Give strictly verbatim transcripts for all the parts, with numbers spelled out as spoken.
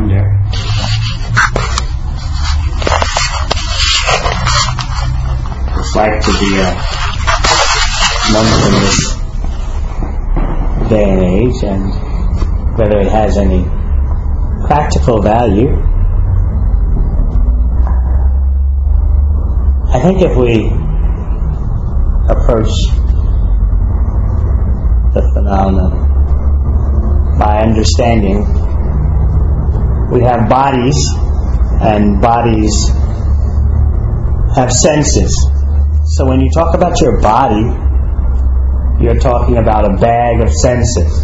wonder. It's like to be a monk in this day and age, and whether it has any practical value. I think if we approach the phenomenon by understanding we have bodies, and bodies have senses. So when you talk about your body, you're talking about a bag of senses.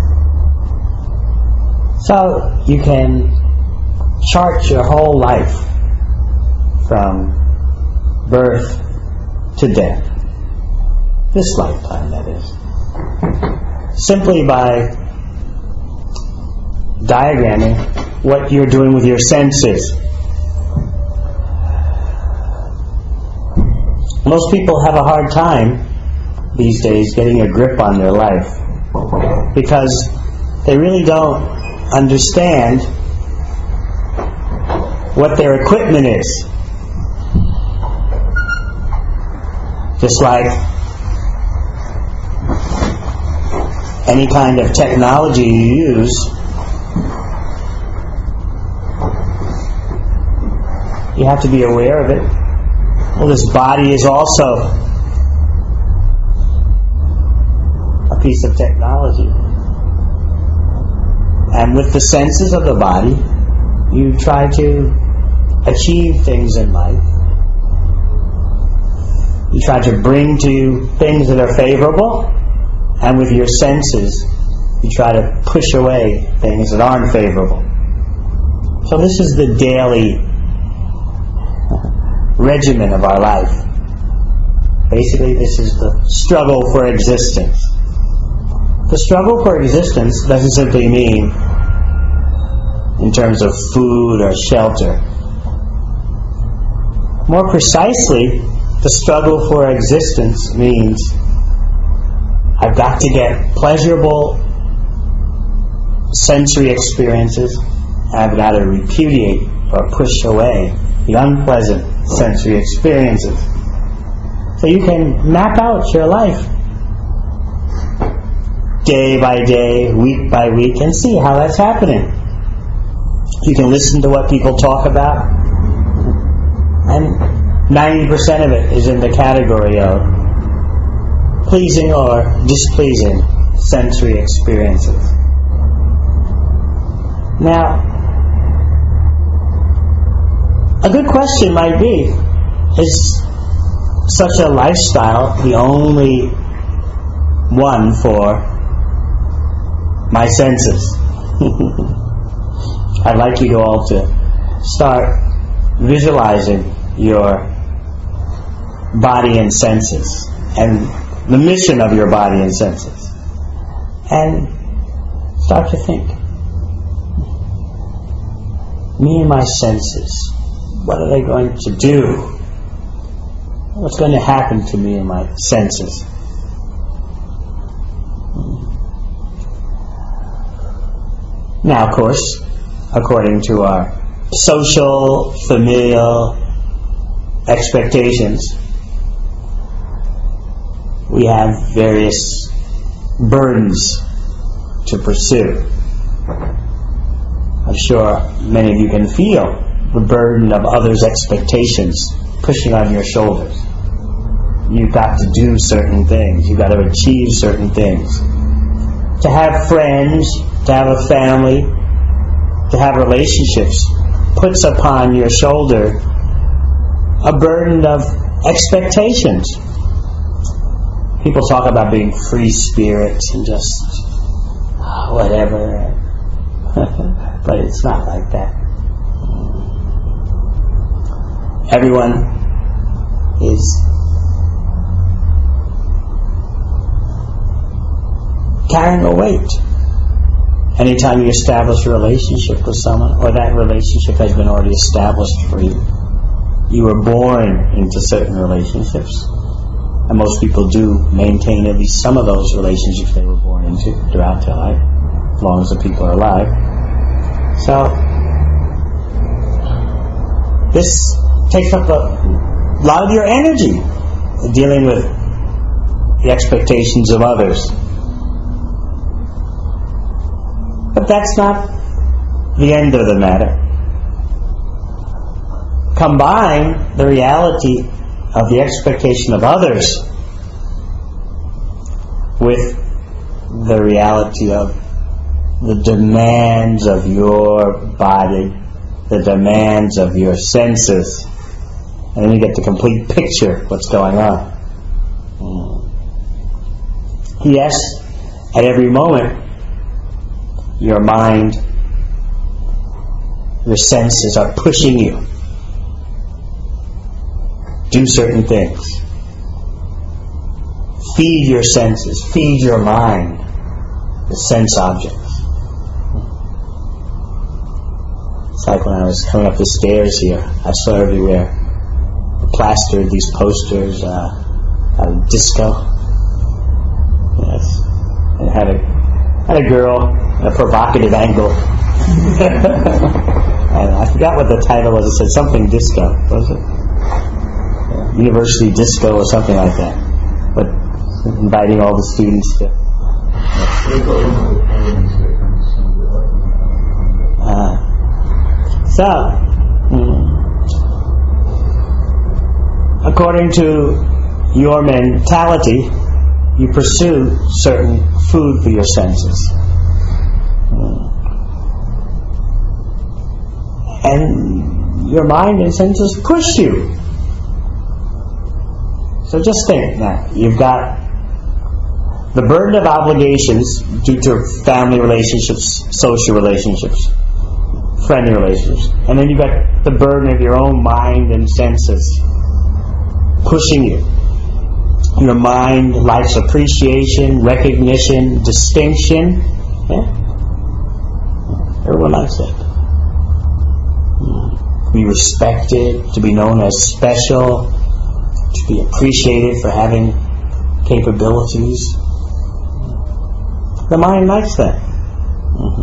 So you can chart your whole life from birth to death. This lifetime, that is. Simply by diagramming what you're doing with your senses. Most people have a hard time these days getting a grip on their life because they really don't understand what their equipment is. Just like any kind of technology you use, you have to be aware of it. Well, this body is also a piece of technology. And with the senses of the body, you try to achieve things in life. You try to bring to you things that are favorable, and with your senses, you try to push away things that aren't favorable. So this is the daily regimen of our life. Basically, this is the struggle for existence. The struggle for existence doesn't simply mean in terms of food or shelter. More precisely, the struggle for existence means I've got to get pleasurable sensory experiences. I've got to repudiate or push away the unpleasant sensory experiences. So you can map out your life day by day, week by week, and see how that's happening. You can listen to what people talk about, and ninety percent of it is in the category of pleasing or displeasing sensory experiences. Now, a good question might be, is such a lifestyle the only one for my senses? I'd like you all to start visualizing your body and senses and the mission of your body and senses, and start to think, me and my senses, what are they going to do? What's going to happen to me and my senses? Now, of course, according to our social, familial expectations, we have various burdens to pursue. I'm sure many of you can feel the burden of others' expectations pushing on your shoulders. You've got to do certain things. You've got to achieve certain things. To have friends, to have a family, to have relationships puts upon your shoulder a burden of expectations. People talk about being free spirits and just whatever, but it's not like that. Everyone is carrying a weight. Anytime you establish a relationship with someone, or that relationship has been already established for you, you were born into certain relationships. And most people do maintain at least some of those relationships they were born into throughout their life, as long as the people are alive. So, this takes up a lot of your energy, dealing with the expectations of others. But that's not the end of the matter. Combine the reality of the expectation of others with the reality of the demands of your body, the demands of your senses, and then you get the complete picture of what's going on. Yes, at every moment, your mind, your senses are pushing you. Do certain things. Feed your senses, feed your mind the sense objects. It's like when I was coming up the stairs here, I saw everywhere plastered these posters, uh, uh, disco. Yes, it had a had a girl in a provocative angle, and I forgot what the title was. It said something disco, was it? Yeah, University disco or something like that. But inviting all the students to. Uh, so, according to your mentality, you pursue certain food for your senses. And your mind and senses push you. So just think now, you've got the burden of obligations due to family relationships, social relationships, friendly relationships. And then you've got the burden of your own mind and senses pushing you. Your mind likes appreciation, recognition, distinction. Yeah? Everyone likes that. To be respected, to be known as special, to be appreciated for having capabilities. The mind likes that. Mm-hmm.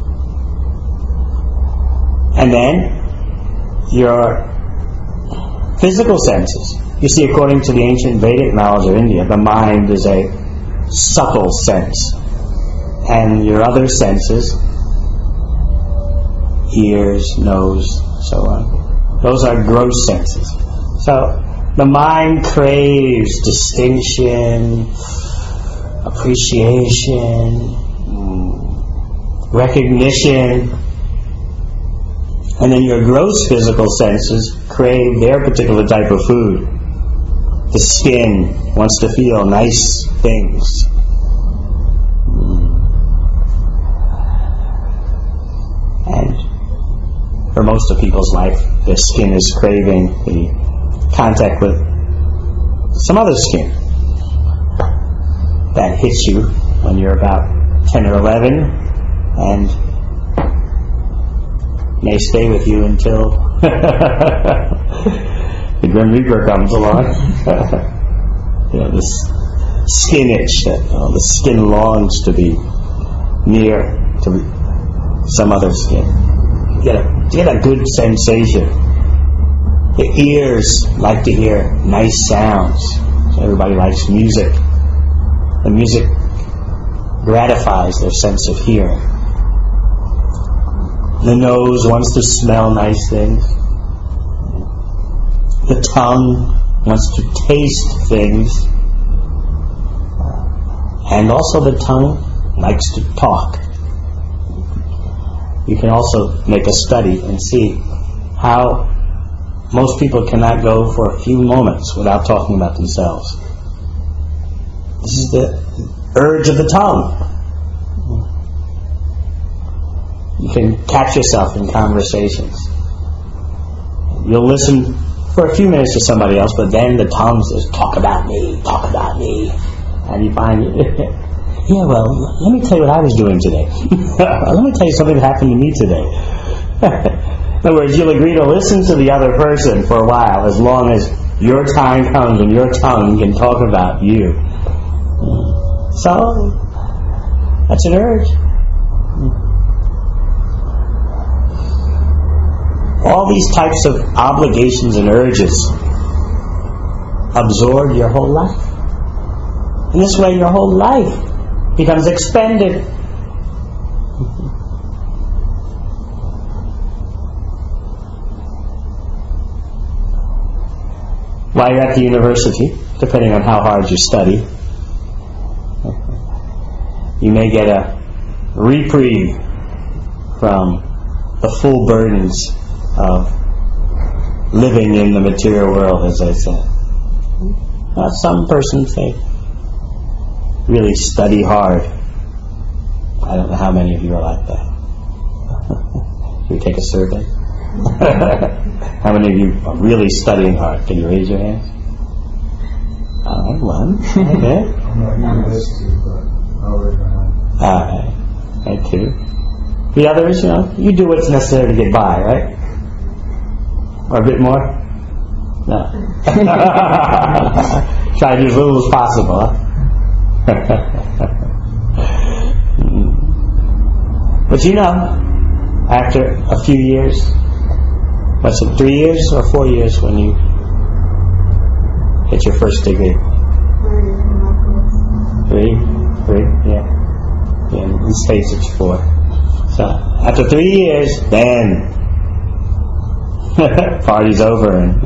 And then your physical senses. You see, according to the ancient Vedic knowledge of India, the mind is a subtle sense. And your other senses, ears, nose, so on, those are gross senses. So the mind craves distinction, appreciation, recognition, and then your gross physical senses crave their particular type of food. The skin wants to feel nice things. And for most of people's life, their skin is craving the contact with some other skin that hits you when you're about ten or eleven and may stay with you until the Grim Reaper comes along. You know, this skin itch, that uh, the skin longs to be near to some other skin. You get a, you get a good sensation. The ears like to hear nice sounds. So everybody likes music. The music gratifies their sense of hearing. The nose wants to smell nice things. The tongue wants to taste things. And also the tongue likes to talk. You can also make a study and see how most people cannot go for a few moments without talking about themselves. This is the urge of the tongue. You can catch yourself in conversations. You'll listen for a few minutes to somebody else, but then the tongue says, talk about me, talk about me. And you find, yeah, well, let me tell you what I was doing today. Let me tell you something that happened to me today. In other words, you'll agree to listen to the other person for a while as long as your time comes and your tongue can talk about you. So, that's an urge. All these types of obligations and urges absorb your whole life. In this way, your whole life becomes expended. While you're at the university, depending on how hard you study, you may get a reprieve from the full burdens of living in the material world, as I said. Now, some persons, they really study hard. I don't know how many of you are like that. Should we take a survey? How many of you are really studying hard? Can you raise your hands? All right, one. Okay. I'm not university, but I'll work on it. All right. Right, two. The others, you know, you do what's necessary to get by, right? Or a bit more? No. Try to do as little as possible, huh? But you know, after a few years, what's it, three years or four years when you get your first degree? Three? Three? Yeah. Yeah, in the States it's four. So, after three years, then party's over. And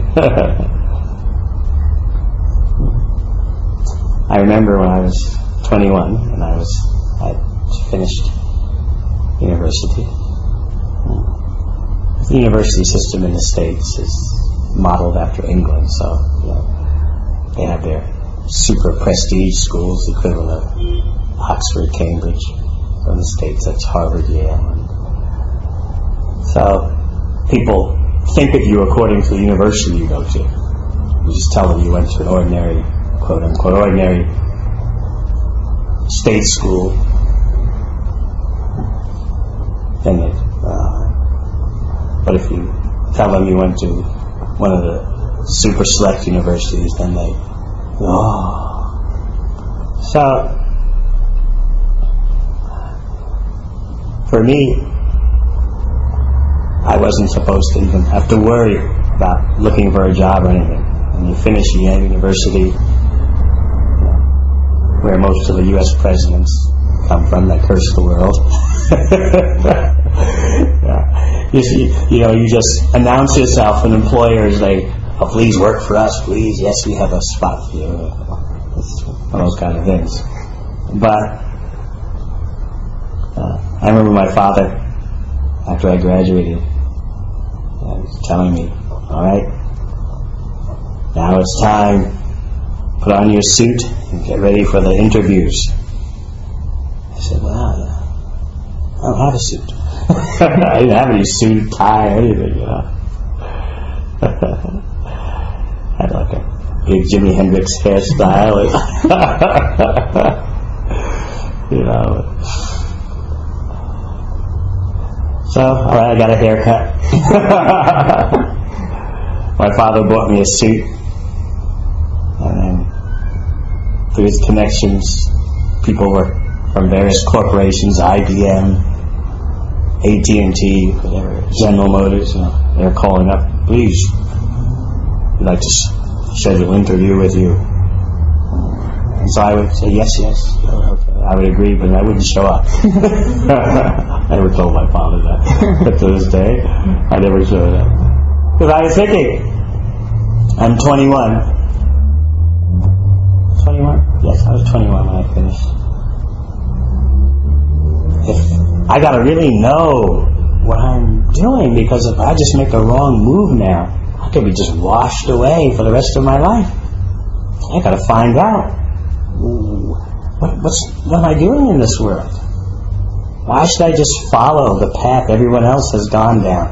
I remember when I was twenty-one, and I was I finished university. The university system in the States is modeled after England, so you know, they have their super prestige schools, the equivalent of Oxford, Cambridge. From the States, that's Harvard, Yale. So people think of you according to the university you go to. You just tell them you went to an ordinary, quote unquote, ordinary state school. Then they, uh, but if you tell them you went to one of the super select universities, then they, oh. So, for me, I wasn't supposed to even have to worry about looking for a job or anything. When you finish Yale University, where most of the U S presidents come from that curse the world, yeah. you, see, you know, you just announce yourself, and employers, they, oh, please work for us, please. Yes, we have a spot for you. All those kind of things. But Uh, I remember my father, after I graduated, uh, was telling me, all right, now it's time, put on your suit and get ready for the interviews. I said, well, I don't have a suit. I didn't have any suit, tie, or anything, you know. I had like a big Jimi Hendrix hairstyle. You know. So, alright, I got a haircut. My father bought me a suit. And then, through his connections, people were from various corporations, I B M, A T and T, whatever, General Motors, you know, they were calling up, please, we'd like to schedule an interview with you. And so I would say, yes, yes, okay. I would agree, but I wouldn't show up. I never told my father that. But to this day, I never showed up. Because I was thinking, I'm twenty-one. twenty-one? Yes, I was twenty-one when I finished. If I gotta really know what I'm doing, because if I just make a wrong move now, I could be just washed away for the rest of my life. I gotta find out. What, what's, what am I doing in this world? Why should I just follow the path everyone else has gone down?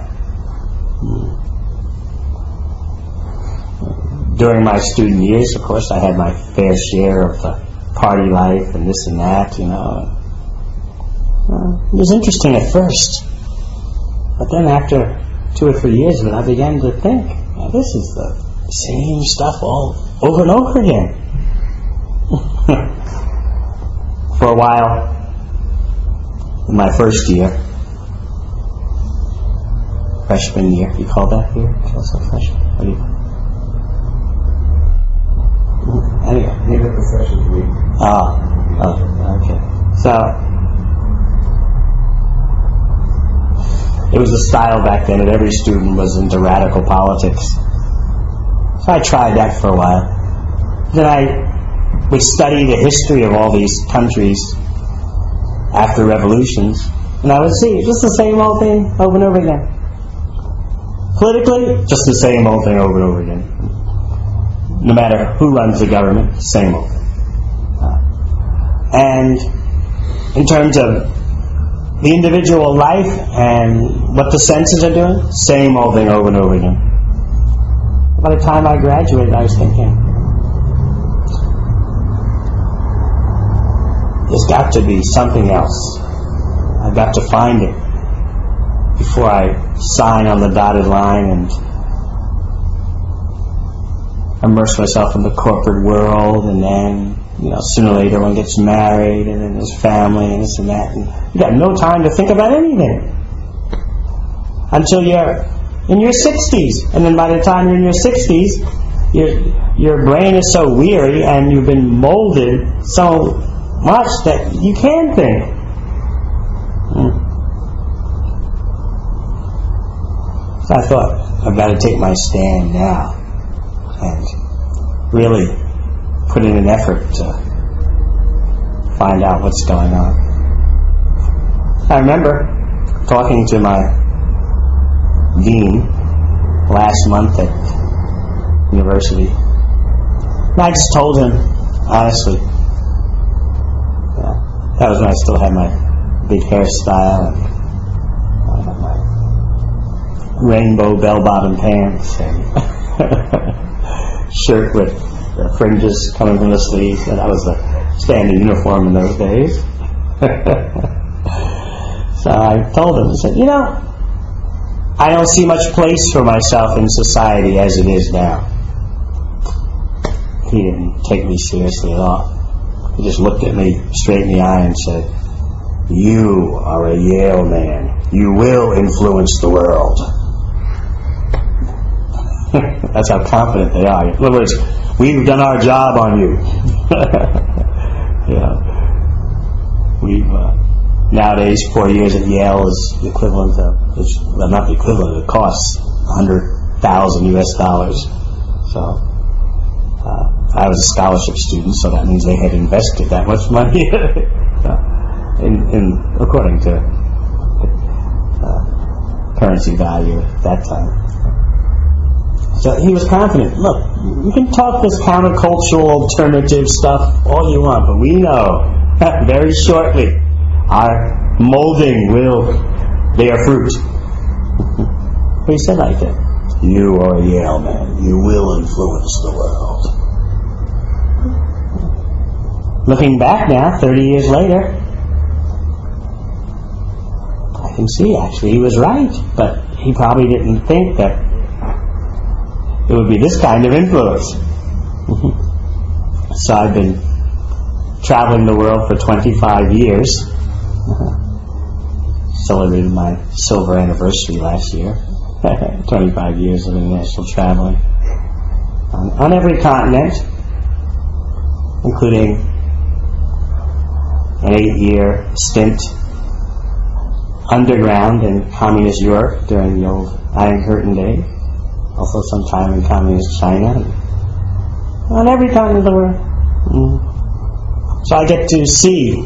During my student years, of course, I had my fair share of the party life and this and that, you know. Uh, it was interesting at first. But then after two or three years of it, I began to think, well, this is the same stuff all over and over again. For a while, in my first year, freshman year. You call that here? Also freshman? What do you? Anyway. Need a professor's week. Oh, oh, okay. So, it was the style back then that every student was into radical politics. So I tried that for a while. Then I would study the history of all these countries after revolutions, and I would see just the same old thing over and over again. Politically, just the same old thing over and over again. No matter who runs the government, same old thing. Uh, and in terms of the individual life and what the senses are doing, same old thing over and over again. By the time I graduated, I was thinking, there's got to be something else. I've got to find it before I sign on the dotted line and immerse myself in the corporate world, and then, you know, sooner or later one gets married, and then there's family and this and that, and you got no time to think about anything until you're in your sixties, and then by the time you're in your sixties, your your brain is so weary and you've been molded so much that you can think. Hmm. So I thought, I've got to take my stand now and really put in an effort to find out what's going on. I remember talking to my dean last month at university, and I just told him, honestly, yeah, that was when I still had my big hairstyle and uh, my rainbow bell-bottom pants and shirt with uh, fringes coming from the sleeves, and that was the standard uniform in those days. So I told him, I said, you know, I don't see much place for myself in society as it is now. He didn't take me seriously at all. He just looked at me straight in the eye and said, you are a Yale man. You will influence the world. That's how confident they are. In other words, we've done our job on you. Yeah. We've, uh, nowadays, four years at Yale is the equivalent of, is, well, not the equivalent, it costs one hundred thousand U S dollars. So, uh, I was a scholarship student, so that means they had invested that much money in, in according to uh, currency value at that time. So he was confident. Look, you can talk this countercultural alternative stuff all you want, but we know very shortly our molding will bear fruit. But he said like that. You are a Yale man. You will influence the world. Looking back now, thirty years later, I can see actually he was right, but he probably didn't think that it would be this kind of influence. So I've been traveling the world for twenty-five years. Celebrated my silver anniversary last year. twenty-five years of international traveling. On, on every continent, including an eight-year stint underground in communist Europe during the old Iron Curtain days. Also some time in communist China. On every continent of the world. Mm. So I get to see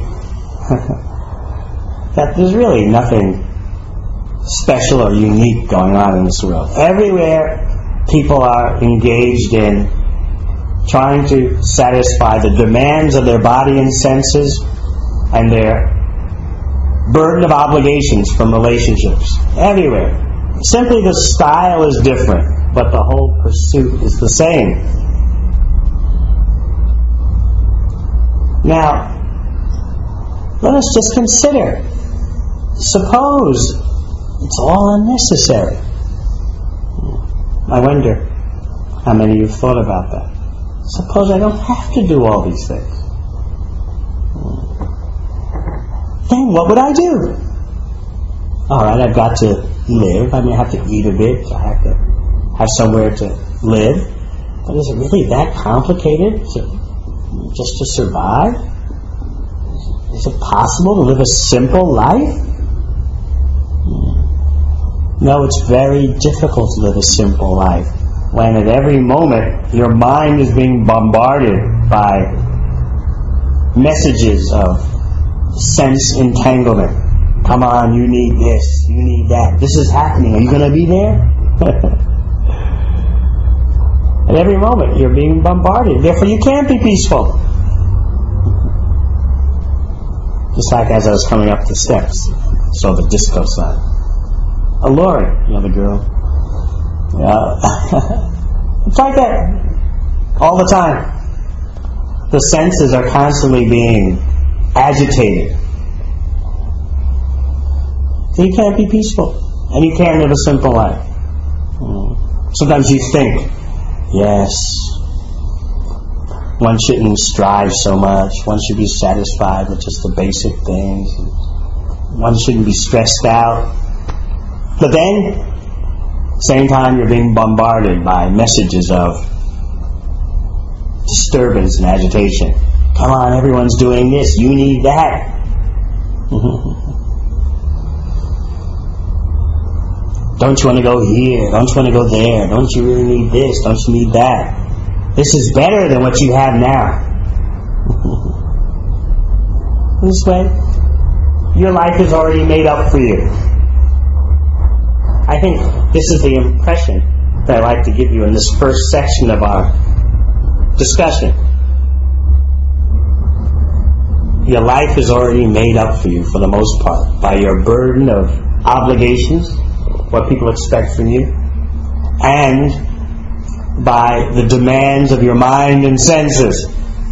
that there's really nothing special or unique going on in this world. Everywhere people are engaged in trying to satisfy the demands of their body and senses and their burden of obligations from relationships. Everywhere. Simply the style is different, but the whole pursuit is the same. Now, let us just consider. Suppose it's all unnecessary. I wonder how many of you have thought about that. Suppose I don't have to do all these things. Then what would I do? All right, I've got to live. I mean, I have to eat a bit. I have to have somewhere to live. But is it really that complicated to, just to survive? Is it possible to live a simple life? No, it's very difficult to live a simple life when at every moment your mind is being bombarded by messages of sense entanglement. Come on, you need this, you need that. This is happening. Are you going to be there? At every moment you're being bombarded. Therefore you can't be peaceful. Just like as I was coming up the steps, saw the disco sign. Alluring, you know, the girl. Yeah. It's like that all the time. The senses are constantly being agitated. So you can't be peaceful. And you can't live a simple life. Sometimes you think, yes, one shouldn't strive so much. One should be satisfied with just the basic things. One shouldn't be stressed out. But then, same time you're being bombarded by messages of disturbance and agitation. Come on, everyone's doing this. You need that. Don't you want to go here? Don't you want to go there? Don't you really need this? Don't you need that? This is better than what you have now. This way, your life is already made up for you. I think this is the impression that I'd like to give you in this first section of our discussion. Your life is already made up for you for the most part by your burden of obligations, what people expect from you, and by the demands of your mind and senses.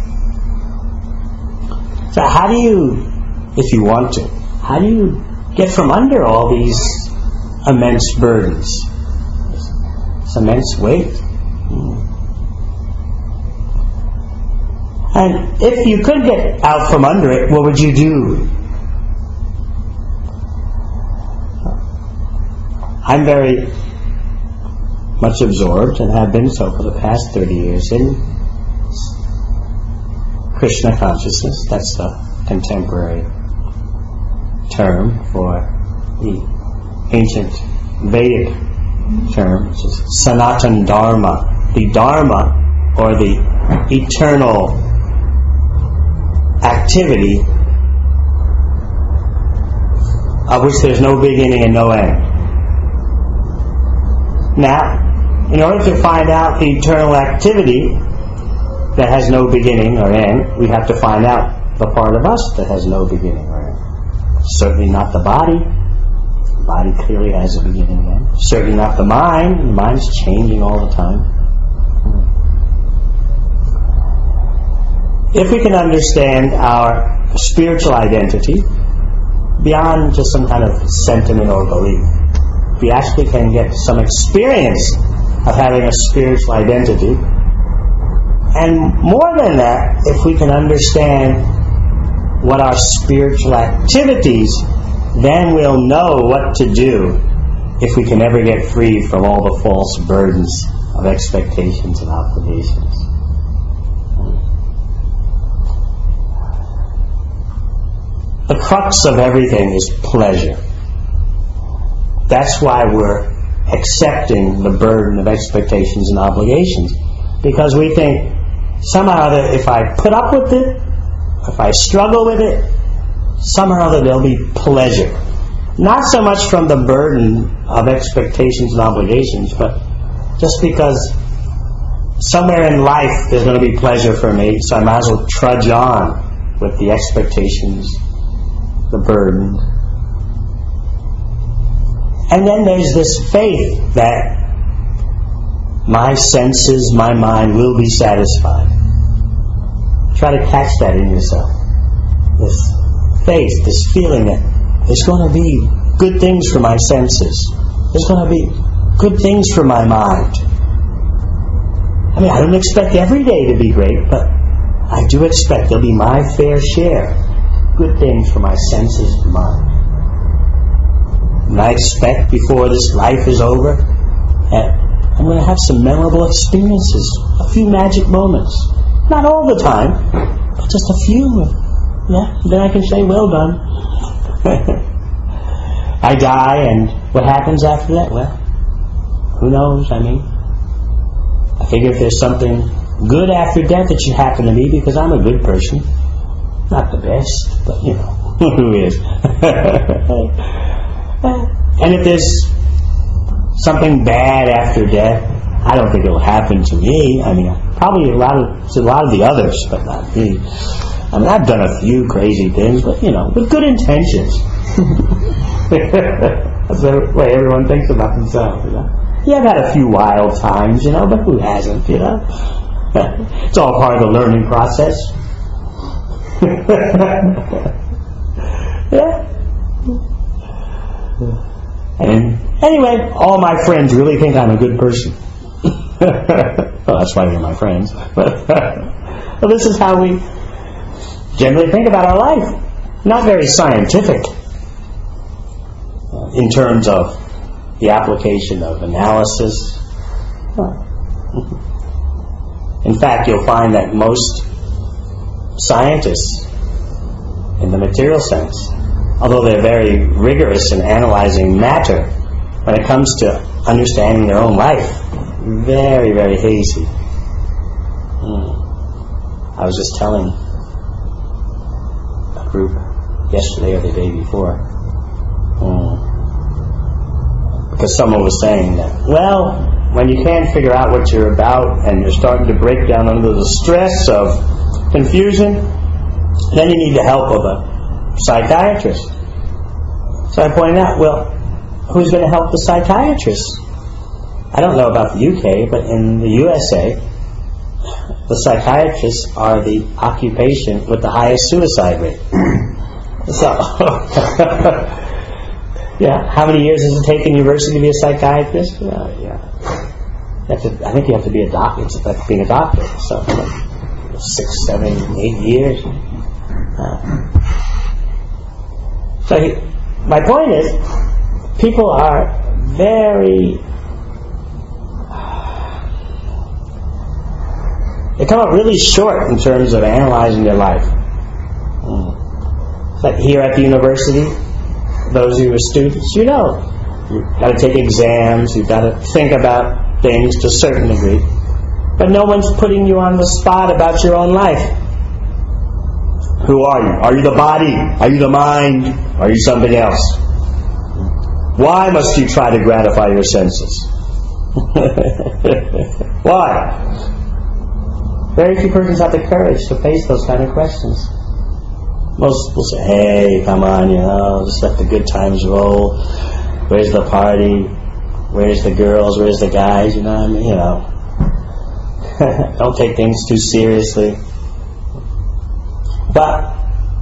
So how do you, if you want to, how do you get from under all these immense burdens, this immense weight? And if you could get out from under it, what would you do? I'm very much absorbed, and have been so for the past thirty years, in Krishna consciousness. That's the contemporary term for the ancient Vedic term, which is Sanatana Dharma. The Dharma, or the eternal activity of which there's no beginning and no end. Now, in order to find out the eternal activity that has no beginning or end, we have to find out the part of us that has no beginning or end. Certainly not the body. The body clearly has a beginning and end. Certainly not the mind. The mind is changing all the time. If we can understand our spiritual identity beyond just some kind of sentiment or belief, we actually can get some experience of having a spiritual identity. And more than that, if we can understand what our spiritual activities, then we'll know what to do if we can ever get free from all the false burdens of expectations and obligations. The crux of everything is pleasure. That's why we're accepting the burden of expectations and obligations. Because we think, somehow that if I put up with it, if I struggle with it, somehow that there'll be pleasure. Not so much from the burden of expectations and obligations, but just because somewhere in life there's going to be pleasure for me, so I might as well trudge on with the expectations, the burden. And then there's this faith that my senses, my mind will be satisfied. Try to catch that in yourself. This faith, this feeling that there's going to be good things for my senses. There's going to be good things for my mind. I mean, I don't expect every day to be great, but I do expect there'll be my fair share. Good things for my senses and mind. And I expect before this life is over that I'm going to have some memorable experiences, a few magic moments. Not all the time, but just a few. Yeah, then I can say, well done. I die, and what happens after that? Well, who knows? I mean, I figure if there's something good after death, it should happen to me because I'm a good person. Not the best, but you know, who is? And if there's something bad after death, I don't think it will happen to me. I mean, probably a lot of to a lot of the others, but not me. I mean, I've done a few crazy things, but you know, with good intentions. That's the way everyone thinks about themselves, you know. Yeah, I've had a few wild times, you know, but who hasn't, you know? It's all part of the learning process. Yeah. And anyway, all my friends really think I'm a good person. Well, that's why they're my friends. Well, this is how we generally think about our life. Not very scientific uh, in terms of the application of analysis. In fact, you'll find that most scientists, in the material sense, although they're very rigorous in analyzing matter, when it comes to understanding their own life, very, very hazy. Hmm. I was just telling a group yesterday or the day before, hmm. because someone was saying that, well, when you can't figure out what you're about and you're starting to break down under the stress of confusion, then you need the help of a psychiatrist. So I pointed out, well, who's going to help the psychiatrist? I don't know about the U K, but in the U S A, the psychiatrists are the occupation with the highest suicide rate. So, yeah, how many years does it take in university to be a psychiatrist? Uh, yeah, you have to, I think you have to be a doctor. It's like being a doctor. So, like six, seven, eight years. Uh, so, he, my point is, people are very. They come up really short in terms of analyzing their life. Mm. Like here at the university, those who are students, you know, you've got to take exams, you've got to think about things to a certain degree. But no one's putting you on the spot about your own life. Who are you? Are you the body? Are you the mind? Are you something else? Why must you try to gratify your senses? Why? Very few persons have the courage to face those kind of questions. Most will say, hey, come on, you know, just let the good times roll. Where's the party? Where's the girls? Where's the guys? You know what I mean? You know. Don't take things too seriously. But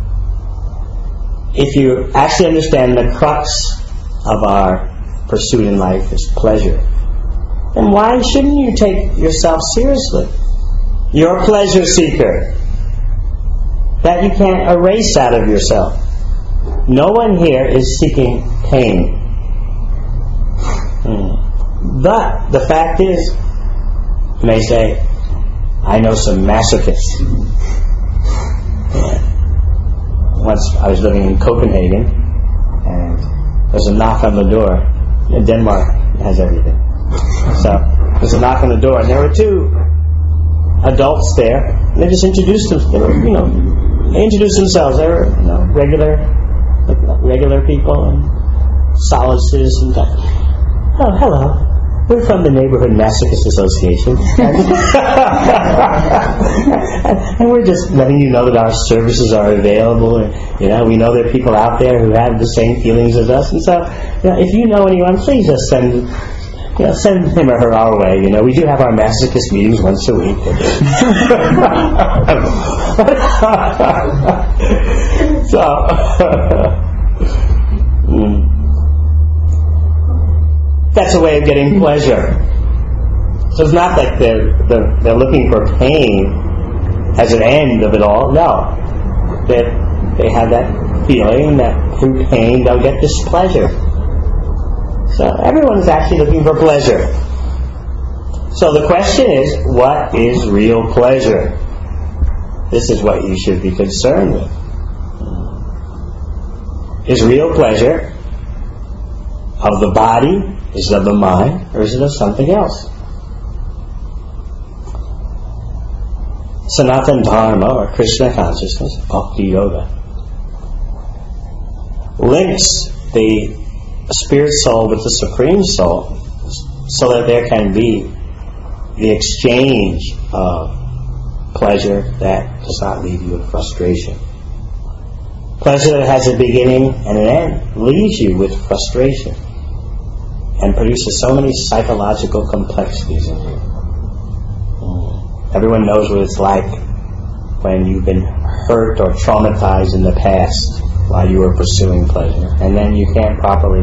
if you actually understand the crux of our pursuit in life is pleasure, then why shouldn't you take yourself seriously? You're a pleasure seeker. That you can't erase out of yourself. No one here is seeking pain. Hmm. But the fact is, you may say, I know some masochists. Yeah. Once I was living in Copenhagen, and there's a knock on the door. And Denmark has everything. So there's a knock on the door, and there were two adults there. And they just introduced them. They were, you know, they introduced themselves. They were, you know, regular, regular people and solid citizens. Oh, hello. We're from the Neighborhood Masochist Association. And we're just letting you know that our services are available. And, you know, we know there are people out there who have the same feelings as us. And so, you know, if you know anyone, please just send, you know, send him or her our way. You know, we do have our masochist meetings once a week. So, mm. That's a way of getting pleasure. So it's not like they're, they're, they're looking for pain as an end of it all. No. They, they have that feeling that through pain they'll get this pleasure. So everyone's actually looking for pleasure. So the question is, what is real pleasure? This is what you should be concerned with. Is real pleasure of the body, is it of the mind, or is it of something else? Sanatana Dharma, or Krishna consciousness, Bhakti Yoga, links the spirit soul with the Supreme Soul so that there can be the exchange of pleasure that does not leave you in frustration. Pleasure that has a beginning and an end leaves you with frustration and produces so many psychological complexities in you. Everyone knows what it's like when you've been hurt or traumatized in the past while you were pursuing pleasure, and then you can't properly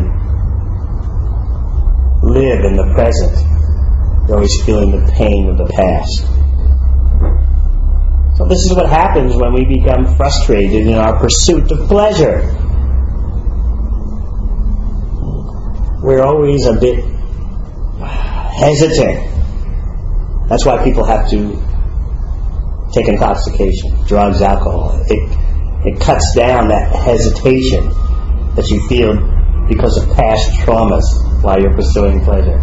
live in the present. You're always feeling the pain of the past. So this is what happens when we become frustrated in our pursuit of pleasure. We're always a bit hesitant. That's why people have to take intoxication, drugs, alcohol. It it cuts down that hesitation that you feel because of past traumas while you're pursuing pleasure.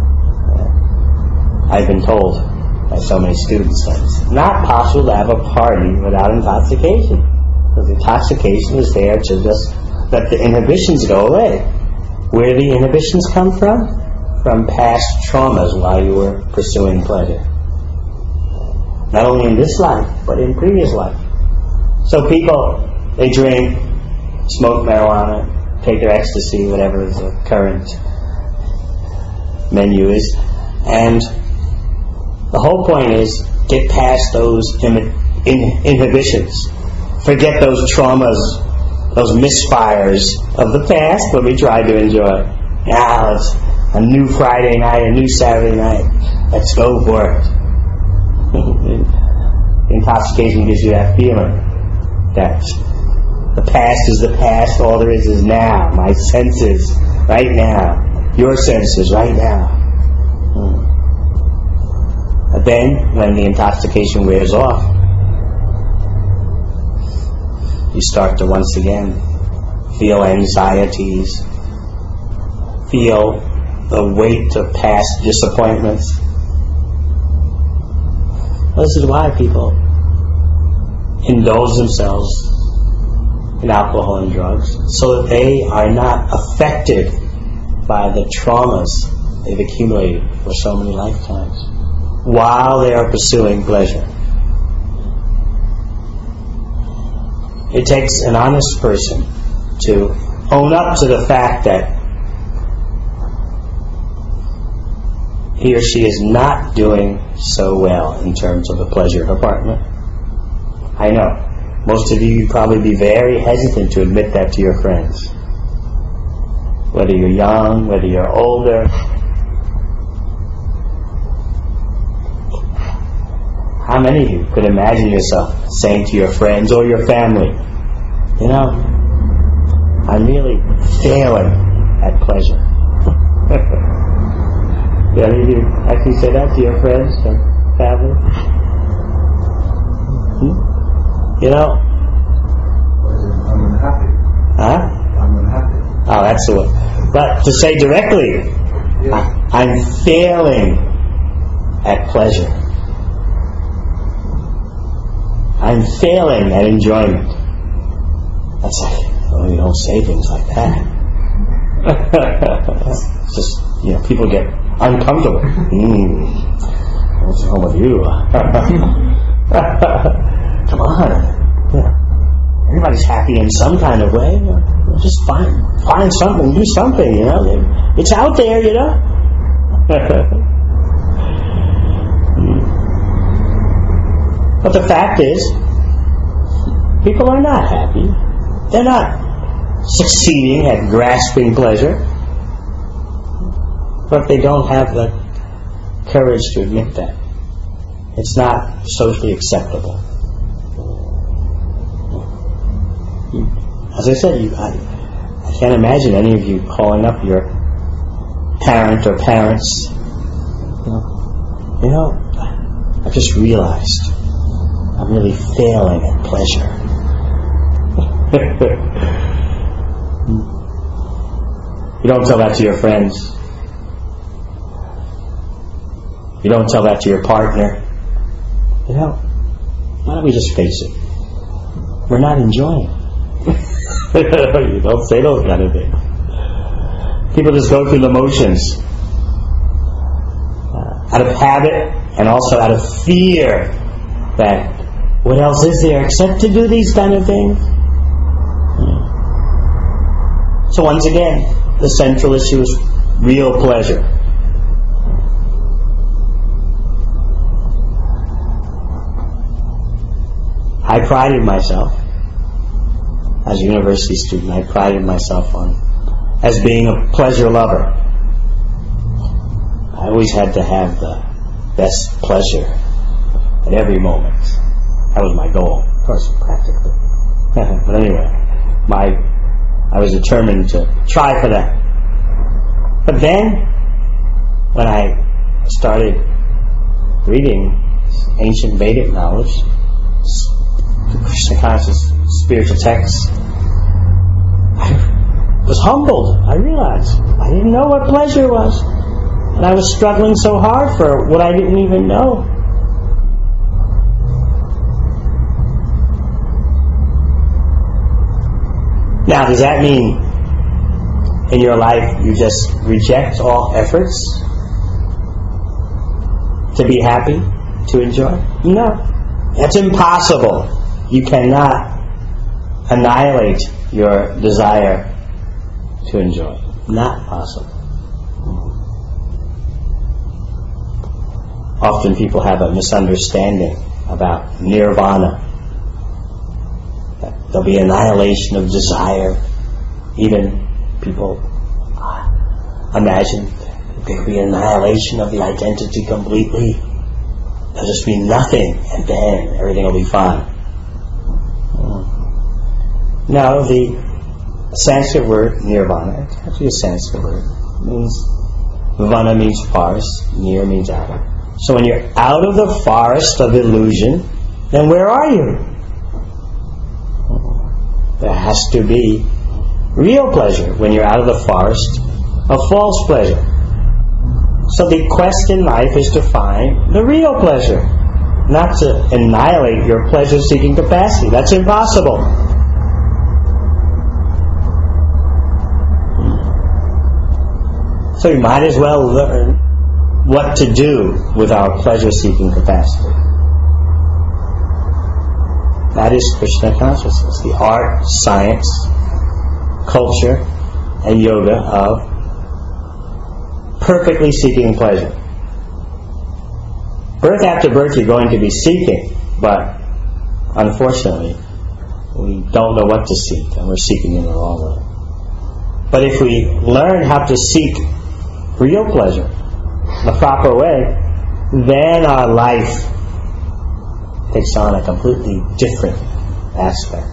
I've been told by so many students that it's not possible to have a party without intoxication. Because intoxication is there to just let the inhibitions go away. Where do the inhibitions come from? From past traumas while you were pursuing pleasure. Not only in this life, but in previous life. So people, they drink, smoke marijuana, take their ecstasy, whatever the current menu is, and the whole point is get past those in, in, inhibitions. Forget those traumas, those misfires of the past when we tried to enjoy. Now it's a new Friday night, a new Saturday night. Let's go for it. Intoxication gives you that feeling that the past is the past, all there is is now. My senses, right now. Your senses, right now. Hmm. But then, when the intoxication wears off, you start to once again feel anxieties, feel the weight of past disappointments. This is why people indulge themselves in alcohol and drugs, so that they are not affected by the traumas they've accumulated for so many lifetimes while they are pursuing pleasure. It takes an honest person to own up to the fact that he or she is not doing so well in terms of the pleasure department. I know. Most of you would probably be very hesitant to admit that to your friends. Whether you're young, whether you're older. How many of you could imagine yourself saying to your friends or your family, you know, I'm really failing at pleasure. Do any of you actually say that to your friends or family? Hmm? You know? I'm unhappy. Huh? I'm unhappy. Oh, that's the one. But to say directly, Yeah. I, I'm failing at pleasure. I'm failing at enjoyment. That's like, oh, you don't say things like that. It's just, you know, people get uncomfortable. Hmm. What's wrong with you? Come on. Yeah. Everybody's happy in some kind of way. Just find find something, do something, you know. It's out there, you know. But the fact is, people are not happy. They're not succeeding at grasping pleasure. But they don't have the courage to admit that. It's not socially acceptable. As I said, you, I, I can't imagine any of you calling up your parent or parents, you know, you know, I just realized I'm really failing at pleasure. You don't tell that to your friends. You don't tell that to your partner. You know, why don't we just face it? We're not enjoying. You don't say those kind of things. People just go through the motions. Uh, out of habit and also out of fear that what else is there except to do these kind of things? Yeah. So once again, the central issue is real pleasure. I prided myself, as a university student, I prided myself on as being a pleasure lover. I always had to have the best pleasure at every moment. That was my goal, of course, practically. But anyway, my I was determined to try for that. But then, when I started reading ancient Vedic knowledge, the Krishna conscious spiritual texts, I was humbled. I realized I didn't know what pleasure was. And I was struggling so hard for what I didn't even know. Now, does that mean in your life you just reject all efforts to be happy, to enjoy? No. That's impossible. You cannot annihilate your desire to enjoy. Not possible. Often people have a misunderstanding about nirvana. That there'll be annihilation of desire. Even people imagine that there'll be annihilation of the identity completely. There'll just be nothing, and then everything will be fine. No, the Sanskrit word nirvana, it's actually a Sanskrit word, means vana means forest, nir means out. So when you're out of the forest of illusion, then where are you? There has to be real pleasure when you're out of the forest of false pleasure. So the quest in life is to find the real pleasure, not to annihilate your pleasure-seeking capacity. That's impossible. So you might as well learn what to do with our pleasure-seeking capacity. That is Krishna consciousness, the art, science, culture, and yoga of perfectly seeking pleasure. Birth after birth you're going to be seeking, but unfortunately we don't know what to seek, and we're seeking in the wrong way. But if we learn how to seek real pleasure the proper way, then our life takes on a completely different aspect.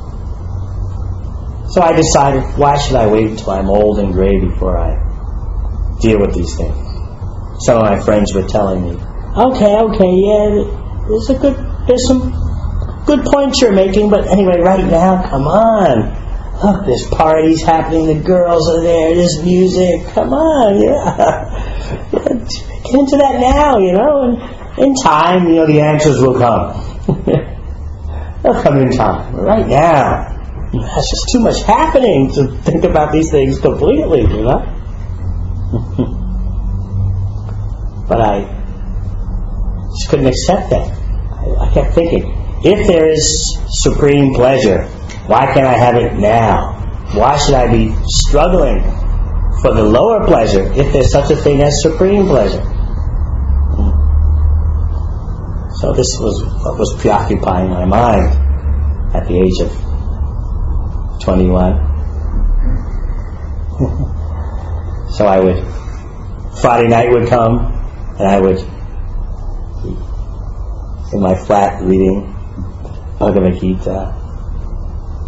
So I decided, why should I wait until I'm old and gray before I deal with these things? Some of my friends were telling me, okay, okay, yeah, there's a good, there's some good points you're making, but anyway, right now, come on. Look, there's parties happening, the girls are there, there's music, come on, yeah. Get into that now, you know, and in time, you know, the answers will come. They'll come in time. Right now, there's just too much happening to think about these things completely, you know. But I just couldn't accept that. I, I kept thinking, if there is supreme pleasure, why can't I have it now? Why should I be struggling for the lower pleasure if there's such a thing as supreme pleasure? So this was what was preoccupying my mind at the age of twenty-one. So I would, Friday night would come, and I would be in my flat reading Bhagavad Gita,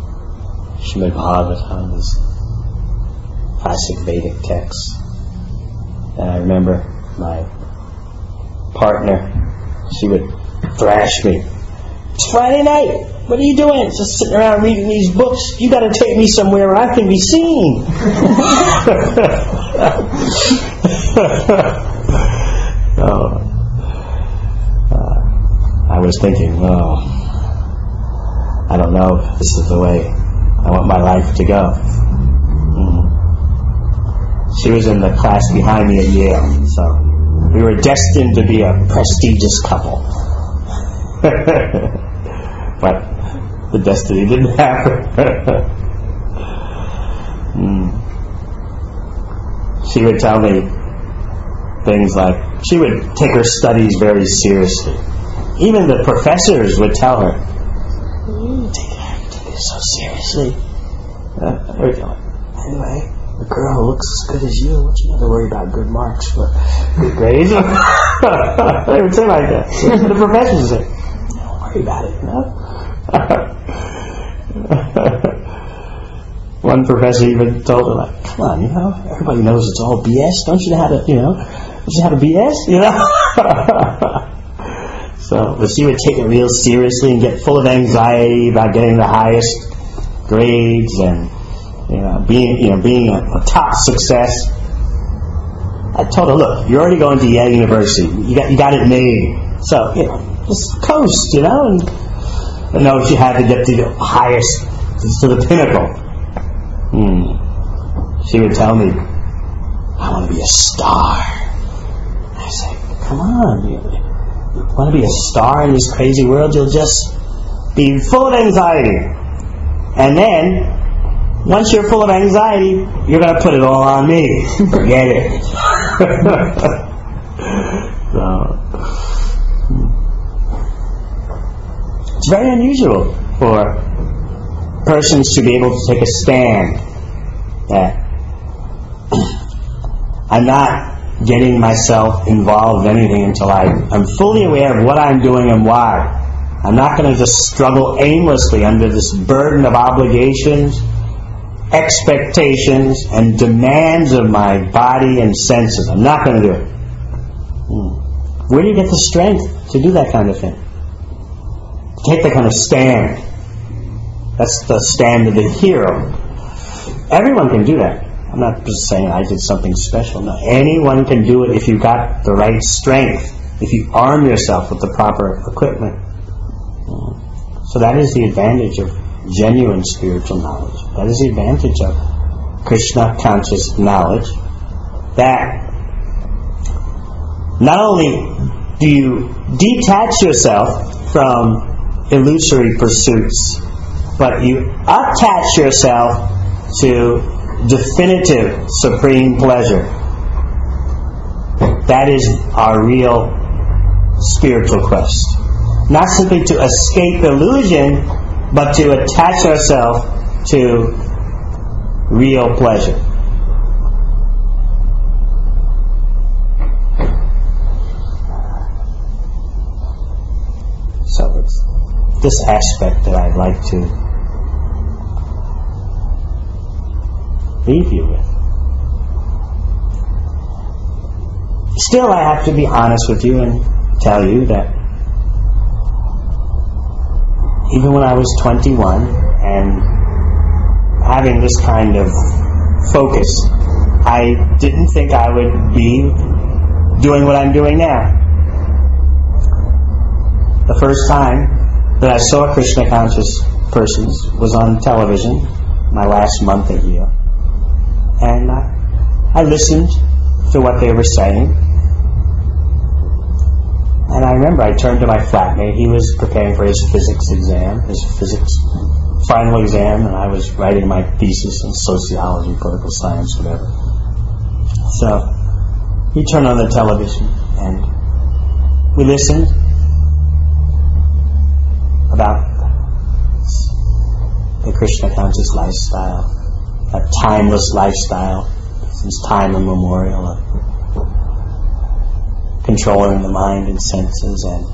Srimad Bhagavatam, these classic Vedic texts. And I remember my partner, she would thrash me. It's Friday night. What are you doing? Just sitting around reading these books. You got to take me somewhere where I can be seen. oh, uh, I was thinking, oh, I don't know if this is the way I want my life to go. Mm. She was in the class behind me at Yale, so we were destined to be a prestigious couple. But the destiny didn't happen. mm. She would tell me things like, she would take her studies very seriously. Even the professors would tell her, you take it, take it so seriously. Uh, anyway, the girl who looks as good as you, what you have to worry about good marks for good grades? They would say like that. So the professors would say, don't worry about it, you know? One professor even told her, like, come on, you know, everybody knows it's all B S. Don't you know how to, you know, don't you know how to B S, you know? So, but she would take it real seriously and get full of anxiety about getting the highest grades and, you know, being, you know, being a, a top success. I told her, look, you're already going to Yale University. You got, you got it made. So, you know, just coast, you know, and, and no, she had to get to the highest, to the pinnacle. Hmm. She would tell me, I want to be a star. I said, come on, you, you want to be a star in this crazy world? You'll just be full of anxiety. And then, once you're full of anxiety, you're going to put it all on me. Forget it. So, it's very unusual for persons to be able to take a stand that I'm not getting myself involved in anything until I, I'm fully aware of what I'm doing and why. I'm not going to just struggle aimlessly under this burden of obligations, expectations, and demands of my body and senses. I'm not going to do it. Hmm. Where do you get the strength to do that kind of thing? To take that kind of stand. That's the stand of the hero. Everyone can do that. I'm not just saying I did something special. No, anyone can do it if you've got the right strength, if you arm yourself with the proper equipment. So that is the advantage of genuine spiritual knowledge. That is the advantage of Krishna conscious knowledge. That not only do you detach yourself from illusory pursuits, but you attach yourself to definitive supreme pleasure. That is our real spiritual quest. Not simply to escape illusion, but to attach ourselves to real pleasure. So it's this aspect that I'd like to leave you with. Still, I have to be honest with you and tell you that even when I was twenty-one and having this kind of focus, I didn't think I would be doing what I'm doing now. The first time that I saw Krishna conscious persons was on television, my last month at Yale. And I, I listened to what they were saying. And I remember I turned to my flatmate. He was preparing for his physics exam, his physics final exam, and I was writing my thesis in sociology, political science, whatever. So he turned on the television and we listened about the Krishna conscious lifestyle, a timeless lifestyle since time immemorial, of controlling the mind and senses and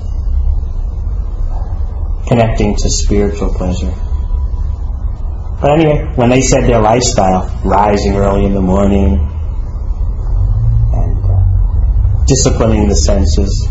connecting to spiritual pleasure. But anyway, when they said their lifestyle, rising early in the morning and uh, disciplining the senses,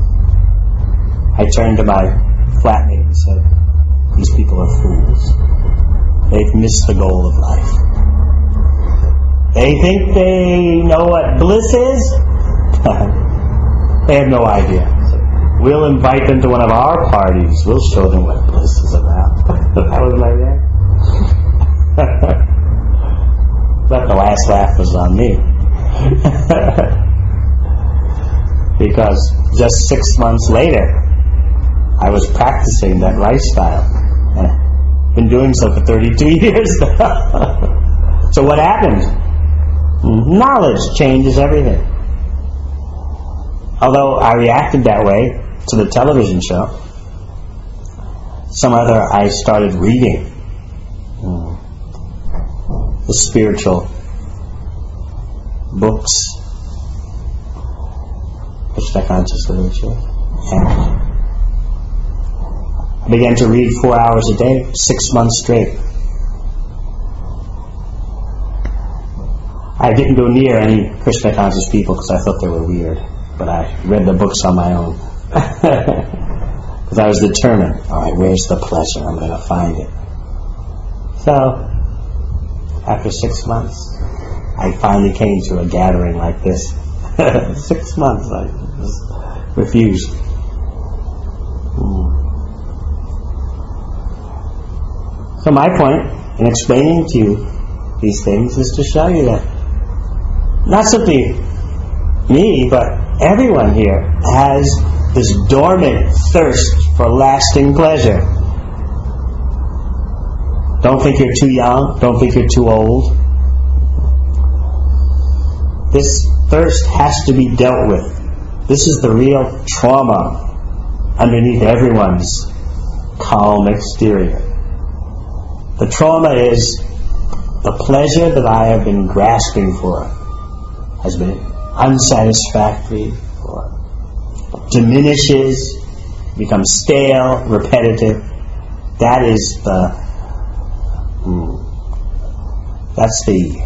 I turned to my flatmate and said, these people are fools. They've missed the goal of life. They think they know what bliss is? They have no idea. We'll invite them to one of our parties. We'll show them what bliss is about. That was my reaction. But the last laugh was on me. Because just six months later, I was practicing that lifestyle. And I've been doing so for thirty-two years now. So what happened? Knowledge changes everything. Although I reacted that way to the television show, some other I started reading mm, the spiritual books, Krishna conscious literature, and I began to read four hours a day, six months straight. I didn't go near any Krishna conscious people because I thought they were weird, but I read the books on my own. Because I was determined, all right, where's the pleasure? I'm going to find it. So, after six months, I finally came to a gathering like this. Six months, I just refused. Hmm. So my point in explaining to you these things is to show you that not simply me, but everyone here has this dormant thirst for lasting pleasure. Don't think you're too young. Don't think you're too old. This thirst has to be dealt with. This is the real trauma underneath everyone's calm exterior. The trauma is the pleasure that I have been grasping for has been unsatisfactory, or diminishes, becomes stale, repetitive. That is the hmm, that's the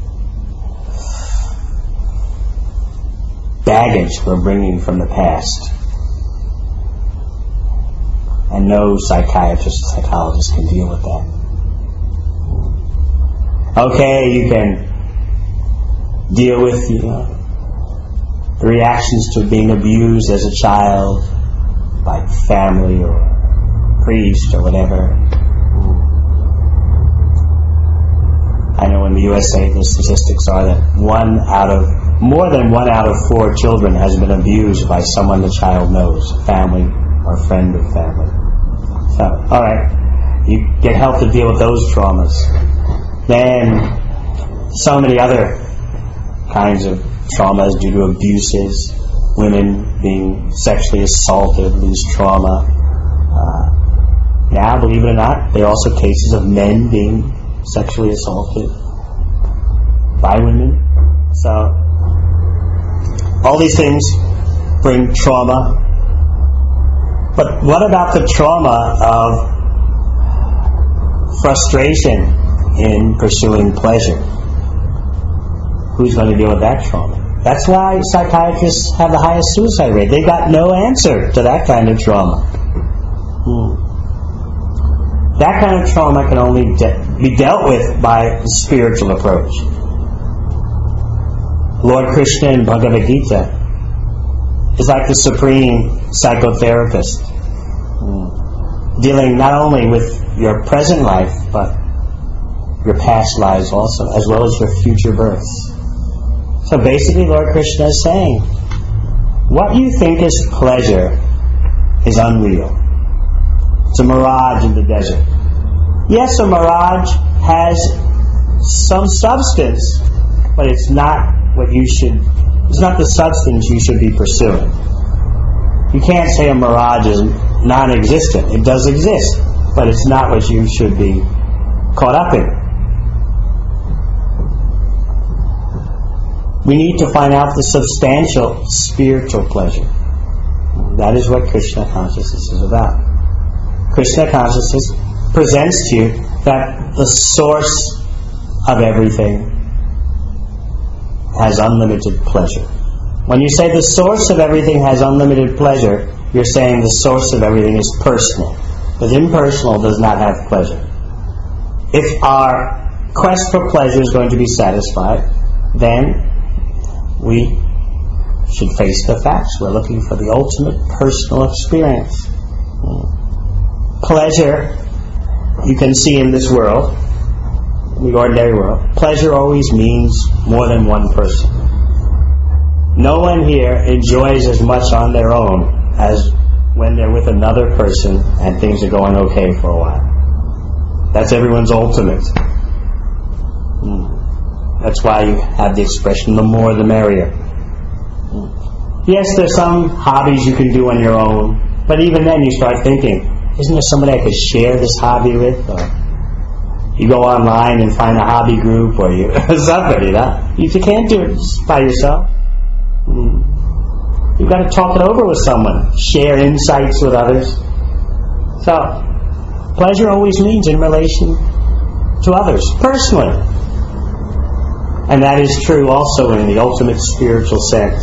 baggage we're bringing from the past. And no psychiatrist or psychologist can deal with that. Okay, you can deal with, you know, the reactions to being abused as a child by family or priest or whatever. I know in the U S A the statistics are that one out of more than one out of four children has been abused by someone the child knows, family or friend of family. So, all right, you get help to deal with those traumas. Then so many other kinds of traumas due to abuses, women being sexually assaulted, lose trauma. Uh, now, believe it or not, there are also cases of men being sexually assaulted by women. So, all these things bring trauma. But what about the trauma of frustration in pursuing pleasure? Who's going to deal with that trauma? That's why psychiatrists have the highest suicide rate. They've got no answer to that kind of trauma. Hmm. That kind of trauma can only de- be dealt with by the spiritual approach. Lord Krishna in Bhagavad Gita is like the supreme psychotherapist, hmm. dealing not only with your present life, but your past lives also, as well as your future births. So basically, Lord Krishna is saying, what you think is pleasure is unreal. It's a mirage in the desert. Yes, a mirage has some substance, but it's not what you should, it's not the substance you should be pursuing. You can't say a mirage is non-existent. It does exist, but it's not what you should be caught up in. We need to find out the substantial spiritual pleasure. That is what Krishna consciousness is about. Krishna consciousness presents to you that the source of everything has unlimited pleasure. When you say the source of everything has unlimited pleasure, you're saying the source of everything is personal. Because impersonal does not have pleasure. If our quest for pleasure is going to be satisfied, then we should face the facts. We're looking for the ultimate personal experience. Pleasure, you can see in this world, in the ordinary world, pleasure always means more than one person. No one here enjoys as much on their own as when they're with another person and things are going okay for a while. That's everyone's ultimate. That's why you have the expression, the more the merrier. Yes, there's some hobbies you can do on your own, but even then you start thinking, isn't there somebody I could share this hobby with? Or you go online and find a hobby group, or you somebody, you know? You can't do it by yourself. You've got to talk it over with someone, share insights with others. So, pleasure always means in relation to others, personally. And that is true also in the ultimate spiritual sense.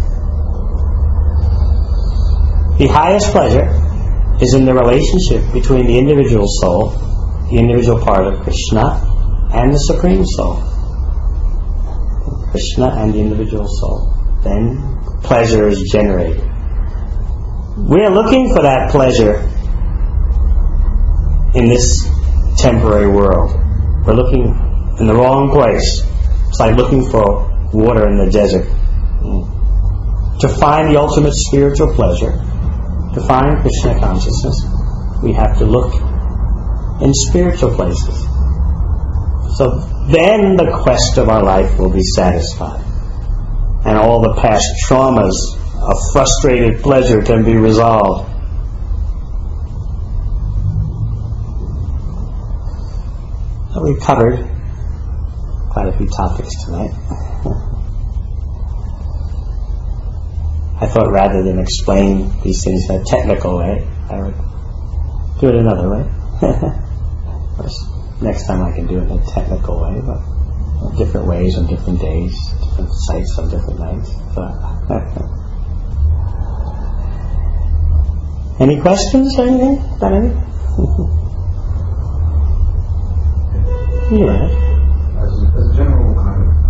The highest pleasure is in the relationship between the individual soul, the individual part of Krishna, and the Supreme Soul. Krishna and the individual soul. Then pleasure is generated. We are looking for that pleasure in this temporary world. We're looking in the wrong place. It's like looking for water in the desert. To find the ultimate spiritual pleasure, to find Krishna consciousness, we have to look in spiritual places. So then the quest of our life will be satisfied. And all the past traumas of frustrated pleasure can be resolved. So we've covered quite a few topics tonight. I thought rather than explain these things in a technical way, I would do it another way. Of course, next time I can do it in a technical way, but different ways on different days, different sites on different nights. But any questions or anything about anything? Yeah. As a, as a general kind of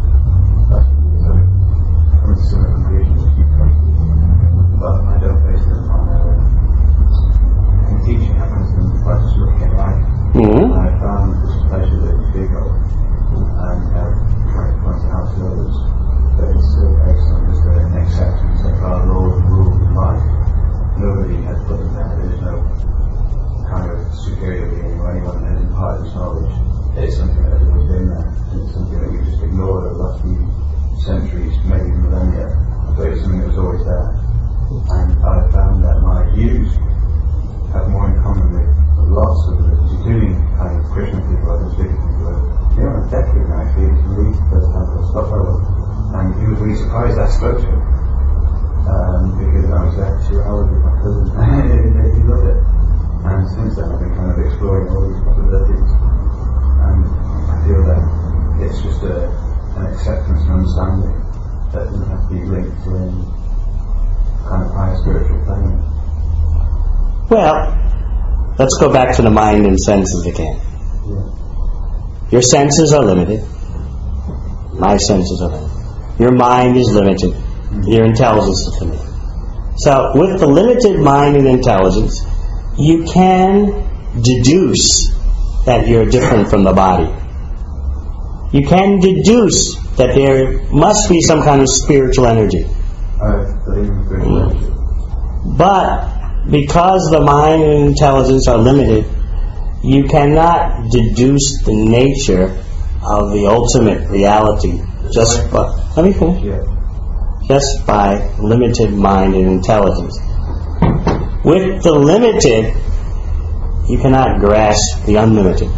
coming to similar conclusions as you come, but I don't base them on uh, in teaching. I kind of spend quite just looking at life. Mm-hmm. And I found this pleasure that you speak of, and uh, trying to point out to others that it's still based on just an acceptance of our role and rules of life. Nobody has put in there. There is no kind of superior being or anyone that has imparted this knowledge. It's something that has always been there. It's something that we just ignored over the last few centuries, maybe millennia. But it's something that was always there. And I found that my views have more in common with lots of others, including kind of Christian people I've been speaking to. You know, a decade now, I feel it's really the first time I stopped over. And he was really surprised I spoke to him. Um, because I was there for two hours with my cousin. He loved it. And since then I've been kind of exploring all these possibilities. And I feel that it's just a, an acceptance and understanding that doesn't have to be linked to any kind of higher spiritual plane. Well, let's go back to the mind and senses again. Yeah. Your senses are limited. My senses are limited. Your mind is limited. Your intelligence is limited. So, with the limited mind and intelligence, you can deduce that you're different from the body. You can deduce that there must be some kind of spiritual energy. I believe in spiritual energy. But because the mind and intelligence are limited, you cannot deduce the nature of the ultimate reality just by, let me finish, Yeah. just by limited mind and intelligence. With the limited, you cannot grasp the unlimited.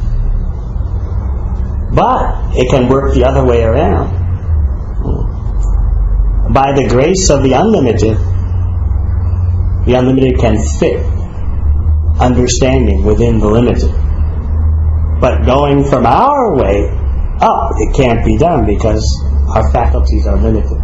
But it can work the other way around. By the grace of the unlimited, the unlimited can fit understanding within the limited. But going from our way up, it can't be done because our faculties are limited.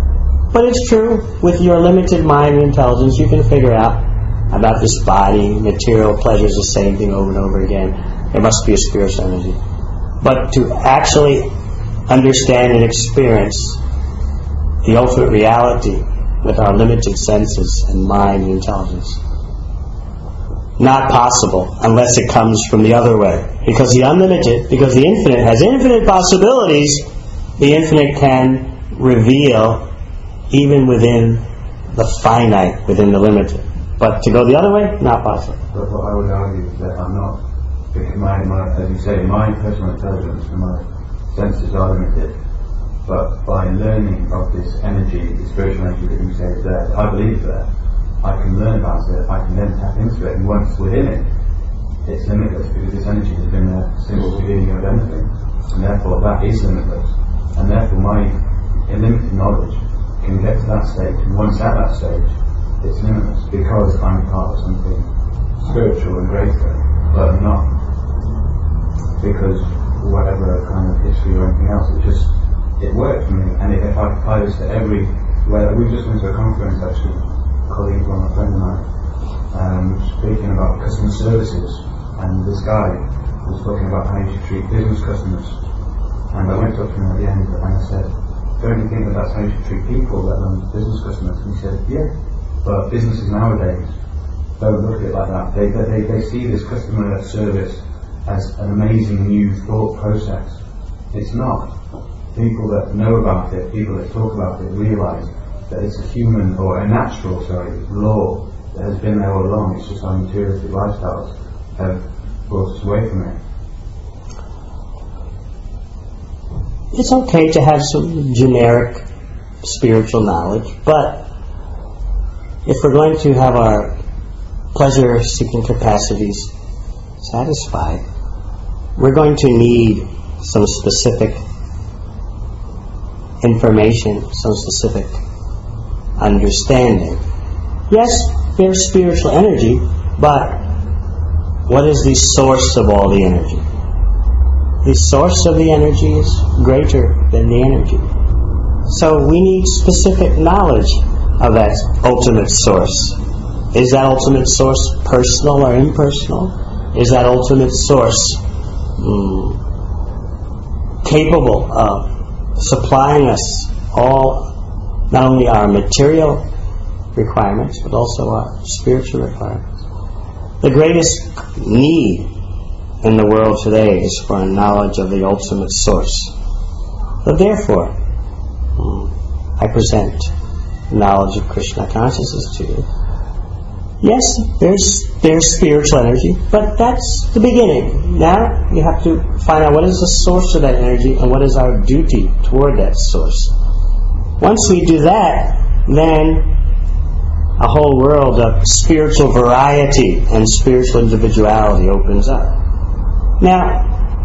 But it's true, with your limited mind and intelligence, you can figure out about this body, material pleasures, the same thing over and over again. There must be a spiritual energy. But to actually understand and experience the ultimate reality with our limited senses and mind and intelligence, not possible unless it comes from the other way. Because the unlimited, because the infinite has infinite possibilities, the infinite can reveal even within the finite, within the limited. But to go the other way, not possible. But what I would argue is that I'm not, because my, my, as you say, my personal intelligence and my senses are limited. But by learning of this energy, the spiritual energy that you say is there, I believe there, I can learn about it, I can then tap into it, and once within it, it's limitless, because this energy has been there since the beginning of anything, and therefore that is limitless, and therefore my limited knowledge can get to that stage, and once at that stage, it's limitless, because I'm part of something spiritual and greater, but not because whatever kind of history or anything else. It just, it worked for me, and if I apply this to every, where we just went to a conference actually, a colleague or a friend of mine, um, speaking about customer services, and this guy was talking about how you should treat business customers, and I went up to him at the end and I said, don't you think that that's how you should treat people, let alone business customers? And he said, yeah, but businesses nowadays don't look at it like that. They, they, they see this customer service as an amazing new thought process. It's not. People that know about it, people that talk about it, realise that it's a human, or a natural, sorry, law that has been there all along. It's just our materialistic lifestyles have brought us away from it. It's okay to have some generic spiritual knowledge, but if we're going to have our pleasure-seeking capacities satisfied, we're going to need some specific information, some specific understanding. Yes, there's spiritual energy, but what is the source of all the energy? The source of the energy is greater than the energy. So we need specific knowledge of that ultimate source. Is that ultimate source personal or impersonal? Is that ultimate source mm, capable of supplying us all, not only our material requirements, but also our spiritual requirements? The greatest need in the world today is for a knowledge of the ultimate source. But therefore, I present knowledge of Krishna consciousness to you. Yes, there's there's spiritual energy, but that's the beginning. Now you have to find out what is the source of that energy and what is our duty toward that source. Once we do that, then a whole world of spiritual variety and spiritual individuality opens up. Now,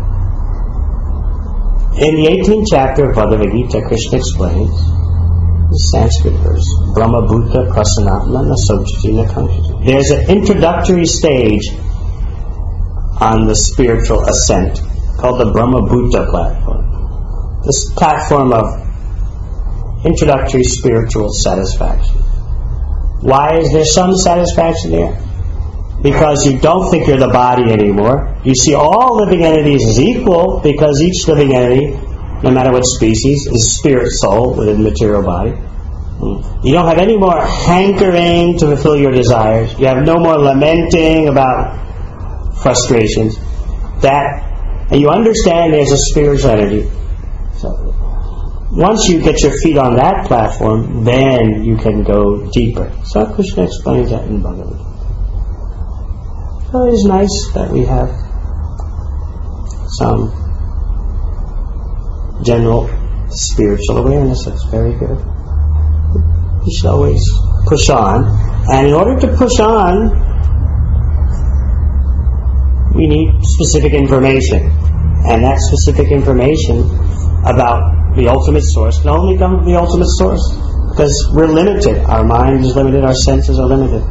in the eighteenth chapter of Bhagavad Gita, Krishna explains the Sanskrit verse, Brahma Bhuta Prasanatma Nasojati Nakankshati. There's an introductory stage on the spiritual ascent called the Brahma Bhuta platform. This platform of introductory spiritual satisfaction. Why is there some satisfaction there? Because you don't think you're the body anymore. You see all living entities as equal, because each living entity, no matter what species, is spirit soul within the material body. You don't have any more hankering to fulfill your desires. You have no more lamenting about frustrations. That, and you understand there's a spiritual energy. So once you get your feet on that platform, then you can go deeper. So Krishna explains that in Bhagavad Gita. So it is nice that we have some general spiritual awareness. That's very good. We should always push on. And in order to push on, we need specific information. And that specific information about the ultimate source can only come from the ultimate source. Because we're limited. Our mind is limited. Our senses are limited.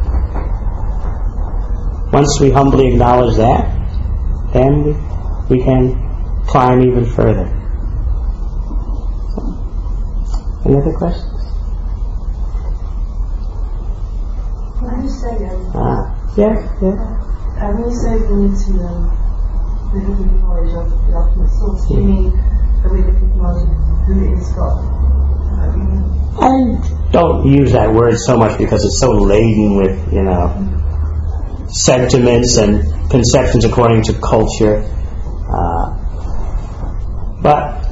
Once we humbly acknowledge that, then we, we can climb even further. Any other questions? say again? Ah, yeah, yeah. Uh, when you say we need to um, live with the knowledge of the ultimate source, do you mean that we live with the knowledge of who is God? I don't use that word so much because it's so laden with, you know, sentiments and conceptions according to culture. Uh, but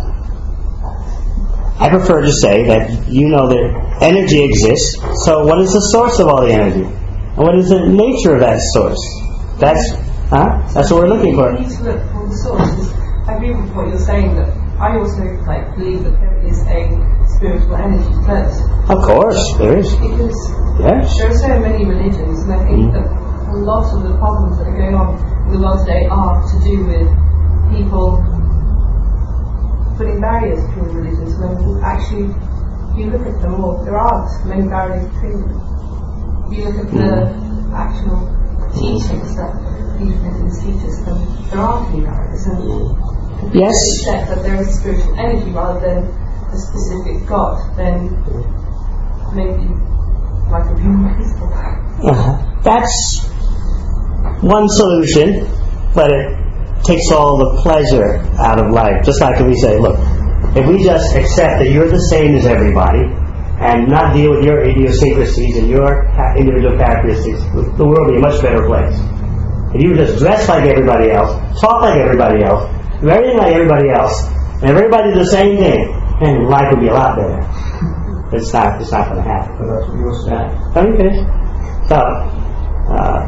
I prefer to say that you know that energy exists, so what is the source of all the energy? And what is the nature of that source? That's huh? That's what we're looking for. You need to look for the source. I agree with what you're saying, that I also like believe that there is a spiritual energy, but of course there is. Because yes. there are so many religions, and I think mm. that a lot of the problems that are going on in the world today are to do with people putting barriers between religions. When actually, if you look at them all, there aren't many barriers between them. If you look at the mm. actual teachings that these religions teach us, then there aren't any barriers. And yes. Accept that there is spiritual energy rather than a specific God, then maybe life would be more peaceful. Uh-huh. That's one solution, but it takes all the pleasure out of life. Just like if we say, look, if we just accept that you're the same as everybody and not deal with your idiosyncrasies and your individual characteristics, the world would be a much better place. If you just dress like everybody else, talk like everybody else, do everything like everybody else, and everybody do the same thing, and life would be a lot better. It's not. It's not going to happen. But that's what you're saying. Uh, let me finish. So, uh,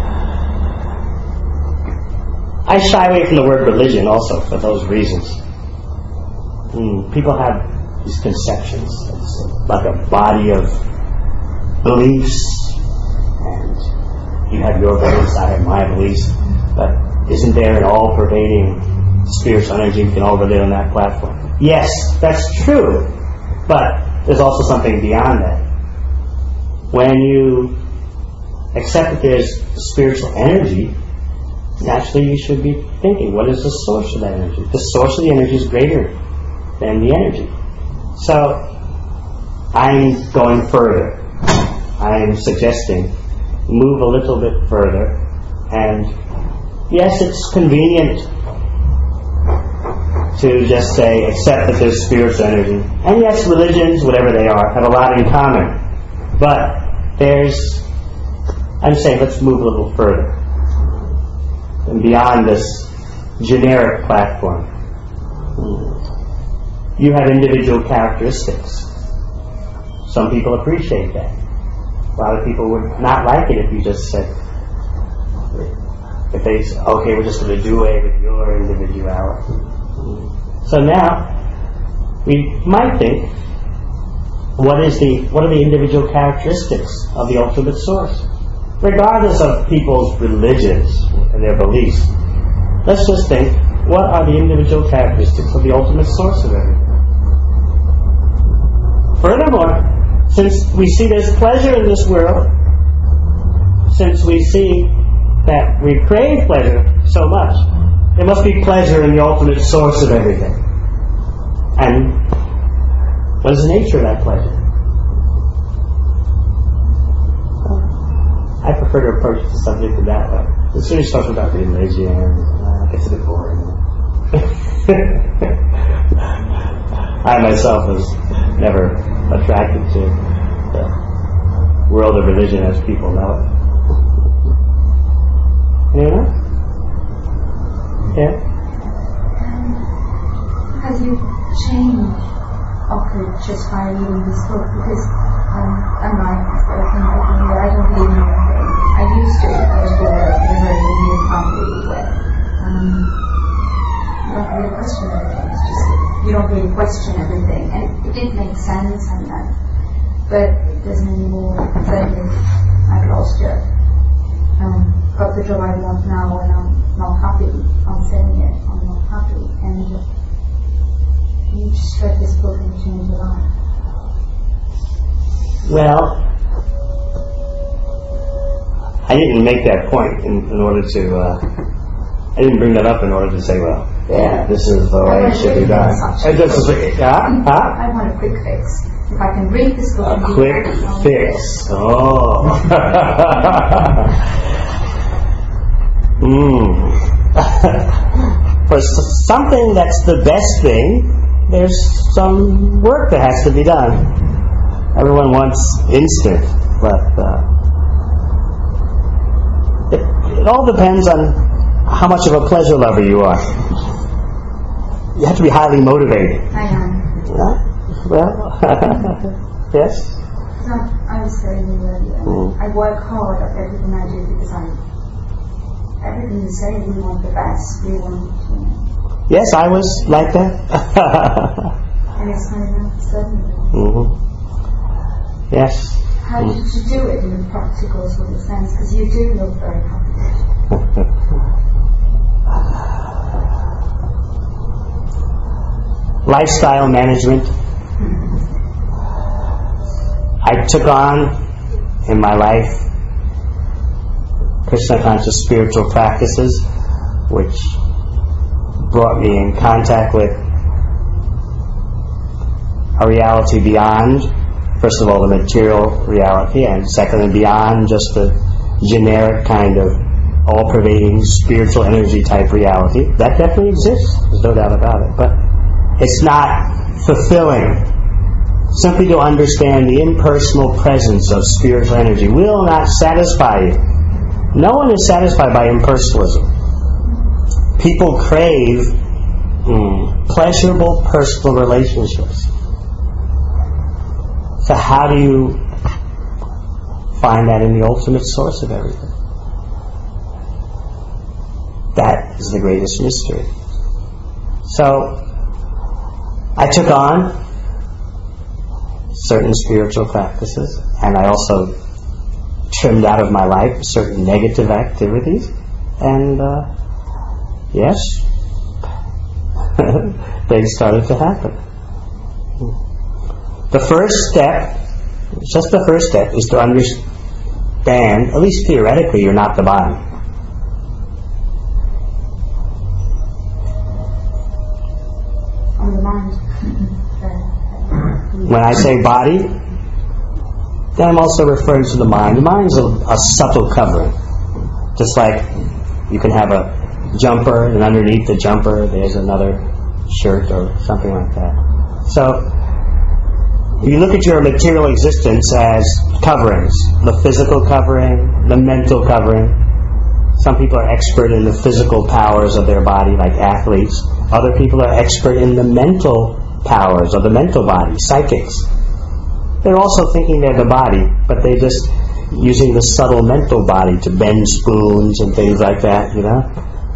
I shy away from the word religion also for those reasons. Mm, people have these conceptions. It's like a body of beliefs, and you have your beliefs, I have my beliefs, but isn't there an all-pervading spiritual energy we can all relate on that platform? Yes, that's true, but there's also something beyond that. When you accept that there's spiritual energy, naturally you should be thinking, what is the source of that energy? The source of the energy is greater than the energy. So, I'm going further. I'm suggesting move a little bit further, and yes, it's convenient to just say, accept that there's spiritual energy. And yes, religions, whatever they are, have a lot in common. But there's, I'm saying, let's move a little further and beyond this generic platform. You have individual characteristics. Some people appreciate that. A lot of people would not like it if you just said, if they say, okay, we're just going to do away with your individuality. So now, we might think, what is the what are the individual characteristics of the ultimate source? Regardless of people's religions and their beliefs, let's just think, what are the individual characteristics of the ultimate source of everything? Furthermore, since we see there's pleasure in this world, since we see that we crave pleasure so much, there must be pleasure in the ultimate source of everything. And what is the nature of that pleasure? I prefer to approach the subject in that way. As soon as you talk about religion, uh, it gets a bit boring. I myself was never attracted to the world of religion as people know it. Anyone else? Yeah? Has your change occurred just by reading this book? Because um, I'm right, I don't believe in anything. I used to, I was born in a very Indian family where um, you don't really question everything. It's just, you don't really question everything. And it, it did make sense and that, but it doesn't anymore. Then I've lost it. Um, got the job I want now and I'm not happy. I'm saying it, I'm not happy. And uh, you just read this book and change your life. Well, I didn't make that point in, in order to, uh, I didn't bring that up in order to say, well, yeah, this is the way it should be done. I this is, yeah, huh? I want a quick fix. if I can read this book. A quick fix. Oh. mm. For something that's the best thing, there's some work that has to be done. Everyone wants instant, but uh, it, it all depends on how much of a pleasure lover you are. You have to be highly motivated. I am. Yeah? Well, yes? No, I was saying earlier, Mm. I work hard at everything I do because I, everything you say, we want the best, we want, you know. Yes, I was like that. And it's kind of suddenly. Mm-hmm. Yes. How did you do it in a practical sort of sense? Because you do look very happy. Lifestyle management. I took on in my life Krishna conscious spiritual practices, which brought me in contact with a reality beyond, first of all, the material reality, and secondly, beyond just the generic kind of all-pervading spiritual energy type reality. That definitely exists, there's no doubt about it, but it's not fulfilling. Simply to understand the impersonal presence of spiritual energy will not satisfy you. No one is satisfied by impersonalism. People crave mm, pleasurable personal relationships. So how do you find that in the ultimate source of everything? That is the greatest mystery. So I took on certain spiritual practices, and I also trimmed out of my life certain negative activities, and uh, yes, things started to happen. The first step, just the first step, is to understand, at least theoretically, you're not the body. On the mind. When I say body, then I'm also referring to the mind. The mind's a, a subtle covering. Just like you can have a jumper, and underneath the jumper there's another shirt or something like that. So you look at your material existence as coverings. The physical covering, the mental covering. Some people are expert in the physical powers of their body, like athletes. Other people are expert in the mental powers of the mental body, psychics. They're also thinking they're the body, but they're just using the subtle mental body to bend spoons and things like that, you know?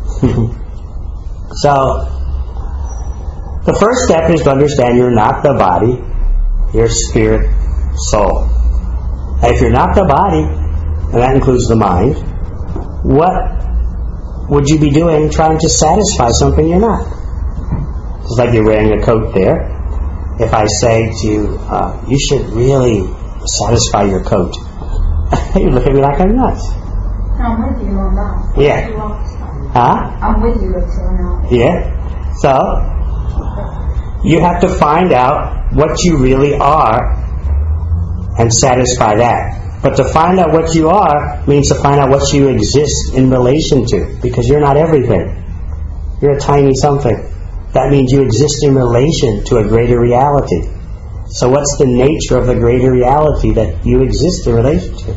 So, the first step is to understand you're not the body, you're spirit, soul. And if you're not the body, and that includes the mind, what would you be doing trying to satisfy something you're not? It's like you're wearing a coat there. If I say to you, uh, you should really satisfy your coat, you look at me like I'm nuts. I'm with you on that. Yeah. Huh? I'm with you until now. Yeah. So, you have to find out what you really are and satisfy that. But to find out what you are means to find out what you exist in relation to, because you're not everything. You're a tiny something. That means you exist in relation to a greater reality. So what's the nature of the greater reality that you exist in relation to?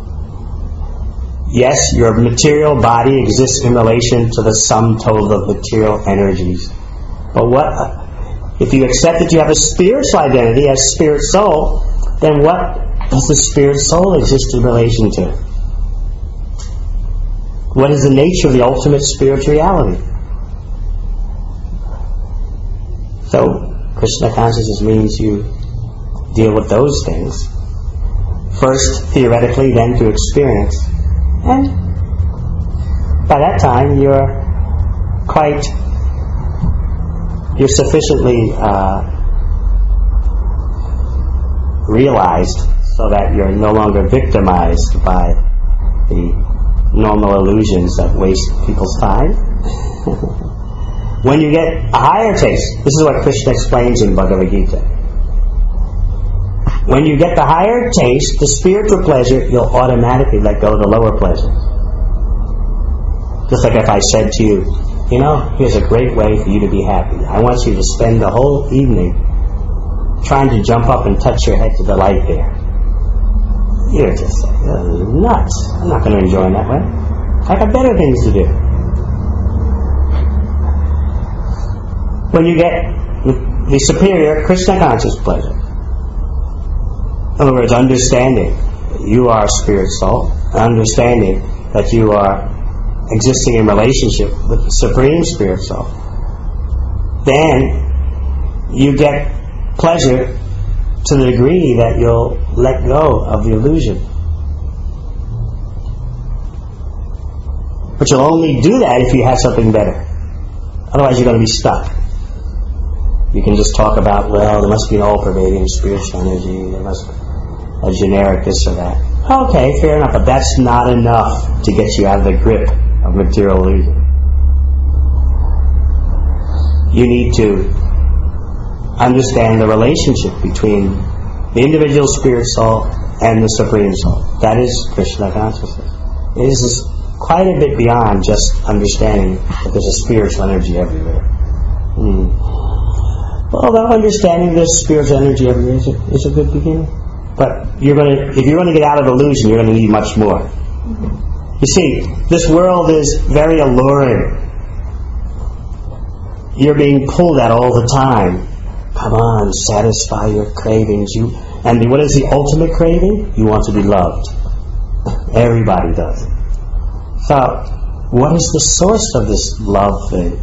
Yes, your material body exists in relation to the sum total of material energies. But what, if you accept that you have a spiritual identity as spirit soul, then what does the spirit soul exist in relation to? What is the nature of the ultimate spiritual reality? So, Krishna consciousness means you deal with those things. First theoretically, then through experience. And by that time, you're quite, you're sufficiently uh, realized so that you're no longer victimized by the normal illusions that waste people's time. When you get a higher taste, this is what Krishna explains in Bhagavad Gita. When you get the higher taste, the spiritual pleasure, you'll automatically let go of the lower pleasures. Just like if I said to you, you know, here's a great way for you to be happy. I want you to spend the whole evening trying to jump up and touch your head to the light there. You're just uh, nuts. I'm not going to enjoy it that way. I got better things to do. When you get the superior Krishna conscious pleasure, in other words, understanding you are spirit soul, understanding that you are existing in relationship with the supreme spirit soul, then you get pleasure to the degree that you'll let go of the illusion. But you'll only do that if you have something better. Otherwise you're going to be stuck. You can just talk about, well, there must be an all-pervading spiritual energy, there must be a generic this or that. Okay, fair enough, but that's not enough to get you out of the grip of material illusion. You need to understand the relationship between the individual spirit soul and the supreme soul. That is Krishna consciousness. It is quite a bit beyond just understanding that there's a spiritual energy everywhere. Hmm. Although understanding there's spiritual energy everywhere is a, is a good beginning. But you're going to, if you're going to get out of illusion, you're going to need much more. You see, this world is very alluring. You're being pulled at all the time. Come on, satisfy your cravings. You and what is the ultimate craving? You want to be loved. Everybody does. So, what is the source of this love thing?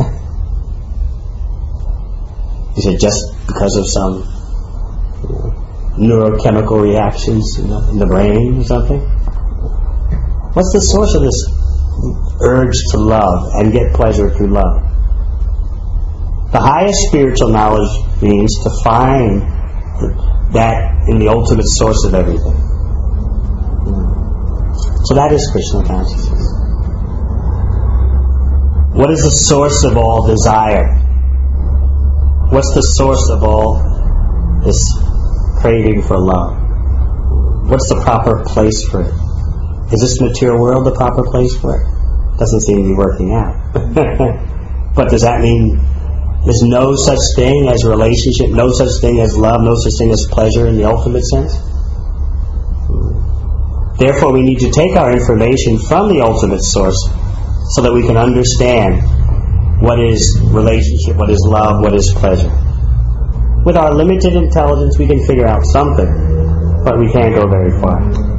Is it just because of some you know, neurochemical reactions in the, in the brain or something? What's the source of this urge to love and get pleasure through love? The highest spiritual knowledge means to find that in the ultimate source of everything. So that is Krishna consciousness. What is the source of all desire? What's the source of all this craving for love? What's the proper place for it? Is this material world the proper place for it? Doesn't seem to be working out. But does that mean there's no such thing as relationship, no such thing as love, no such thing as pleasure in the ultimate sense? Therefore, we need to take our information from the ultimate source so that we can understand what is relationship, what is love, what is pleasure. With our limited intelligence, we can figure out something, but we can't go very far.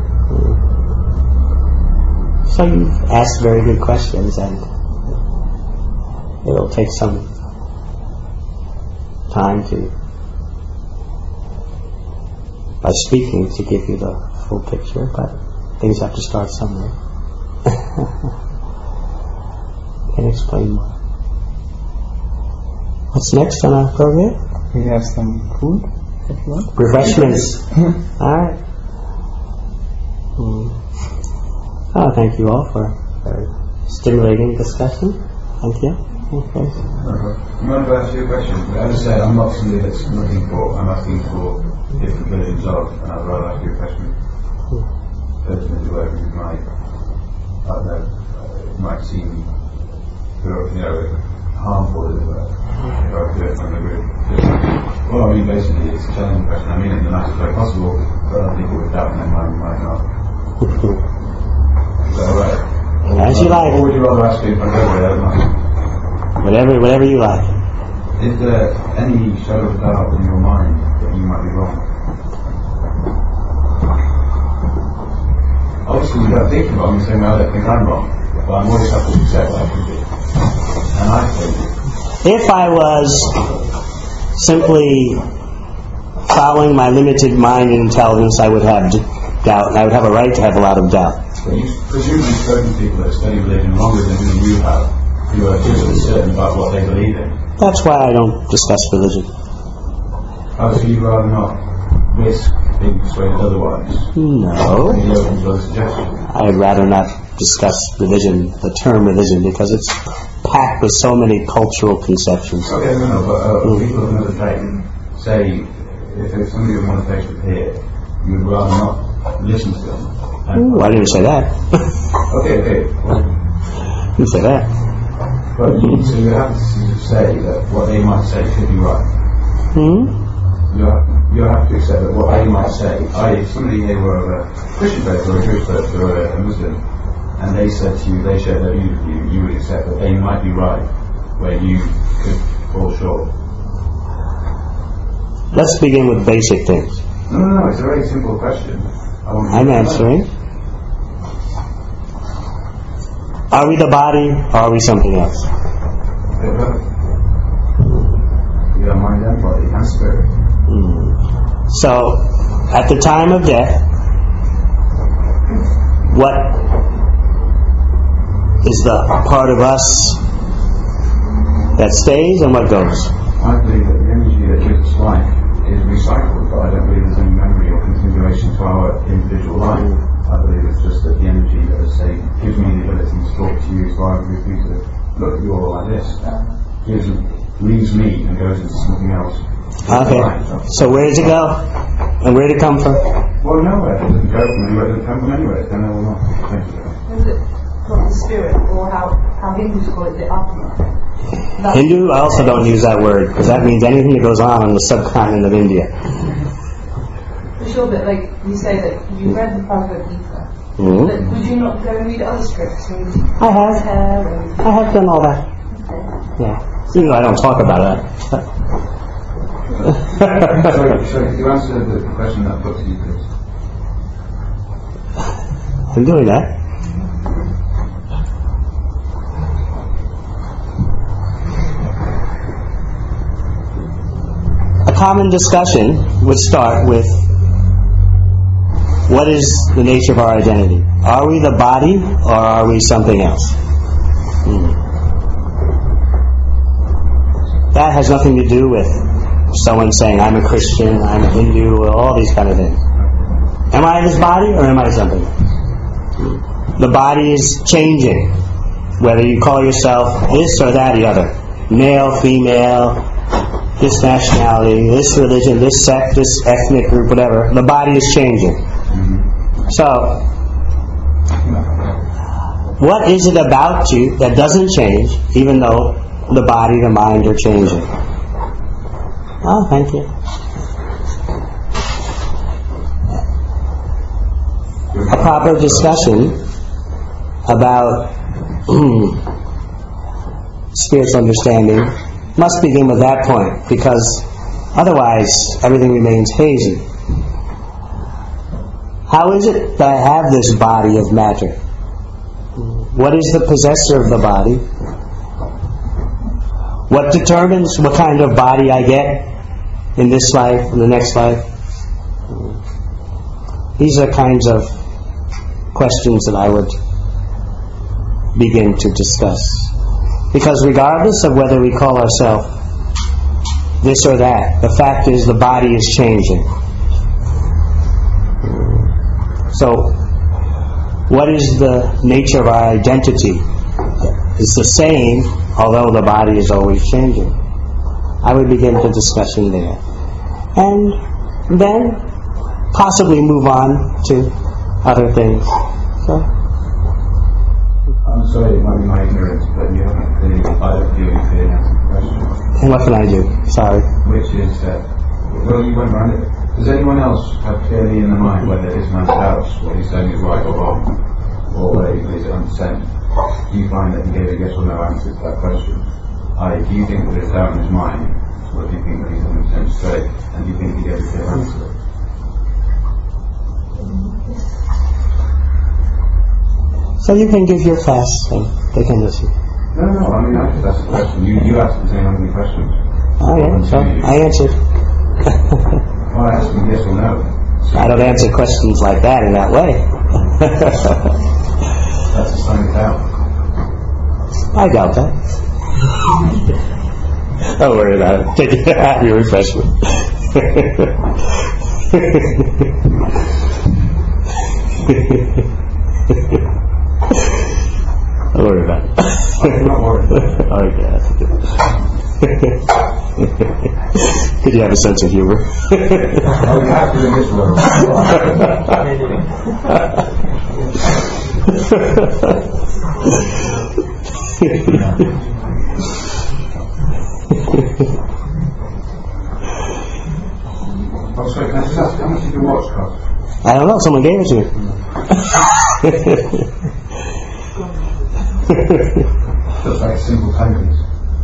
So you've asked very good questions, and it'll take some time to, by speaking, to give you the full picture, but things have to start somewhere. Can explain more. What's next on our program? We have some food, if you want. Refreshments. Alright. Mm. Oh, thank you all for a very stimulating discussion. Thank you. Okay. Uh-huh. I'm going to ask you a question. As I said, I'm not somebody that's looking for, I'm asking for different versions of, and I'd rather ask you a question. Pertinent to whatever you might, I don't know, it might seem, you know, harmful, as it were. If I do it from the group. Well, I mean, basically, it's a challenging question. I mean it in the nicest way possible, but I think it would doubt and might, might not. Is that alright? As you like. Or would you rather ask me if I go there? I don't mind. Whatever, whatever you like. Is there any shadow of doubt in your mind that you might be wrong? Obviously, you don't think about me saying, well, I don't think I'm wrong, but I'm always happy to accept that I can be. And I think. If I was simply following my limited mind and intelligence, I would have d- doubt, and I would have a right to have a lot of doubt. But you presumably spoken to people that study religion longer than you have, who are just certain about what they believe in. That's why I don't discuss religion. Oh, so you'd rather not risk being persuaded otherwise? No. You're open to a suggestion? I'd rather not discuss religion, the term religion, because it's packed with so many cultural conceptions. Okay, no, no, but uh, mm. people of another faith say if, if somebody was motivated here, you would rather not listen to them. Ooh, I didn't say that. Okay, okay. Well, You say that. but you, so you have to say that what they might say should be right. Hmm? You have, you have to accept that what they might say, I, if somebody here were of a Christian faith or a Jewish faith or a, a Muslim, and they said to you, they shared their views with you, you would accept that they might be right, where you could fall short. Let's begin with basic things. No, no, no, it's a very simple question. I want you I'm to know. answering. Are we the body, or are we something else? Okay, perfect. We are mind and body and spirit. Mm. So, at the time of death, what is the part of us that stays and what goes? I believe that the energy that gives us life is recycled, but I don't believe there's any memory or continuation to our individual life. I believe it's just that the energy that is say gives me the ability to talk to you, to argue with you, to look at you all like this, gives leaves me and goes into something else. Okay. So where does it go? And where did it come from? Well, nowhere. It doesn't go from anywhere. It doesn't come from anywhere. It's done all along. Thank you. Is it not the spirit, or how, how Hindus call it, the Atma? That's Hindu, I also don't use that word, because that means anything that goes on on the subcontinent of India. for sure, but like you say that you read the Bhagavad Gita. Mm-hmm. But would you not go and read other scripts? And I have. hair and I have done all that. Yeah. Even though I don't talk about it. Sorry, sorry, could you answer the question that I put to you, please? I'm doing that. A common discussion would start with, what is the nature of our identity? Are we the body, or are we something else? Hmm. That has nothing to do with someone saying, I'm a Christian, I'm a Hindu, or all these kind of things. Am I this body, or am I something else? The body is changing, whether you call yourself this or that or the other. Male, female, this nationality, this religion, this sect, this ethnic group, whatever. The body is changing. So, what is it about you that doesn't change, even though the body, the mind are changing? Oh, thank you. A proper discussion about spiritual understanding must begin with that point, because otherwise everything remains hazy. How is it that I have this body of matter? What is the possessor of the body? What determines what kind of body I get in this life, in the next life? These are kinds of questions that I would begin to discuss. Because regardless of whether we call ourselves this or that, the fact is the body is changing. So, what is the nature of our identity? It's the same, although the body is always changing. I would begin the discussion there. And then possibly move on to other things. So, I'm sorry, it might be my ignorance, but you haven't clearly, I don't feel you clearly answered the question. and what can I do? Sorry. Which is that, well, you went around it. Does anyone else have clearly in their mind whether this man's doubts what he's saying is right or wrong, or whether he is uncertain? Do you find that he gave a yes or no answer to that question? I, do you think that there's doubt in his mind, or do you think that he's one hundred percent straight, and do you think he gave a clear answer? So you can give your class and they can listen. No, no, I mean, I just asked the question. You, you asked the same how many questions. Oh yeah, so I answered. Well, I asked him yes or no. So I don't answer questions like that in that way. that's a sign of doubt. I doubt that. Don't worry about it. Take it out your refreshment. Don't worry about it. I'm not worried. Okay, that's good. Could you have a sense of humor? Oh, you have to in this world. Oh, sorry, can I just ask, how much did your watch cost? I don't know, someone gave it to me. Just like simple payments.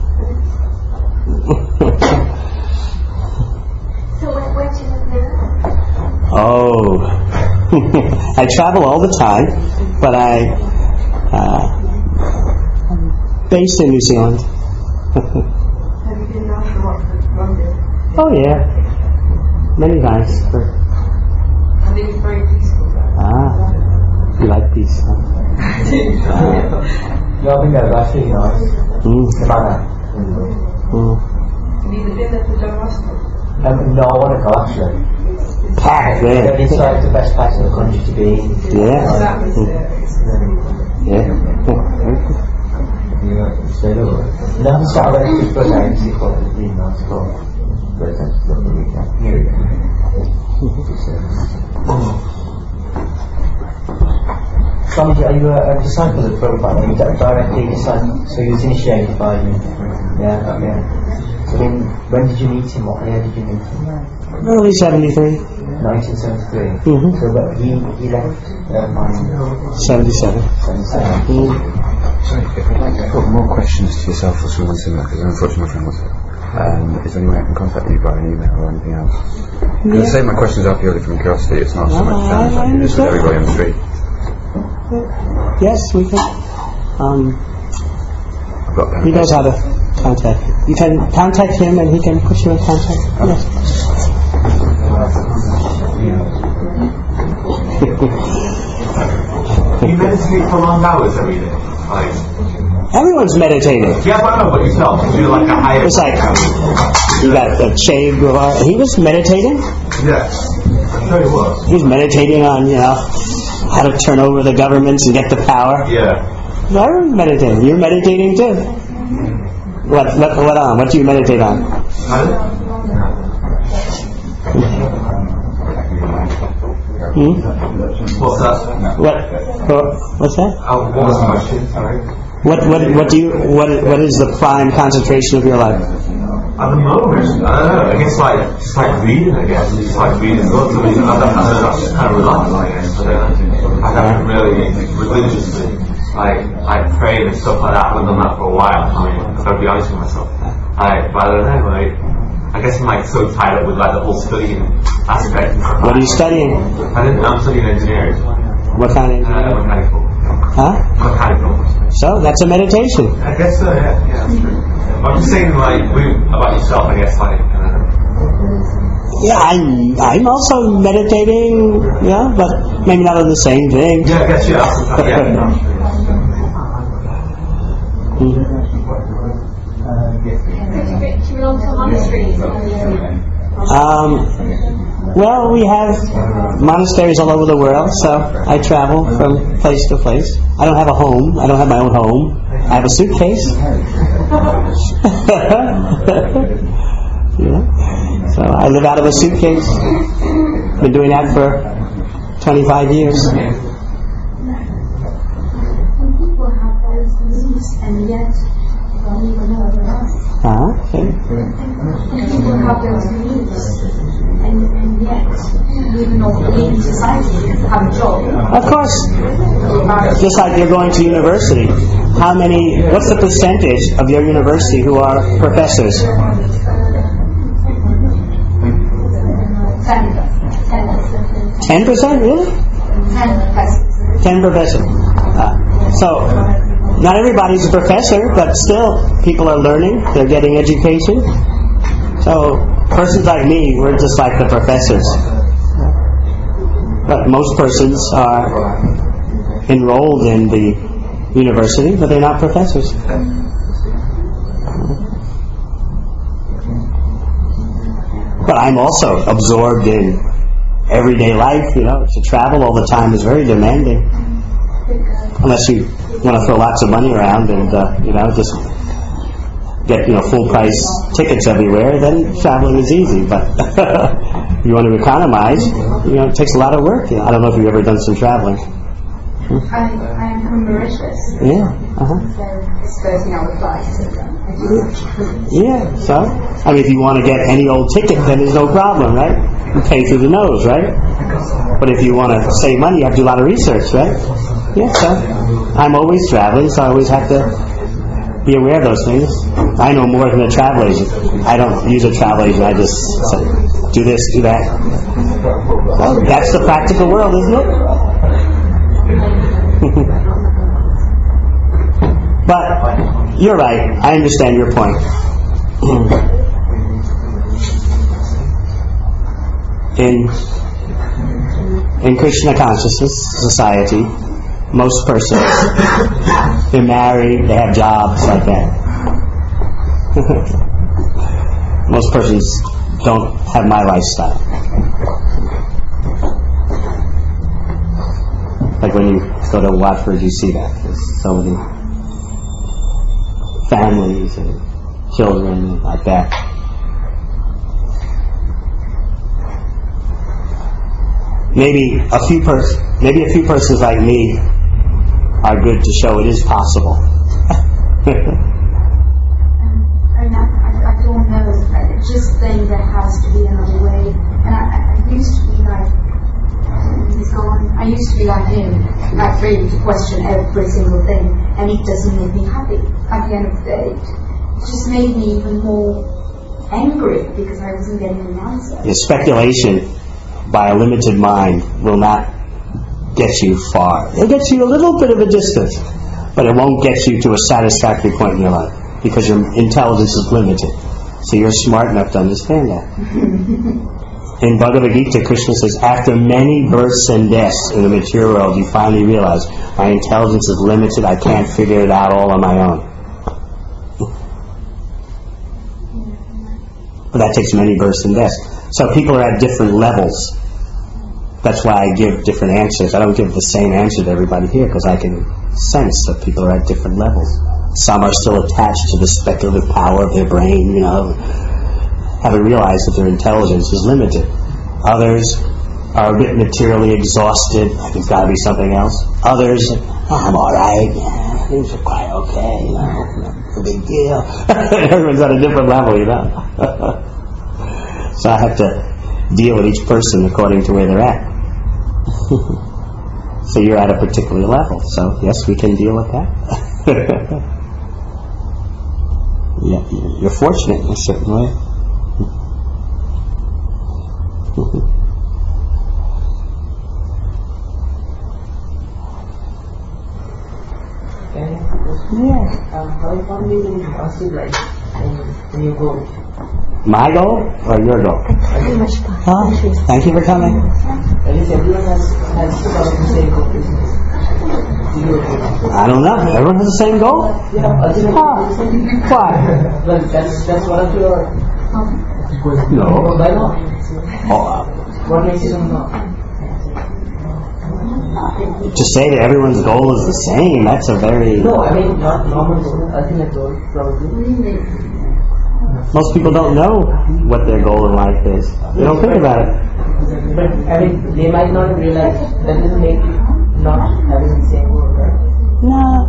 So where, where do you live? Oh, I travel all the time, but I uh, based in New Zealand. Have you been down to Rockford, London? Oh yeah, many times. For, I think it's very peaceful there. ah, you like peace? Huh? I do. Yeah, I think that's actually nice. Mm. Savannah. Mm. Have you been there for John Russell? Um, no, I want to go actually. Packed Yeah, there. it's like the best place in the country to be. Yeah. That was there. Yeah. Yeah, so do it. No, I'm sorry, I just put that in the call. It's really nice to go. Very nice to go to the weekend. Here we go. Swamiji, are you a, a disciple of Prabhupada? Are you di- directly a disciple? So he was initiated by you? Yeah, yeah. So then, when did you meet him? What year did you meet him? Early seventy-three. nineteen seventy-three. Mhm. So but he, he left uh, mine seventy-seven. seventy-seven. Mm. Sorry, if I'd like to put more questions to yourself or someone similar, because unfortunately my friend was um, is there any way I can contact you by an email or anything else? Because I say my questions are purely from curiosity, it's not so much Ah, um, I just with understand. everybody on the street. Yes, we can. Um, I've got pen he and knows how paper. to contact. You can contact him, and he can put you in contact. Yes. You meditate for long hours every day. Like, Everyone's meditating. yeah, but I know about yourself. You're like a higher. It's like you got a Che Guevara. He was meditating. Yeah. I'm sure it was. He was meditating on, you know, how to turn over the governments and get the power. Yeah. Everyone's meditating. You're meditating too. What? What? What on? What do you meditate on? Hmm? What's that? What? what? What's that? Oh, what was the question? Sorry. What? What? What do you? What? What is the prime concentration of your life? At the moment, I don't know. I guess like just like reading. I guess just like reading books. I mean, I don't, I don't know. That's just kind of relaxing. I guess. But, uh, I haven't really religiously like like prayed and stuff like that. I haven't done that for a while. I mean, I've got to be honest with myself. Like, but I don't know. Like, I guess I'm like so tied up with like the whole studying aspect. And stuff What are like you studying? that. I didn't. I'm studying engineering. What kind of Uh, engineering? mechanical. Huh? Mechanical. So that's a meditation. I guess so. Yeah. Yeah. That's true. I'm just saying, like, about yourself. I guess, like. Uh, Yeah, I'm. I'm also meditating. Yeah, but maybe not on the same thing. yeah. I guess yeah. That's, yeah. No. Mhm. Do you belong to monasteries? Um, well, we have monasteries all over the world, so I travel from place to place. I don't have a home. I don't have my own home. I have a suitcase. Yeah. So I live out of a suitcase. Been doing that for twenty-five years. Some people have those beliefs and yet don't even know they're right. Uh-huh. Okay. People have those beliefs and, and yet, even though they live in society, have a job. Of course. Just like you're going to university. How many, what's the percentage of your university who are professors? Ten. Ten. ten percent, really? Ten professors. ten professors. Uh, so, not everybody's a professor, but still, people are learning, they're getting education. So, persons like me, we're just like the professors. But most persons are enrolled in the university, but they're not professors. But I'm also absorbed in everyday life, you know. To travel all the time is very demanding. Unless you want to throw lots of money around and, uh, you know, just get, you know, full price tickets everywhere, then traveling is easy. But if you want to economize, you know, it takes a lot of work. You know, I don't know if you've ever done some traveling. I, I'm from Mauritius. Yeah. Uh-huh. So it's thirteen hour flight. Yeah. So, I mean, if you want to get any old ticket, then there's no problem, right? You pay through the nose, right? But if you want to save money, you have to do a lot of research, right? Yeah. So, I'm always traveling, so I always have to be aware of those things. I know more than a travel agent. I don't use a travel agent. I just say, do this, do that. Well, that's the practical world, isn't it? But you're right. I understand your point. In in Krishna consciousness society, most persons, they're married, they have jobs like that. Most persons don't have my lifestyle. Like when you go to Watford, you see that. There's so many families and children like that. Maybe a few pers- maybe a few persons like me are good to show it is possible. I mean, I, I, I don't know. I just think there has to be another way. And I, I used to be like, he's gone. I used to be like him, like really to question every single thing, and it doesn't make me happy. At the end of the day, it just made me even more angry because I wasn't getting an answer. The speculation by a limited mind will not get you far. It gets you a little bit of a distance, but it won't get you to a satisfactory point in your life because your intelligence is limited. So you're smart enough to understand that. In Bhagavad Gita, Krishna says, after many births and deaths in the material world, you finally realize my intelligence is limited, I can't figure it out all on my own. But that takes many births and deaths. So people are at different levels. That's why I give different answers. I don't give the same answer to everybody here because I can sense that people are at different levels. Some are still attached to the speculative power of their brain, you know, haven't realized that their intelligence is limited. Others are a bit materially exhausted, like it's got to be something else. Others, oh, I'm all right, yeah, things are quite okay, you know, no big deal. Everyone's at a different level, you know. So I have to deal with each person according to where they're at. So you're at a particular level, so yes, we can deal with that. Yeah, you're fortunate in a certain way. Yeah. Um, how far do you achieve life in your goal? My goal or your goal? Huh? Thank you for coming. At least everyone has, has sort of the same goal. I don't know. Everyone has the same goal? Yeah, ultimately. Huh. Why? Well, that's, that's one of your... No. Why not? Oh, What makes you not? to say that everyone's goal is the same, that's a very... No, I mean, not normal goal, ultimate goal, probably. Most people don't know what their goal in life is. They don't think about it. But, I mean, they might not realize that doesn't make you not having the same goal, right? No.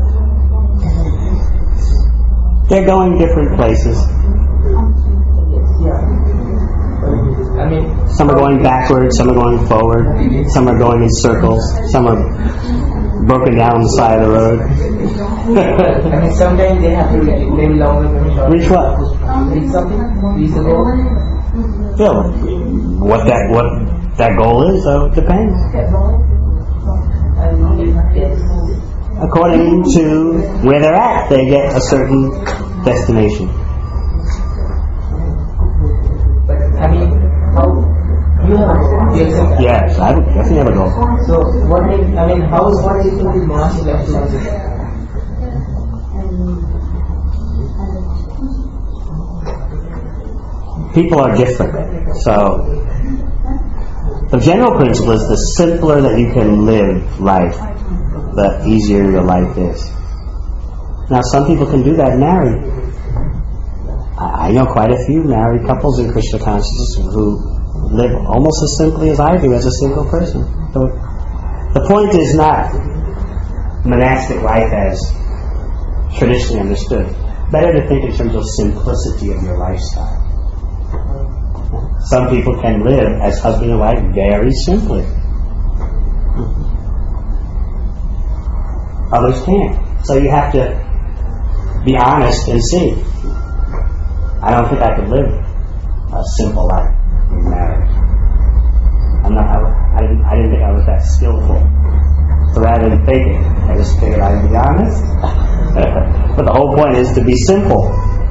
They're going different places. Yeah. I mean, Some are going backwards, some are going forward, some are going in circles, some are broken down on the side of the road. I mean, sometimes they have to reach maybe longer, maybe shorter. Reach what? Reach something, reach the goal. Yeah, what that what that goal is, so it depends. And it's, According to where they're at, they get a certain destination. but I mean, how you have a goal? You accept that? Yes, I would definitely have a goal. So what make, I mean, how is what do you think is monastic life to live? People are different. So the general principle is the simpler that you can live life, the easier your life is. Now some people can do that married. I know quite a few married couples in Krishna consciousness who live almost as simply as I do as a single person. So the point is not monastic life as traditionally understood. Better to think in terms of simplicity of your lifestyle. Some people can live as husband and wife very simply. Others can't. So you have to be honest and see. I don't think I could live a simple life in marriage. I'm not. I, I didn't. I didn't think I was that skillful. So rather than fake it, I just figured I'd be honest. But the whole point is to be simple.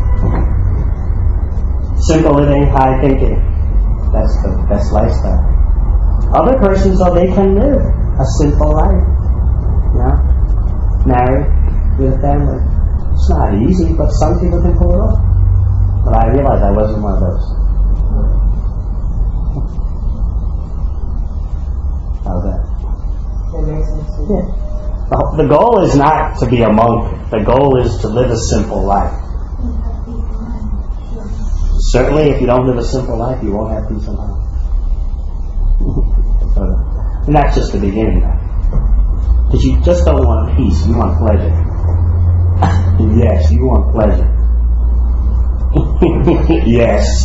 Simple living, high thinking. That's the best lifestyle. Other persons, though, they can live a simple life. Yeah, married with a family. It's not easy, but some people can pull it off. But I realized I wasn't one of those. How's that? That makes sense. Yeah. The, the goal is not to be a monk. The goal is to live a simple life. Certainly, if you don't live a simple life, you won't have peace of mind. And that's just the beginning. Because you just don't want peace, you want pleasure. Yes, you want pleasure. Yes.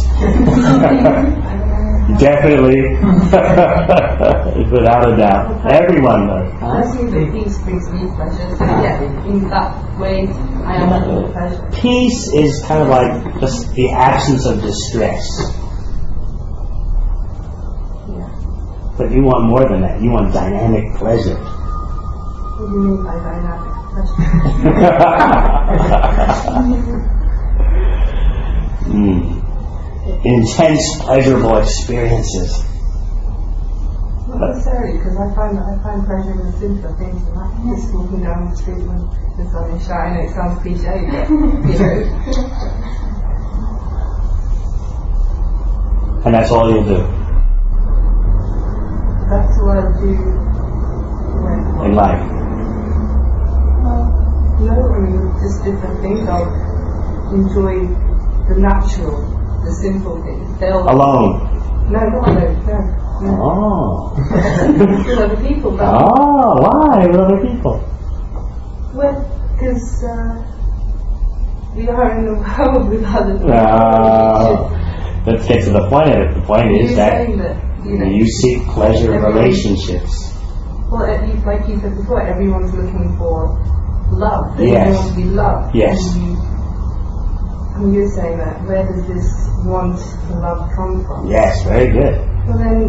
Definitely. Without a doubt. Everyone does. I see that peace brings me pleasure. So yeah, in that way, I am having pleasure. Peace is kind of like just the absence of distress. Yeah. But you want more than that. You want dynamic pleasure. What do you mean by dynamic pleasure? mm. Intense, pleasurable experiences. Not necessarily, because I find I find pleasure in the simpler things, like just walking down the street when the sun is shining. It sounds cliche, but you know. And that's all you'll do That's what I do when in life. no, I mean just different things. I'll enjoy the natural, the simple things. They'll Alone. No, not alone. No. No. Oh. With other people, but Oh, why with other people? well, because uh, we are in the world with other people. Uh, let's get to the point of it. The point You're is that saying that you know you seek pleasure in everyone- relationships. Well, at least, like you said before, everyone's looking for love. They Yes. want to be loved. Yes. And, you, and you're saying that where does this want for love come from? Yes, very good. Well then,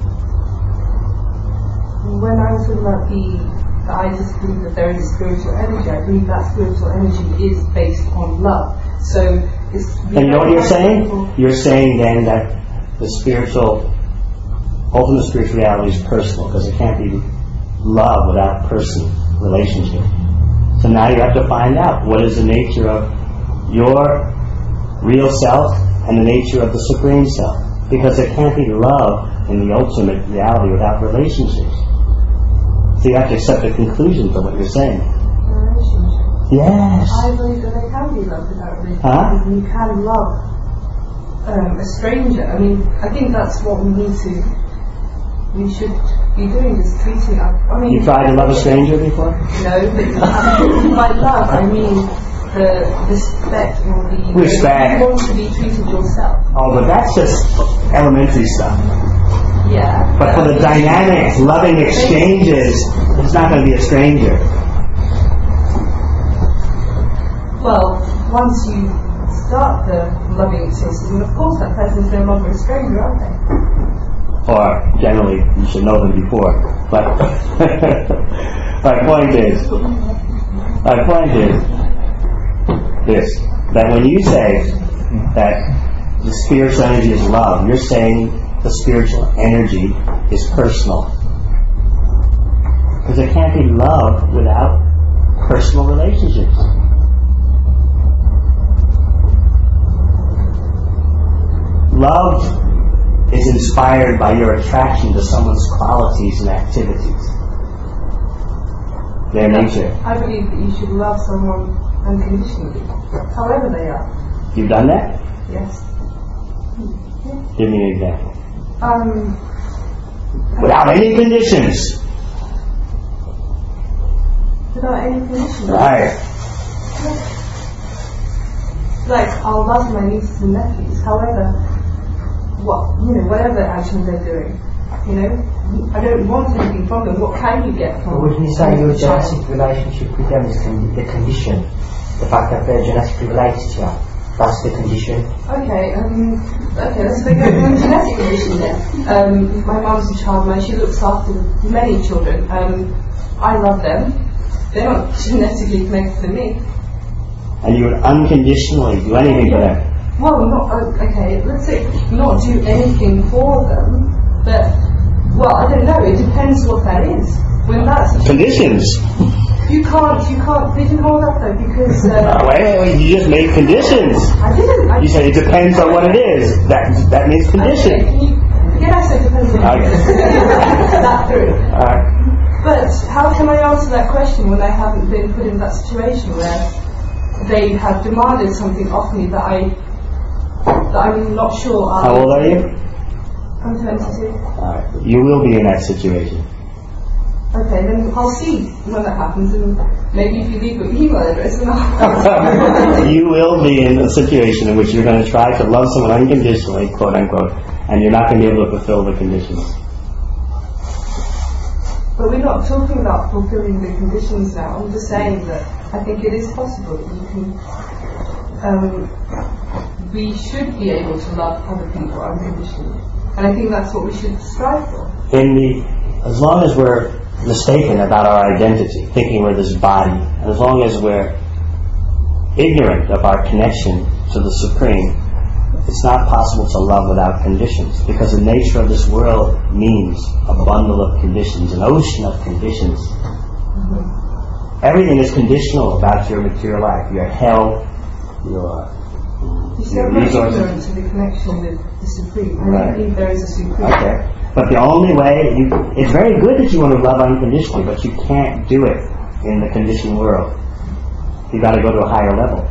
when I was talking about the, that I just believe that there is a spiritual energy, I believe that spiritual energy is based on love. So it's... And you know what you're saying? You're saying then that the spiritual, ultimate spiritual reality is personal, because it can't be love without person, relationship. So now you have to find out what is the nature of your real self and the nature of the Supreme Self. Because there can't be love in the ultimate reality without relationships. So you have to accept the conclusion from what you're saying. Relationship. Yes. I believe that there can be love without relationship. Huh? You can love um, a stranger. I mean, I think that's what we need to, we should be doing, just treating us. I mean, You tried to love a stranger before? No, but by love I mean the respect or the Respect. you want to be treated yourself. Oh, but that's just elementary stuff. Yeah. But for the dynamic, loving exchanges, it's not going to be a stranger. Well, once you start the loving exchanges, then of course that person's no longer a stranger, aren't they? Or generally, you should know them before. But my point is, my point is this: that when you say that the spiritual energy is love, you're saying the spiritual energy is personal. Because there can't be love without personal relationships. Love is inspired by your attraction to someone's qualities and activities. Their nature. I believe that you should love someone unconditionally, however they are. You've done that? Yes. Give me an example. Um, Without any conditions. without any conditions. Right. Like, I'll love my nieces and nephews, however, what, you know, whatever actions they're doing, you know, I don't want anything from them. What can you get from But wouldn't you say your a child? genetic relationship with them is con- the condition? The fact that they're genetically related to you, that's the condition. Okay, um, okay, let's look at the genetic condition then. Um, my mum's a child man, she looks after many children. Um, I love them. They're not genetically connected to me. And you would unconditionally do anything for them. Well, not, uh, okay, let's say not do anything for them, but, well, I don't know, it depends what that is. When that's, Conditions. you can't, you can't pigeonhole that though, because, Uh, uh, wait, wait, wait, you just made conditions. I didn't, I You said it depends on what it is. That that means Okay, condition. can you, yeah, I said it depends on what it is. that through. Alright. But how can I answer that question when I haven't been put in that situation where they have demanded something of me that I that I'm not sure I How old are you? I'm twenty-two. Alright. You will be in that situation. Okay, then I'll see when that happens, and maybe if you leave your email address, and I'll You will be in a situation in which you're going to try to love someone unconditionally, quote unquote, and you're not going to be able to fulfill the conditions. But we're not talking about fulfilling the conditions now. I'm just saying that I think it is possible that you can. Um, we should be able to love other people unconditionally, and I think that's what we should strive for. In the, as long as we're mistaken about our identity, thinking we're this body, as long as we're ignorant of our connection to the Supreme, it's not possible to love without conditions, because the nature of this world means a bundle of conditions, an ocean of conditions. Mm-hmm. Everything is conditional about your material life, your health, your, You see, your I'm not resources. ignorant to the connection with the Supreme. I Right. don't believe there is a Supreme. Okay. But the only way, you, it's very good that you want to love unconditionally, but you can't do it in the conditioned world. You've got to go to a higher level.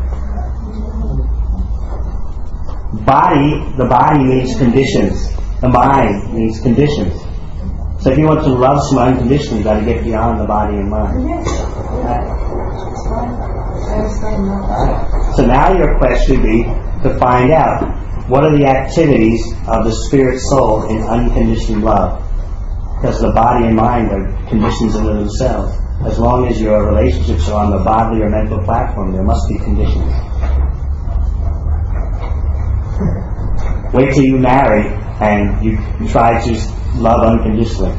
Body, the body needs conditions. The mind needs conditions. So if you want to love someone unconditionally, you've got to get beyond the body and mind. Yes. Yeah. That's fine. I understand that. So now your quest should be to find out what are the activities of the spirit soul in unconditioned love. Because the body and mind are conditions in themselves. As long as your relationships are on the bodily or mental platform, there must be conditions. Wait till you marry and you try to love unconditionally.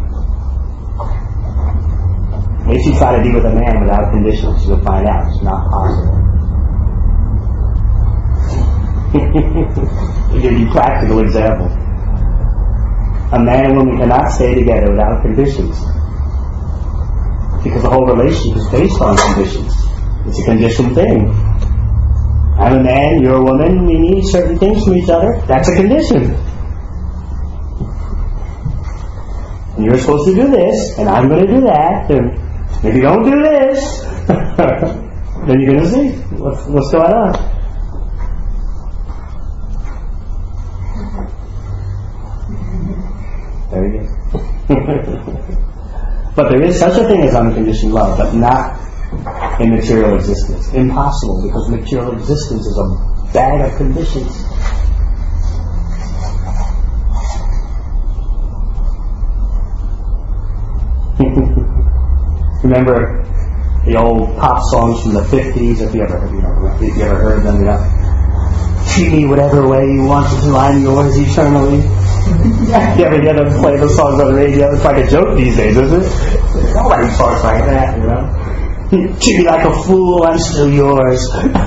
Wait till you try to be with a man without conditions. You'll find out it's not possible. I'll give you practical examples. A man and woman cannot stay together without conditions. Because the whole relationship is based on conditions. It's a conditioned thing. I'm a man, you're a woman, we need certain things from each other. That's a condition. And you're supposed to do this, and I'm going to do that, and if you don't do this, then you're going to see what's, what's going on. There you go. But there is such a thing as unconditioned love, but not in material existence. Impossible, because material existence is a bag of conditions. Remember the old pop songs from the fifties, if you ever, you know, if you ever heard them, you know. Treat me whatever way you want to, I'm yours eternally. You ever hear them play those songs on the radio? It's like a joke these days, isn't it? Nobody talks like that, you know. Treat me like a fool, I'm still yours.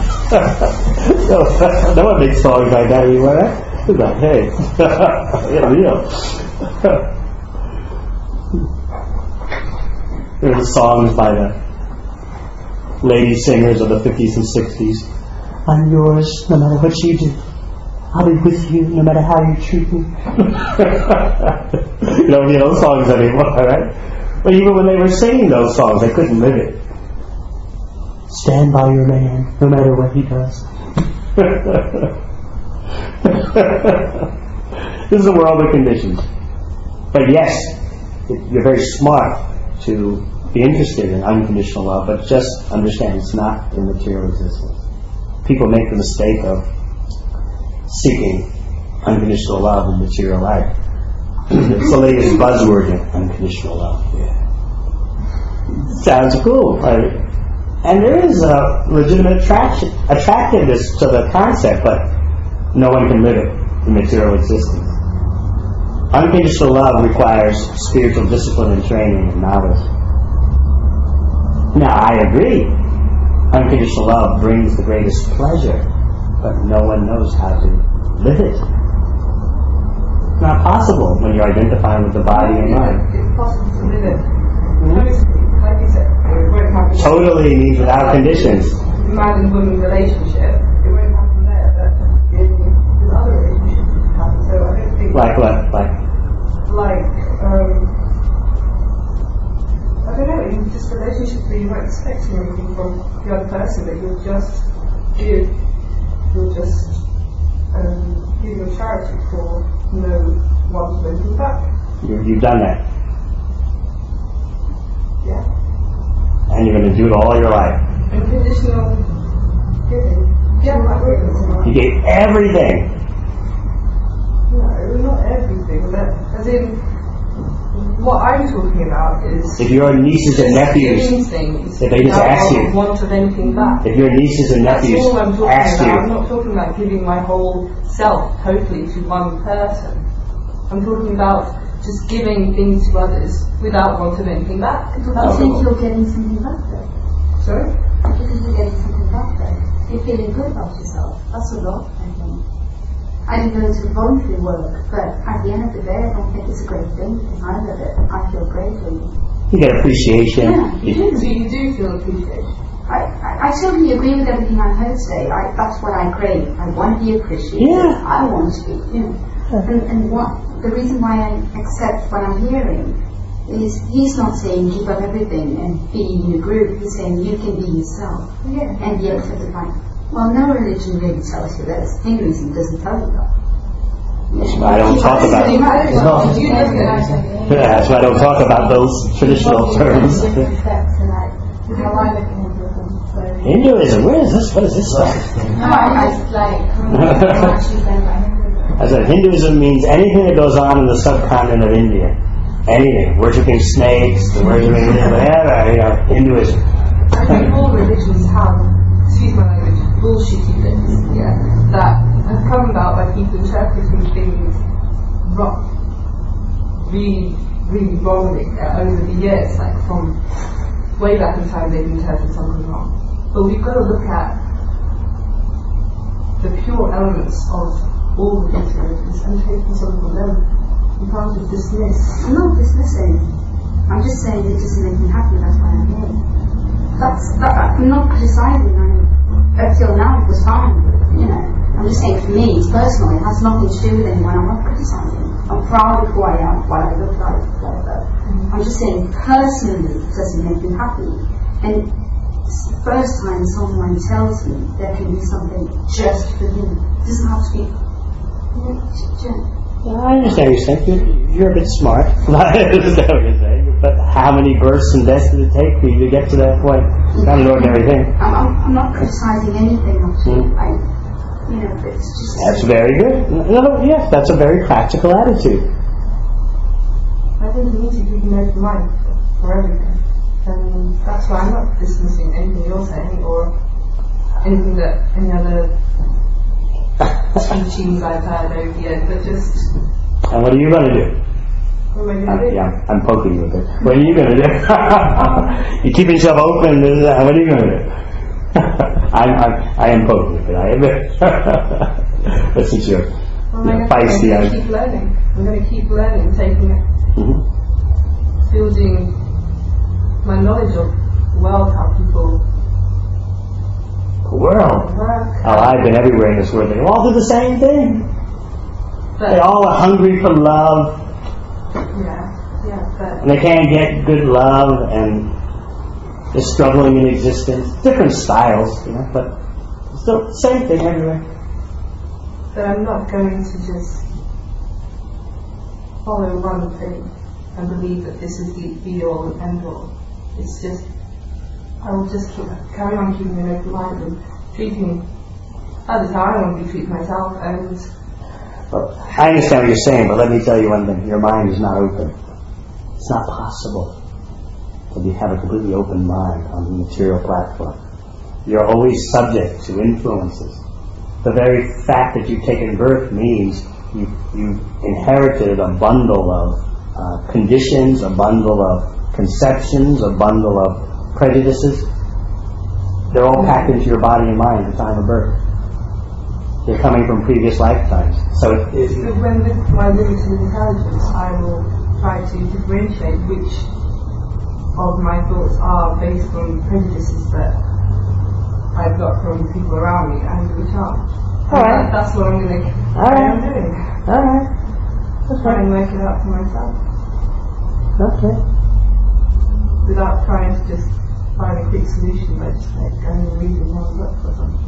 no, no one makes songs like that anymore, right? It's like, hey, yeah, real. There's songs by the lady singers of the fifties and sixties. I'm yours no matter what you do. I'll be with you no matter how you treat me. You don't hear those songs anymore, right? But even when they were singing those songs, they couldn't live it. Stand by your man, no matter what he does. This is a world of conditions. But yes, it, you're very smart to be interested in unconditional love, but just understand it's not in material existence. People make the mistake of seeking unconditional love in material life. It's the latest buzzword, unconditional love. Yeah. Sounds cool, right? And there is a legitimate attraction, attractiveness to the concept, but no one can live it in material existence. Unconditional love requires spiritual discipline and training and knowledge. Now, I agree. Unconditional love brings the greatest pleasure, but no one knows how to live it. It's not possible when you're identifying with the body and mind. It's possible to live it. Mm-hmm. Like you said, it won't happen. Totally means without conditions. Man and woman relationship, it won't happen there, but in, in other relationships it can happen. So I don't think. Like what? Like? Like, um, I don't know, in just relationships where you're not expecting anything from the other person, that you'll just give, you'll just um, give your charity for no one to anything back. You, you've done that. Yeah. And you're going to do it all your life. Unconditional giving. Yeah, I agree with that. You gave everything. No, not everything, but as in, what I'm talking about is If your nieces and nephews, giving things if they just without ask you, want of anything back. if your nieces and That's nephews all I'm talking ask about. I'm you, not talking about giving my whole self totally to one person. I'm talking about just giving things to others without want of anything back. Do you think you're getting something back there? Sorry? Do you think you're getting something back there? You're feeling good about yourself. That's a lot, I think. I didn't go to voluntary work, but at the end of the day, I don't think it's a great thing because I love it. I feel grateful. you get appreciation. Yeah, you do. So you do feel appreciated. I, I, I totally agree with everything I heard today. I, that's what I crave. I want to be appreciated. Yeah. I want to be, you know. And, and what the reason why I accept what I'm hearing is he's not saying give up everything and be in a group. He's saying you can be yourself Yeah. and be able to define. Well, no religion really tells you this. Hinduism doesn't tell you that. That's why I don't talk about it. It's not. You know that. Yeah, that's why I don't talk about those traditional terms. Hinduism, where is this? What is this stuff? No, I, I like. I said Hinduism means anything that goes on in the subcontinent of India. Anything. Worshipping snakes, worshipping whatever, you know, Hinduism. I think all religions have, excuse my language, bullshitty things, yeah, that have come about by people interpreting things wrong, really, really wrongly uh, over the years, like from way back in time they've interpreted something wrong. But we've got to look at the pure elements of all the things religions and taking something from them. You can't just dismiss. I'm not dismissing. I'm just saying it doesn't make me happy. That's why I'm here. That's that. I'm not criticizing. I'm, up till now it was fine. You know. I'm just saying for me, personally, it has nothing to do with anyone. I'm not criticizing. I'm proud of who I am, what I look like, whatever. I'm just saying personally, it doesn't make me happy. And it's the first time someone tells me there can be something just for me. It doesn't have to be. You know, just, Well, I understand what you're saying. You're, you're a bit smart. I understand what you're saying. But how many births and deaths did it take for you to get to that point? It's not an ordinary thing. I'm, I'm, I'm not criticizing anything. Actually. Mm. I, you know, but it's just. That's very good. No, yes, that's a very practical attitude. I think you need to keep an open mind for, for everything. And that's why I'm not dismissing anything you're saying or anything that any other teachings I've heard over the years, but just. And what are you going to do? What am I I'm, going to do? yeah, I'm poking you a bit. What are you going to do? You keep yourself open. uh, What are you going to do? I'm, I'm, I am poking you a bit, I admit. But since you're Well, you know, I'm feisty, going I. to keep learning. I'm going to keep learning, taking it, Mhm. building my knowledge of the world, how people The world. work. Oh, I've been everywhere in this world. They all do the same thing. They But, all are hungry for love, yeah, yeah, but and they can't get good love, and they're struggling in existence. Different styles, you know, but still same thing everywhere. But I'm not going to just follow one thing and believe that this is the be all and end all. It's just, I will just keep, carry on keeping an open mind and treating others how I want to be treated myself. And well, I understand what you're saying, but let me tell you one thing. Your mind is not open. It's not possible to be, have a completely open mind on the material platform. You're always subject to influences. The very fact that you've taken birth means you, you inherited a bundle of uh, conditions, a bundle of conceptions, a bundle of prejudices. They're all packed into your body and mind at the time of birth. They're coming from previous lifetimes. So it, it, so when with my limited intelligence, I will try to differentiate which of my thoughts are based on prejudices that I've got from people around me and which aren't. All right. That, that's what I'm going to All right. doing. All right. Just try and work it out for myself. Okay. Without trying to just find a quick solution by just like going and reading one book or something.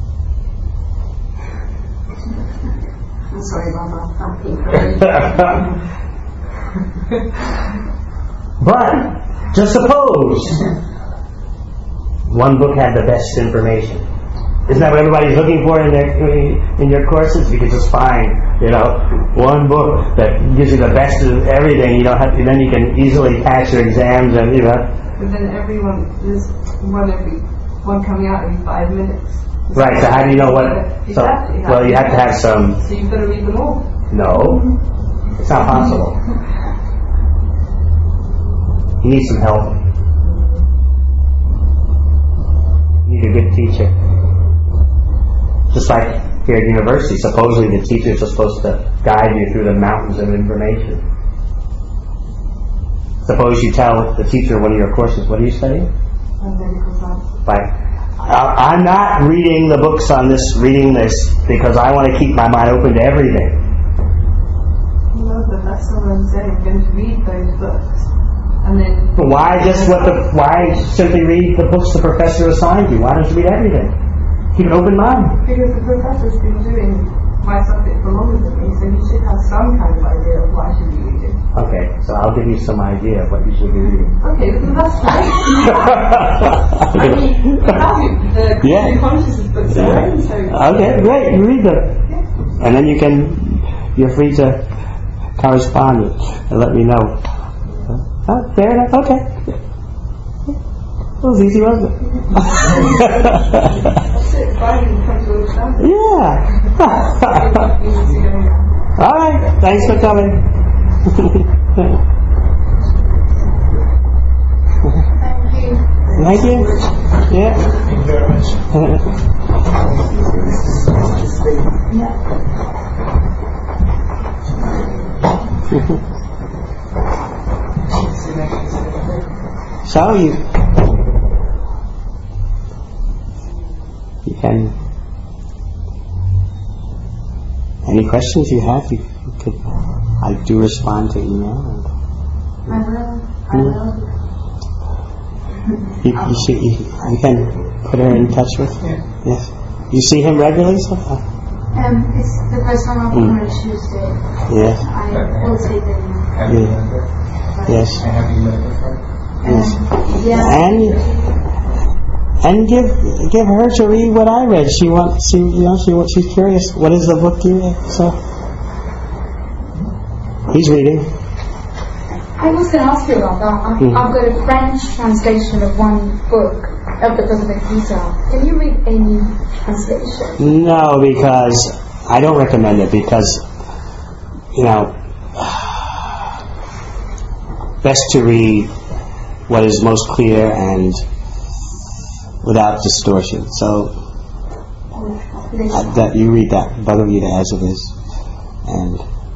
I'm sorry about that. But just suppose one book had the best information. Isn't that what everybody's looking for in their in your courses? You could just find, you know, one book that gives you the best of everything. You don't have to, then you can easily pass your exams, and you know. But then everyone there's one every one coming out every five minutes. Right. So how do you know what? You So have to, you have well, to you have to have some. So you've got to read them all. No, it's not possible. You need some help. You need a good teacher. Just like here at university, supposedly the teachers are supposed to guide you through the mountains of information. Suppose you tell the teacher one of your courses, what are you studying? I'm medical science. Like, I'm not reading the books on this, reading this, because I want to keep my mind open to everything. No, but that's not what I'm saying. I'm going to read those books. And then Why just what the, why simply read the books the professor assigned you? Why don't you read everything? Keep an open mind. Because the professor's been doing my subject for longer than me, so he should have some kind of idea of what I should be reading. Okay, so I'll give you some idea of what you should be reading. Okay, then that's fine. I mean, I have the, Yeah. the consciousness books already, so... Okay, great, you read them. Yeah. And then you can, you're free to correspond and let me know. Oh, fair enough, okay. That was easy, wasn't it? That's it, fine, you come to understand it. Yeah. All right, thanks for coming. Thank you. Yeah. Thank you very much. So you you can any questions you have you, you could I do respond to email. And, I will. I will. You, you, see, you, you can put her in touch with? Yeah. Yes. You see him regularly? So? Uh, Um, it's the first time I've Mm. come on a Tuesday. yes. I will take the Have you Yeah. learned it? Yes. I have you learned it from? Yes. um, yeah. And and give give her to read what I read. She wants she you know she she's curious. What is the book you read? So he's reading. I was going to ask you about that. I've, Mm. I've got a French translation of one book of the Bhagavad Gita. Can you read any translation? No, because I don't recommend it because you know best to read what is most clear and without distortion. So uh, that you read that Bhagavad Gita as it is, and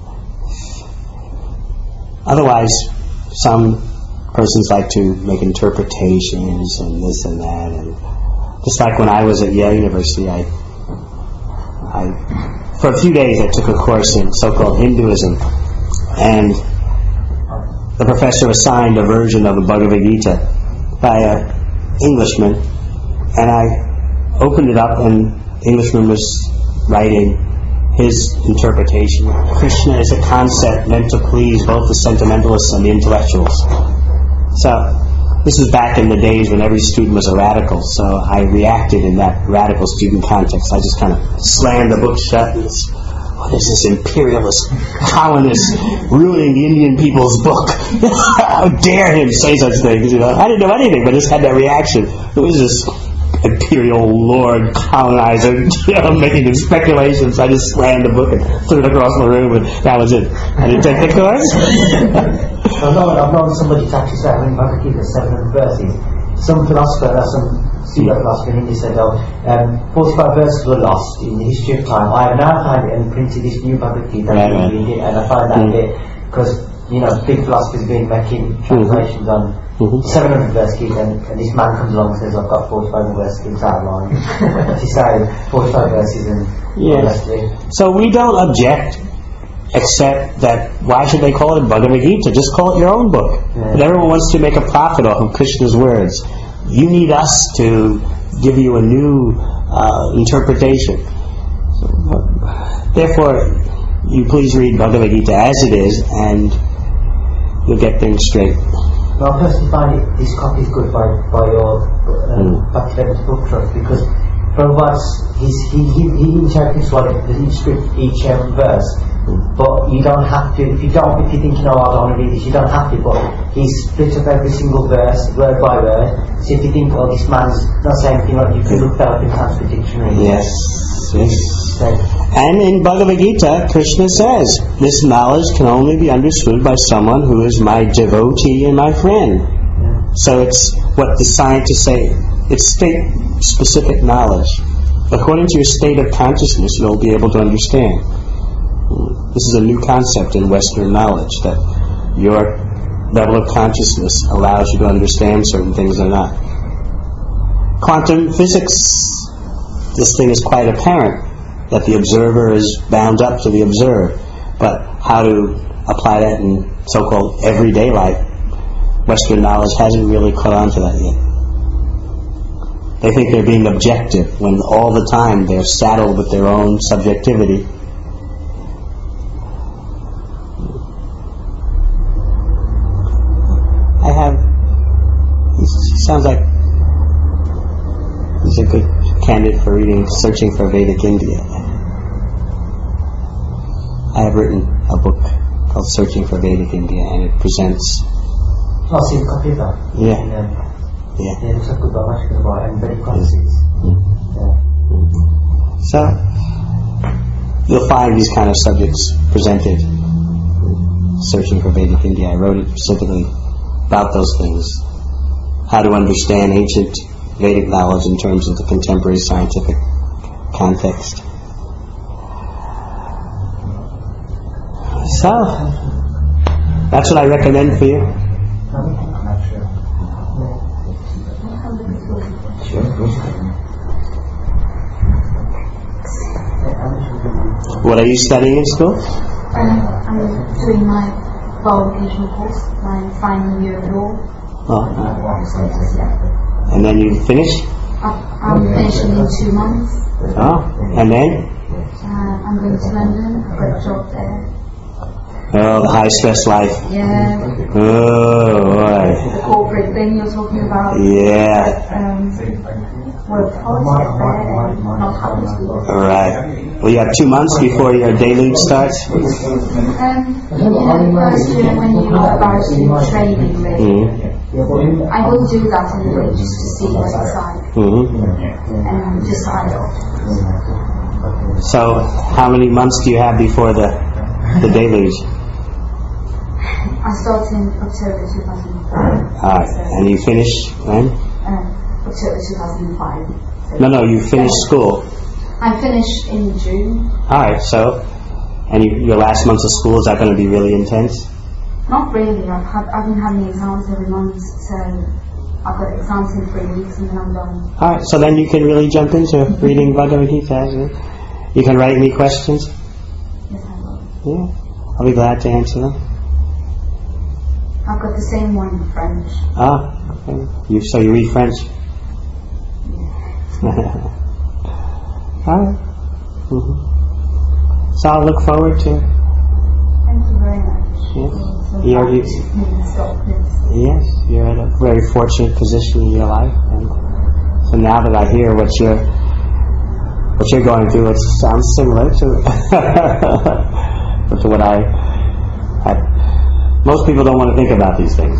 otherwise, some persons like to make interpretations and this and that, and just like when I was at Yale University, I, I for a few days I took a course in so-called Hinduism, and the professor assigned a version of the Bhagavad Gita by an Englishman, and I opened it up, and the Englishman was writing, his interpretation. Krishna is a concept meant to please both the sentimentalists and the intellectuals. So, this is back in the days when every student was a radical, so I reacted in that radical student context. I just kind of slammed the book shut and it's, oh, there's this imperialist colonist ruining the Indian people's book. How dare him say such things, you know. I didn't know anything, but I just had that reaction. It was this imperial lord colonizer, you know, making these speculations. I just slammed the book and threw it across the room, and that was it. I didn't take the course. I've known, I've known somebody to actually say, I mean, Bhagavad Gita, seven hundred verses. Some philosopher, uh, some pseudo philosopher in India said, oh, um, forty-five verses were lost in the history of time. I have now found it and printed this new Bhagavad Gita, right, right. It, and I find that mm. bit, because, you know, big philosophers have been making translations mm-hmm. on mm-hmm. seven hundred verse Gita, and, and this man comes along and says, I've got forty-five verse Gita out of line. She said forty-five verses and yes. So we don't object, except that why should they call it Bhagavad Gita? Just call it your own book. Yeah. But everyone wants to make a profit off of Krishna's words. You need us to give you a new uh, interpretation. So, uh, therefore, you please read Bhagavad Gita as it is, and you'll get things straight. Well, I personally find it, this copy is good by, by your uh, mm. Bhaktivedanta Book Trust, because Prabhupada's, he's, he, he, he interprets what it, each script, each um, verse. But you don't have to, if you don't, if you think, you know, I don't want to read this, you don't have to, but he's split up every single verse, word by word. So if you think, oh, this man's not saying anything, like, you can look that up in Sanskrit dictionary. Yes. Yes. So, and in Bhagavad Gita, Krishna says, this knowledge can only be understood by someone who is my devotee and my friend. yeah. So it's what the scientists say, it's state-specific knowledge. According to your state of consciousness, you'll be able to understand. This is a new concept in Western knowledge, that your level of consciousness allows you to understand certain things or not. Quantum physics, this thing is quite apparent, that the observer is bound up to the observed. But how to apply that in so-called everyday life, Western knowledge hasn't really caught on to that yet. They think they're being objective, when all the time they're saddled with their own subjectivity. I have, he sounds like he's a good candidate for reading Searching for Vedic India. I have written a book called Searching for Vedic India, and it presents... Oh, see the copy of that? Yeah. Yeah. Yeah. Yeah, it looks like good, but I'm actually going to buy it, and very concise. Mm. Yeah. So, you'll find these kind of subjects presented. Searching for Vedic India. I wrote it specifically about those things. How to understand ancient Vedic knowledge in terms of the contemporary scientific context. So, that's what I recommend for you. What are you studying in school? Um, I'm doing my vocational course, my final year of law. Oh. Yeah. And then you finish? I- I'm finishing in two months. Oh. And then? Uh, I'm going to London. I've got a job there. Oh, the high stress life. Yeah. Oh, boy. The corporate thing you're talking about. Yeah. Um, well, politics there, not public school. Alright. Well, you have two months before your deluge starts? Um, you know, the first year when you are about to training, really. Mm-hmm. I will do that anyway, just to see what it's like. Mm-hmm. And decide. So, how many months do you have before the, the deluge? I start in October two thousand five. Alright. And you finish when? Uh, October two thousand five. So No, no, you finish school. I finish in June. Alright, so, and you, your last months of school, is that going to be really intense? Not really. I've had I've been having exams every month, so I've got exams in three weeks and then I'm done. Alright, so then you can really jump into reading Bhagavad Gita. Isn't it? You can write me questions. Yes, I will. Yeah, I'll be glad to answer them. I've got the same one in French. Ah, okay. You, so you read French? Yeah. Alright. Mm-hmm. So I'll look forward to. Thank you very much. Yes. So You're, you, stop this. yes, you're in a very fortunate position in your life, and so now that I hear what you're what you're going through, it sounds similar to to what I had. Most people don't want to think about these things,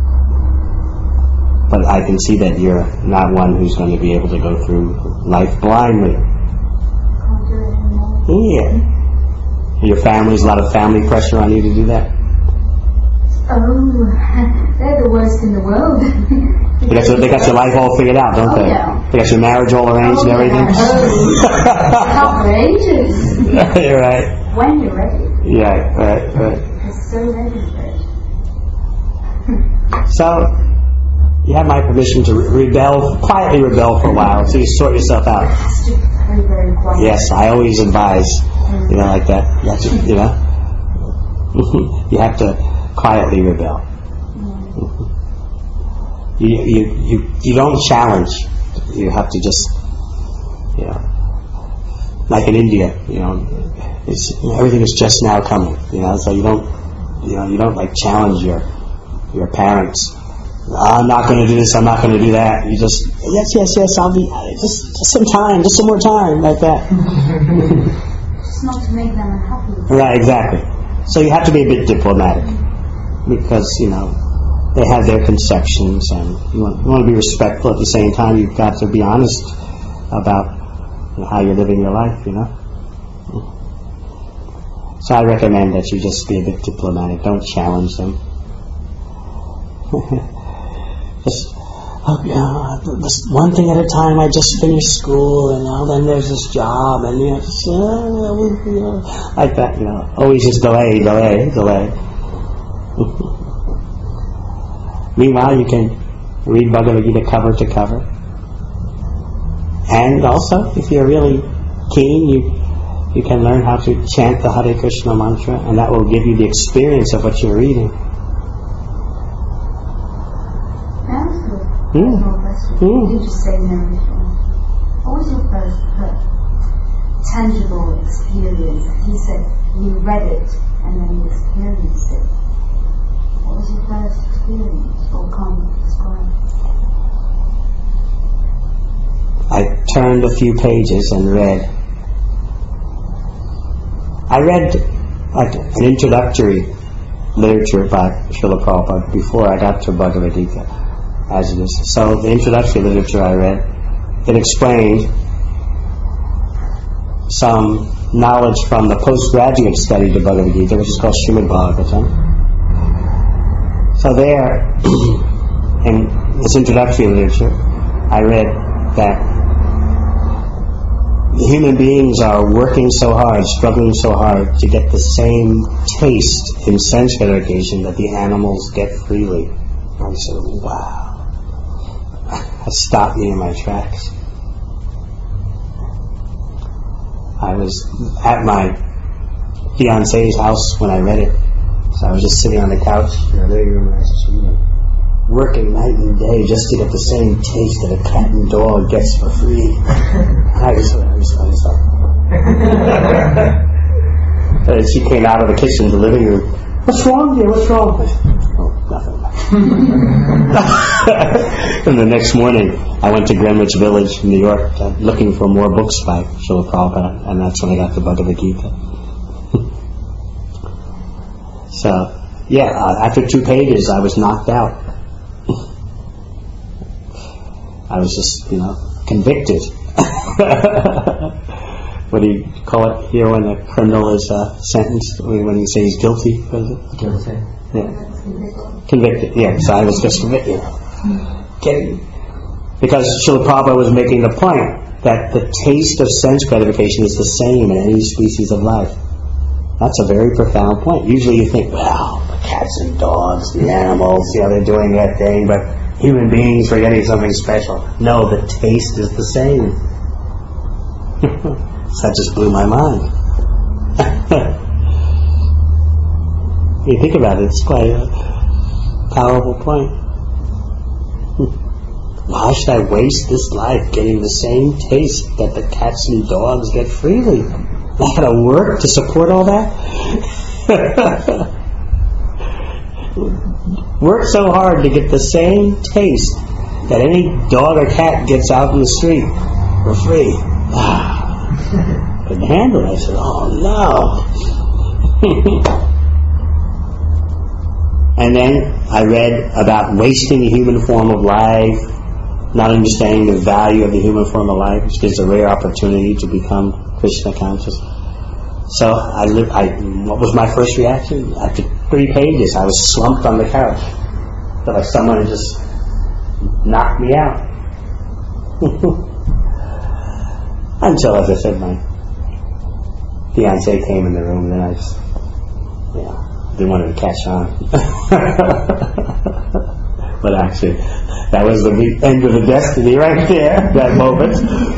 but I can see that you're not one who's going to be able to go through life blindly. Can't do it anymore. Yeah. Your family's a lot of family pressure on you to do that. Oh, they're the worst in the world. They got, your, they got your life all figured out, don't Oh, they? yeah. They got your marriage all arranged Oh, and everything? yeah. Oh, for ages. You're right. When you're ready. Yeah, right, right. They're so ready for it. So, you have my permission to re- rebel, quietly rebel for a while until you sort yourself out. It's just very, very quiet. Yes, I always advise, you know, like that. You have to, you know, you have to quietly rebel. You, you, you, you don't challenge. You have to just, you know, like in India, you know, it's, everything is just now coming, you know, so you don't, you know, you don't like challenge your, your parents. I'm not going to do this, I'm not going to do that. You just, yes, yes, yes, I'll be, just, just some time, just some more time, like that. Just not to make them unhappy. Right, exactly. So you have to be a bit diplomatic, because, you know, they have their conceptions, and you want, you want to be respectful. At the same time, you've got to be honest about, you know, how you're living your life, you know. So I recommend that you just be a bit diplomatic. Don't challenge them. Just, oh, yeah, this one thing at a time. I just finished school, and now then there's this job, and you know, just, uh, you know, like that. You know, always just delay, delay, delay. Meanwhile, you can read Bhagavad Gita cover to cover, and also, if you're really keen, you you can learn how to chant the Hare Krishna mantra, and that will give you the experience of what you're reading. Hmm. No question. Hmm. You just say narration. What was your first uh, tangible experience? He said you read it and then you experienced it. What was your first experience? Or can't describe? I turned a few pages and read. I read like an introductory literature by Srila Prabhupada before I got to Bhagavad Gita. As it is. So the introductory literature I read, it explained some knowledge from the postgraduate study of Bhagavad Gita, which is called Srimad Bhagavatam. So there, in this introductory literature, I read that human beings are working so hard, struggling so hard to get the same taste in sense gratification that the animals get freely. And I said, wow. That stopped me in my tracks. I was at my fiance's house when I read it, so I was just sitting on the couch in the living room, and I was just, you know, working night and day just to get the same taste that a cat and dog gets for free. I just, I just, I just thought. And she came out of the kitchen to the living room. What's wrong dear? What's wrong? I said, oh, nothing. And the next morning, I went to Greenwich Village, New York, uh, looking for more books by Srila Prabhupada, and that's when I got the Bhagavad Gita. So, yeah, uh, after two pages, I was knocked out. I was just, you know, convicted. What do you call it here when a criminal is uh, sentenced? When you say he's guilty? What is it? Guilty. Yeah. Convicted, yeah. So I was just convicted. Okay. Because Srila Prabhupada was making the point that the taste of sense gratification is the same in any species of life. That's a very profound point. Usually you think, well, the cats and dogs, the animals, you know, they're doing their thing, but human beings are getting something special. No, the taste is the same. So that just blew my mind. You think about it, it's quite a powerful point. Why should I waste this life getting the same taste that the cats and dogs get freely? I got to work to support all that? Work so hard to get the same taste that any dog or cat gets out in the street for free. Ah, couldn't handle it. I said, oh no. And then I read about wasting the human form of life, not understanding the value of the human form of life, which gives a rare opportunity to become Krishna conscious. So I lived. I what was my first reaction? After three pages, I was slumped on the couch. Felt like someone had just knocked me out. Until, as I said, my fiancée came in the room, and then I just, you know, didn't want her to catch on. But actually, that was the end of the destiny right there, that moment.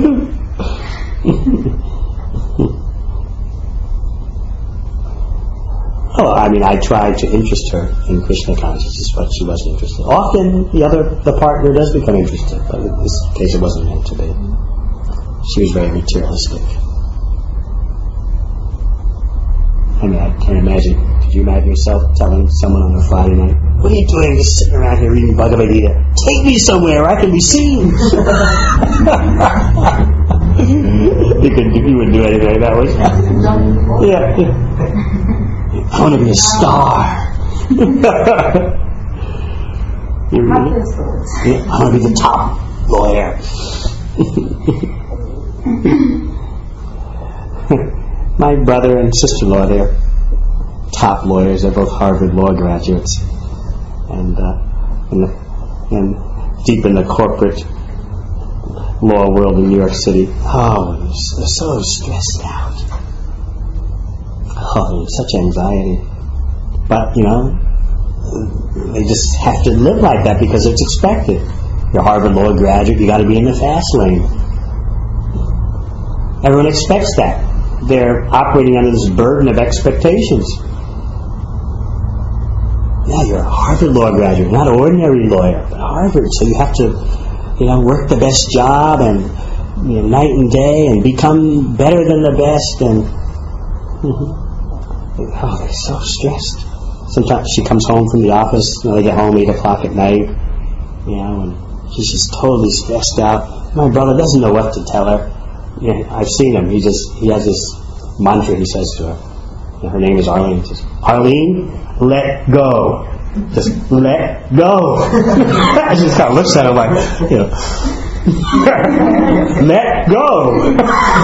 Oh, I mean, I tried to interest her in Krishna consciousness, but she wasn't interested. Often, the other, the partner does become interested, but in this case, it wasn't meant to be. She was very materialistic. I mean, I can't imagine. Could you imagine yourself telling someone on a Friday night, "What are you doing? Just sitting around here reading Bhagavad Gita? Take me somewhere where I can be seen." you could, you wouldn't do anything like that, would you? Yeah. yeah. I want to be a star. you really? Yeah, I want to be the top lawyer. My brother and sister-in-law, they're top lawyers. They're both Harvard law graduates, and uh, in the, and deep in the corporate law world in New York City. Oh, they're so stressed out. Oh, such anxiety. But, you know, they just have to live like that because it's expected. You're a Harvard law graduate, you got to be in the fast lane. Everyone expects that. They're operating under this burden of expectations. Yeah, you're a Harvard law graduate, not an ordinary lawyer, but Harvard, so you have to, you know, work the best job and, you know, night and day and become better than the best and mm-hmm. Oh, they're so stressed. Sometimes she comes home from the office, you know, they get home eight o'clock at night, you know, and she's just totally stressed out. My brother doesn't know what to tell her. You know, I've seen him. He just he has this mantra he says to her. You know, her name is Arlene. He says, "Arlene, let go. Just let go." I just kind of looks at him like, you know, let go.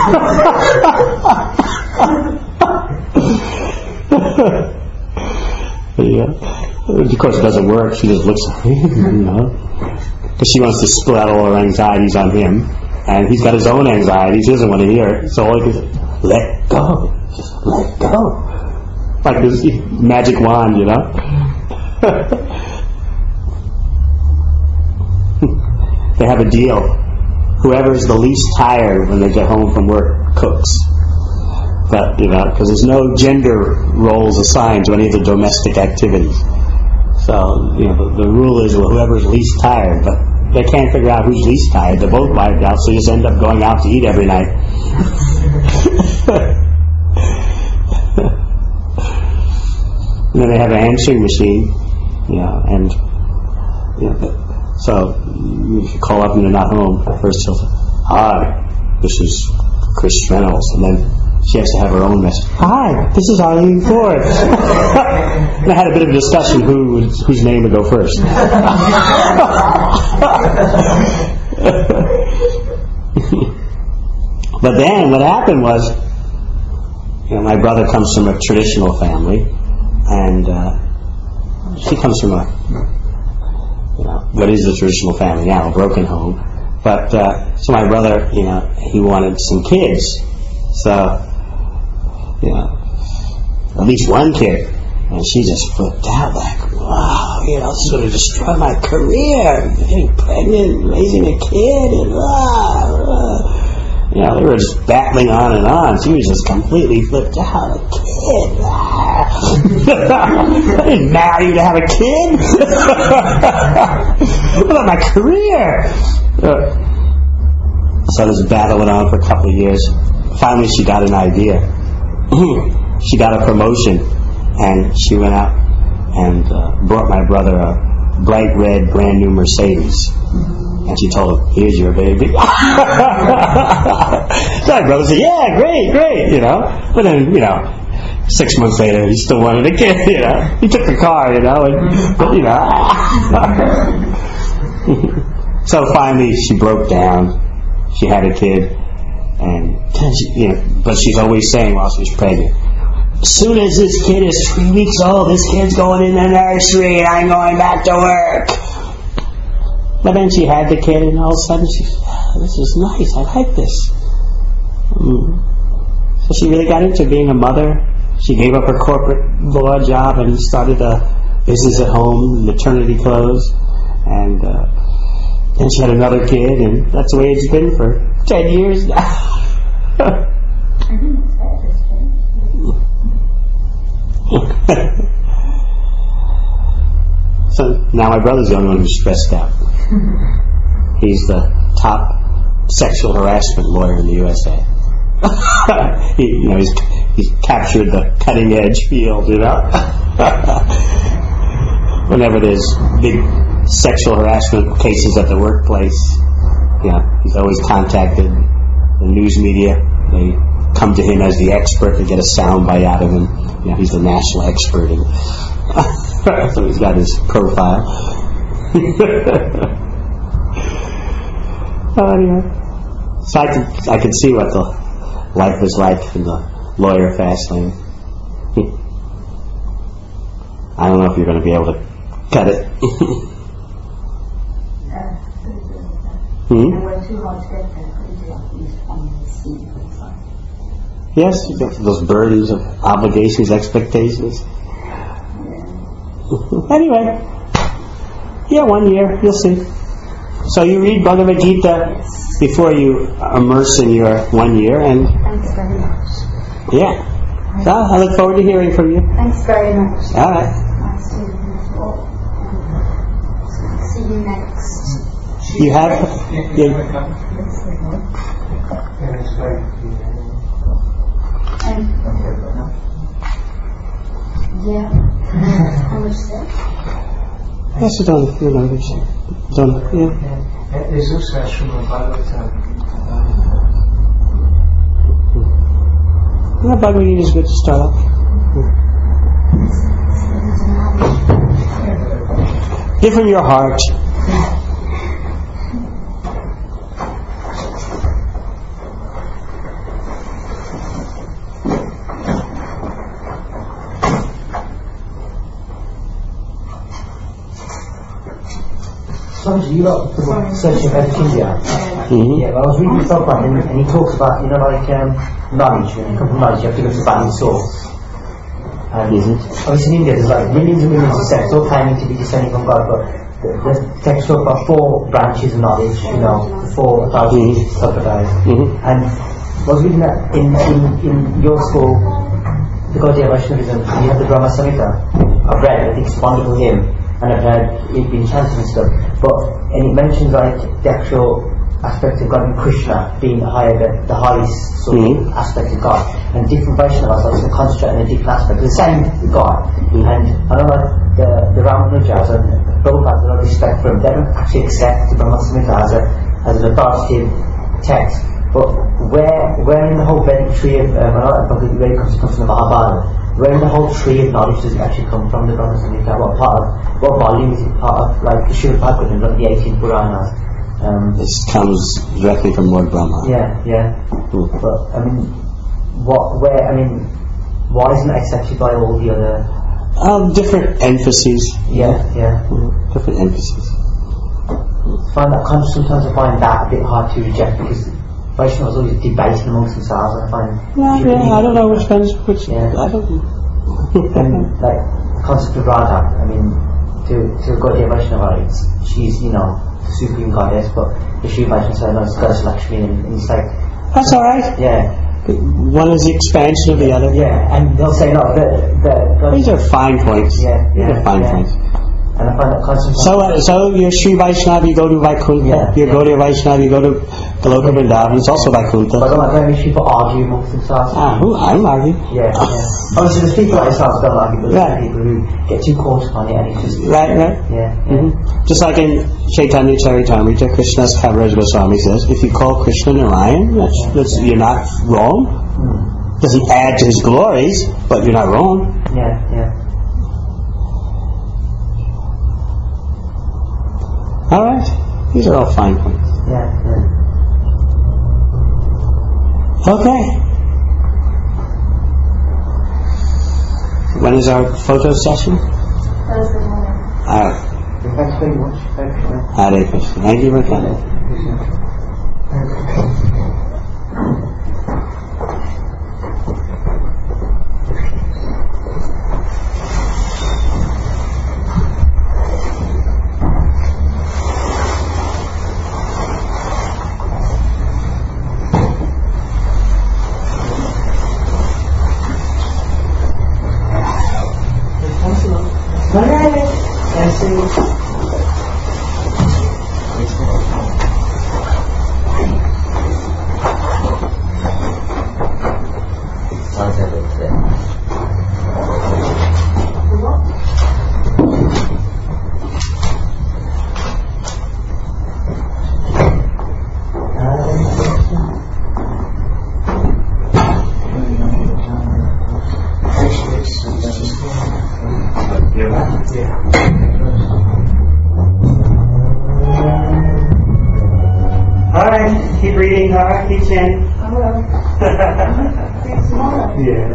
Yeah. Of course, it doesn't work. She just looks at him, you know, because she wants to spill out all her anxieties on him, and he's got to his own anxieties. He doesn't want to hear it, so all he can say, "Let go, just let go," like this magic wand, you know. They have a deal. Whoever's the least tired when they get home from work cooks. But, you know, because there's no gender roles assigned to any of the domestic activities. So, you know, the, the rule is, well, whoever's least tired, but they can't figure out who's least tired. They're both wiped out, so you just end up going out to eat every night. And then they have an answering machine, you know, and, you know, so if you call up and they're not home, first she'll say, "Hi, this is Chris Reynolds," and then she has to have her own message. "Hi, this is Arlene Ford." And I had a bit of a discussion who would, whose name would go first. But then what happened was, you know, my brother comes from a traditional family, and uh, she comes from a, you know, what is a traditional family now, a broken home. But uh, so my brother, you know, he wanted some kids, so. You know, at least one kid. And she just flipped out like, wow, you know, this is going to destroy my career. Getting pregnant, raising a kid, and ah, ah. You know, they were just battling on and on. She was just completely flipped out. A kid. Ah. I didn't marry you to have a kid. What about my career? Uh, so this battle went on for a couple of years. Finally, she got an idea. she got a promotion, and she went out and uh, brought my brother a bright red, brand new Mercedes. And she told him, "Here's your baby." So my brother said, "Yeah, great, great," you know. But then, you know, six months later, he still wanted a kid, you know. He took the car, you know, and, but, you know. So finally, she broke down. She had a kid, and she, you know, but she's always saying while she's pregnant, "As soon as this kid is three weeks old, this kid's going in the nursery, and I'm going back to work." But then she had the kid, and all of a sudden she said, "Oh, this is nice. I like this." Mm. So she really got into being a mother. She gave up her corporate law job and started a business at home, maternity clothes, and uh, then she had another kid, and that's the way it's been for ten years now. I didn't expect this thing. So now my brother's the only one who's stressed out. He's the top sexual harassment lawyer in the U S A. he, you know, he's, he's captured the cutting edge field, you know. Whenever there's big sexual harassment cases at the workplace, you know, he's always contacted the news media. They come to him as the expert to get a soundbite out of him. You know, he's the national expert, and so he's got his profile. Oh, anyway, so I could I could see what the life was like in the lawyer fast lane. I don't know if you're going to be able to cut it. Hmm? Yes, you got those burdens of obligations, expectations. Anyway, yeah, one year, you'll see. So you read Bhagavad Gita before you immerse in your one year, and Thanks very much. yeah. So I look forward to hearing from you. Thanks very much. All right. Nice to meet you. See you next. You have. You, Um, yeah. How much is that? yes, you don't. You know, you don't. Yeah. There's also a Srimad Bhagavatam. Yeah, Bhagavad Gita is good to start off. Give him your heart. Sometimes you lot the search of India. Mm-hmm. Yeah, well, I was reading Prabhupada, and, and he talks about, you know, like um, knowledge. When you come from knowledge, you have to go to the value source. And Mm-hmm. obviously in India, there's like millions and millions of sects, all claiming to be descending from God, but the, the text talks about four branches of knowledge, you know, the four thousand Sampradayas. Mm-hmm. And I was reading that in, in, in your school, the Gaudiya Vaishnavism, you have the Brahma Samhita. I've read it, I think it's a wonderful hymn, and I've heard it being chanted and stuff. But, and it mentions like the actual aspect of God and Krishna being the higher, the, the highest sort Mm-hmm. of aspect of God. And different Vaishnavas like to concentrate on a different aspect, the same God. And I know like the, the Ramanujas and Prabhupada, a lot of respect for them, they don't actually accept the Brahma Samhita as, a, as an authoritative text. But where, where in the whole Vedic tree of, um, I know that Bhagavad Gita comes, comes from the Mahabharata, where in the whole tree of knowledge does it actually come from, the Brahma Samhita? What part of, what volume is it part of? Like the Srimad Bhagavatam, like the eighteen Puranas. Um, This comes directly from Lord Brahma. yeah, yeah. Mm. But, I mean, what, where, I mean, why isn't it accepted by all the other, Um, different emphases. yeah, yeah. Mm, different emphases. I find that kind of, sometimes I find that a bit hard to reject because Vaishnavas always debating amongst themselves, and I find... Yeah, yeah, I don't know which one's which. Yeah. I don't. And like the concept of Radha, I mean, to to a Gaudiya Vaishnava, it's, she's, you know, the supreme goddess, but the Sri Vaishnava says, no, it's Goddess Lakshmi, and, and it's like, That's all right. yeah, One is the expansion of the other. yeah, and they'll say, no, the, the, These are fine points. yeah, These yeah, are fine yeah. points. And I find that concept. So, uh, so you're Sri Vaishnava, you go to Vaikuntha. Yeah, You yeah. go to Vaishnava, you go to Goloka Vrindavan is also But I Vaikuntha. don't like very people argue amongst themselves. Ah, who? I'm arguing. Yeah, yeah. Honestly, there's people like yourself who don't argue, but Right. there's people who get too caught up on it and it's just... Right, right. Yeah, yeah. hmm Just like in Chaitanya Charitamrita, Krishna's Kaviraj Goswami says, if you call Krishna Narayan, that's, that's, you're not wrong. Mm. Doesn't add to his glories, but you're not wrong. Yeah, yeah. All right. These are all fine points. Yeah, yeah. Okay. When is our photo session? Thursday morning. All right. Thanks very much. Thanks very much. Hare Krishna. Thank you for coming. All right. Keep reading, Hara. Keep chanting. I will. See you tomorrow. Yeah.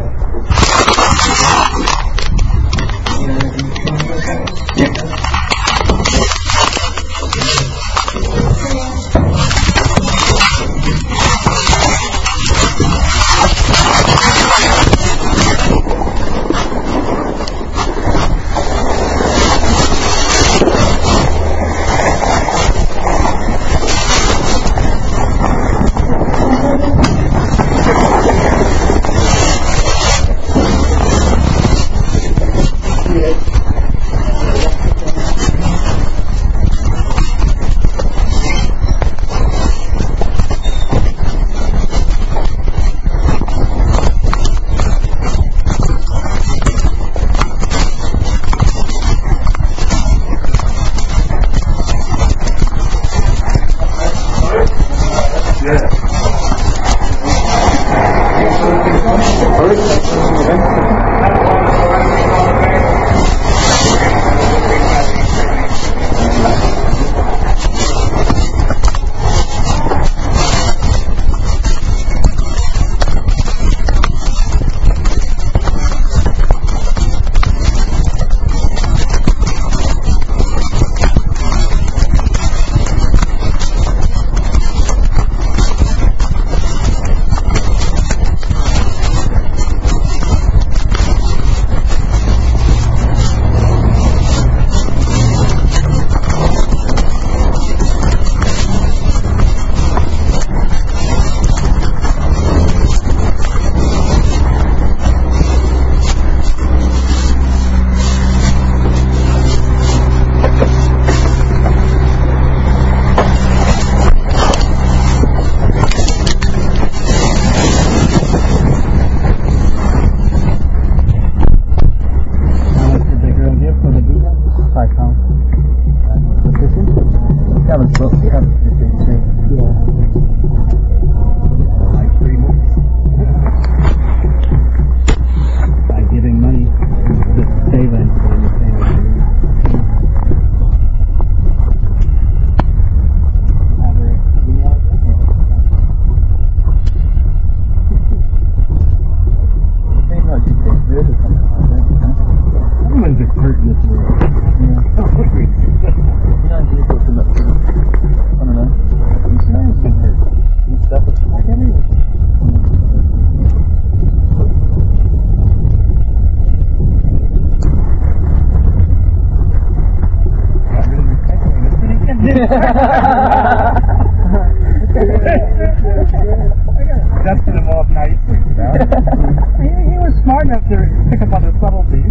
Dusted him off nicely, you know. he, he was smart enough to pick up on the subtleties.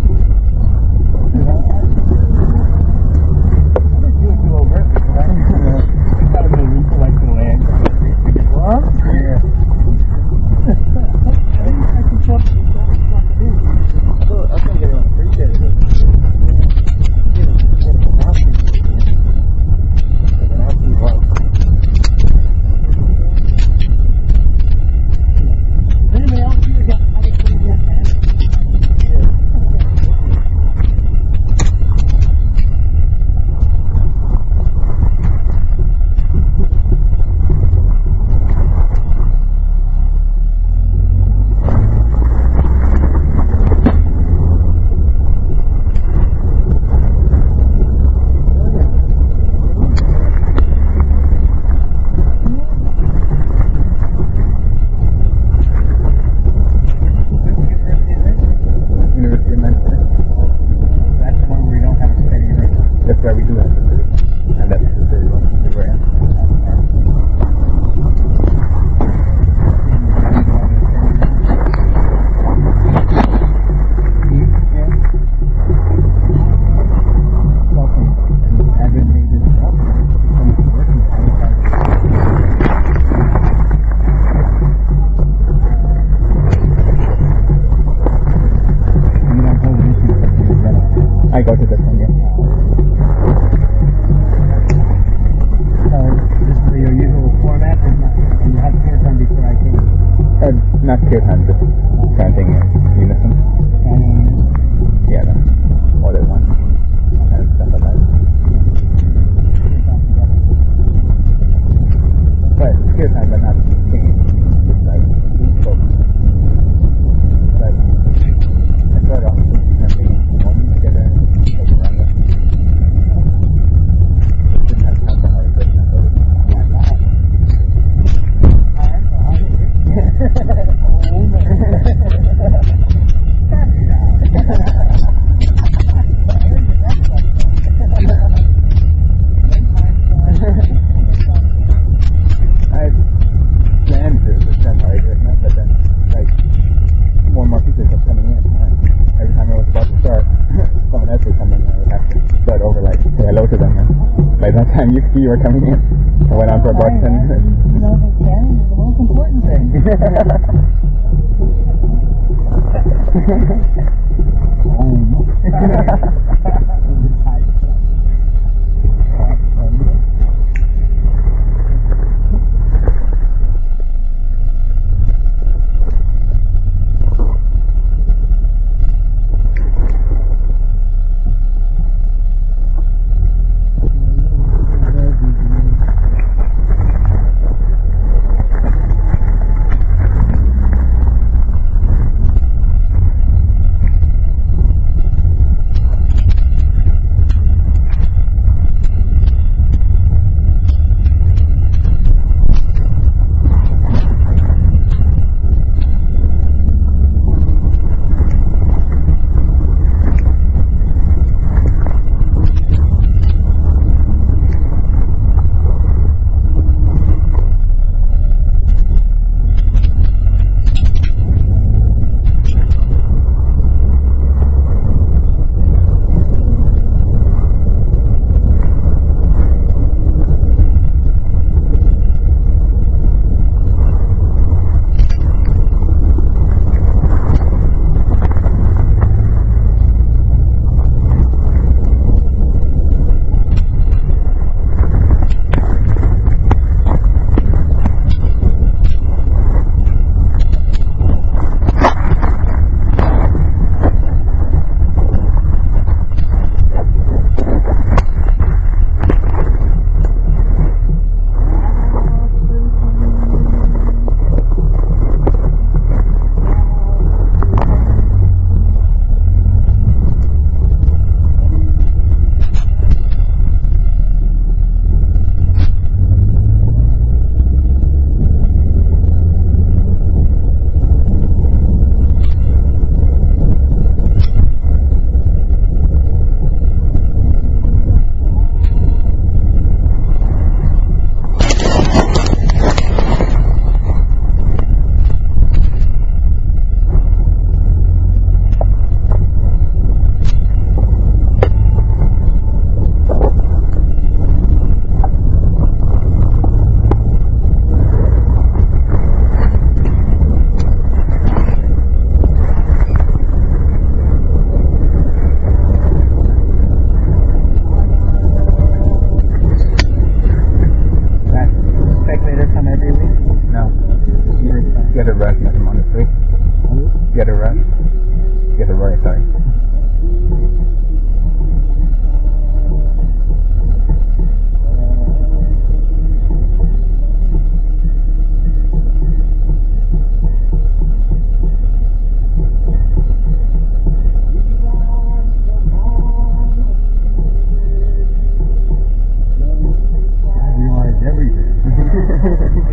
You know, I think he was too overt because I, I thought it was an intellectual answer. not kirtan, just chanting in unison. Yeah, no. More than one. And stuff like that. But kirtan, but not singing. Just like folk. But I started off chanting one together, like Ranga. It didn't have time for Hare Krishna, so it was I planned to attend Hare Krishna, but then, like, more and more people kept coming in. And every time I was about to start, someone else would come in, and I would have to start over, like, say hello to them. And by that time, you, you were coming in. I went on for about ten minutes. You know, the canon is the most important thing.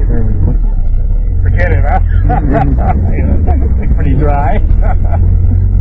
Forget it, huh? It's pretty dry.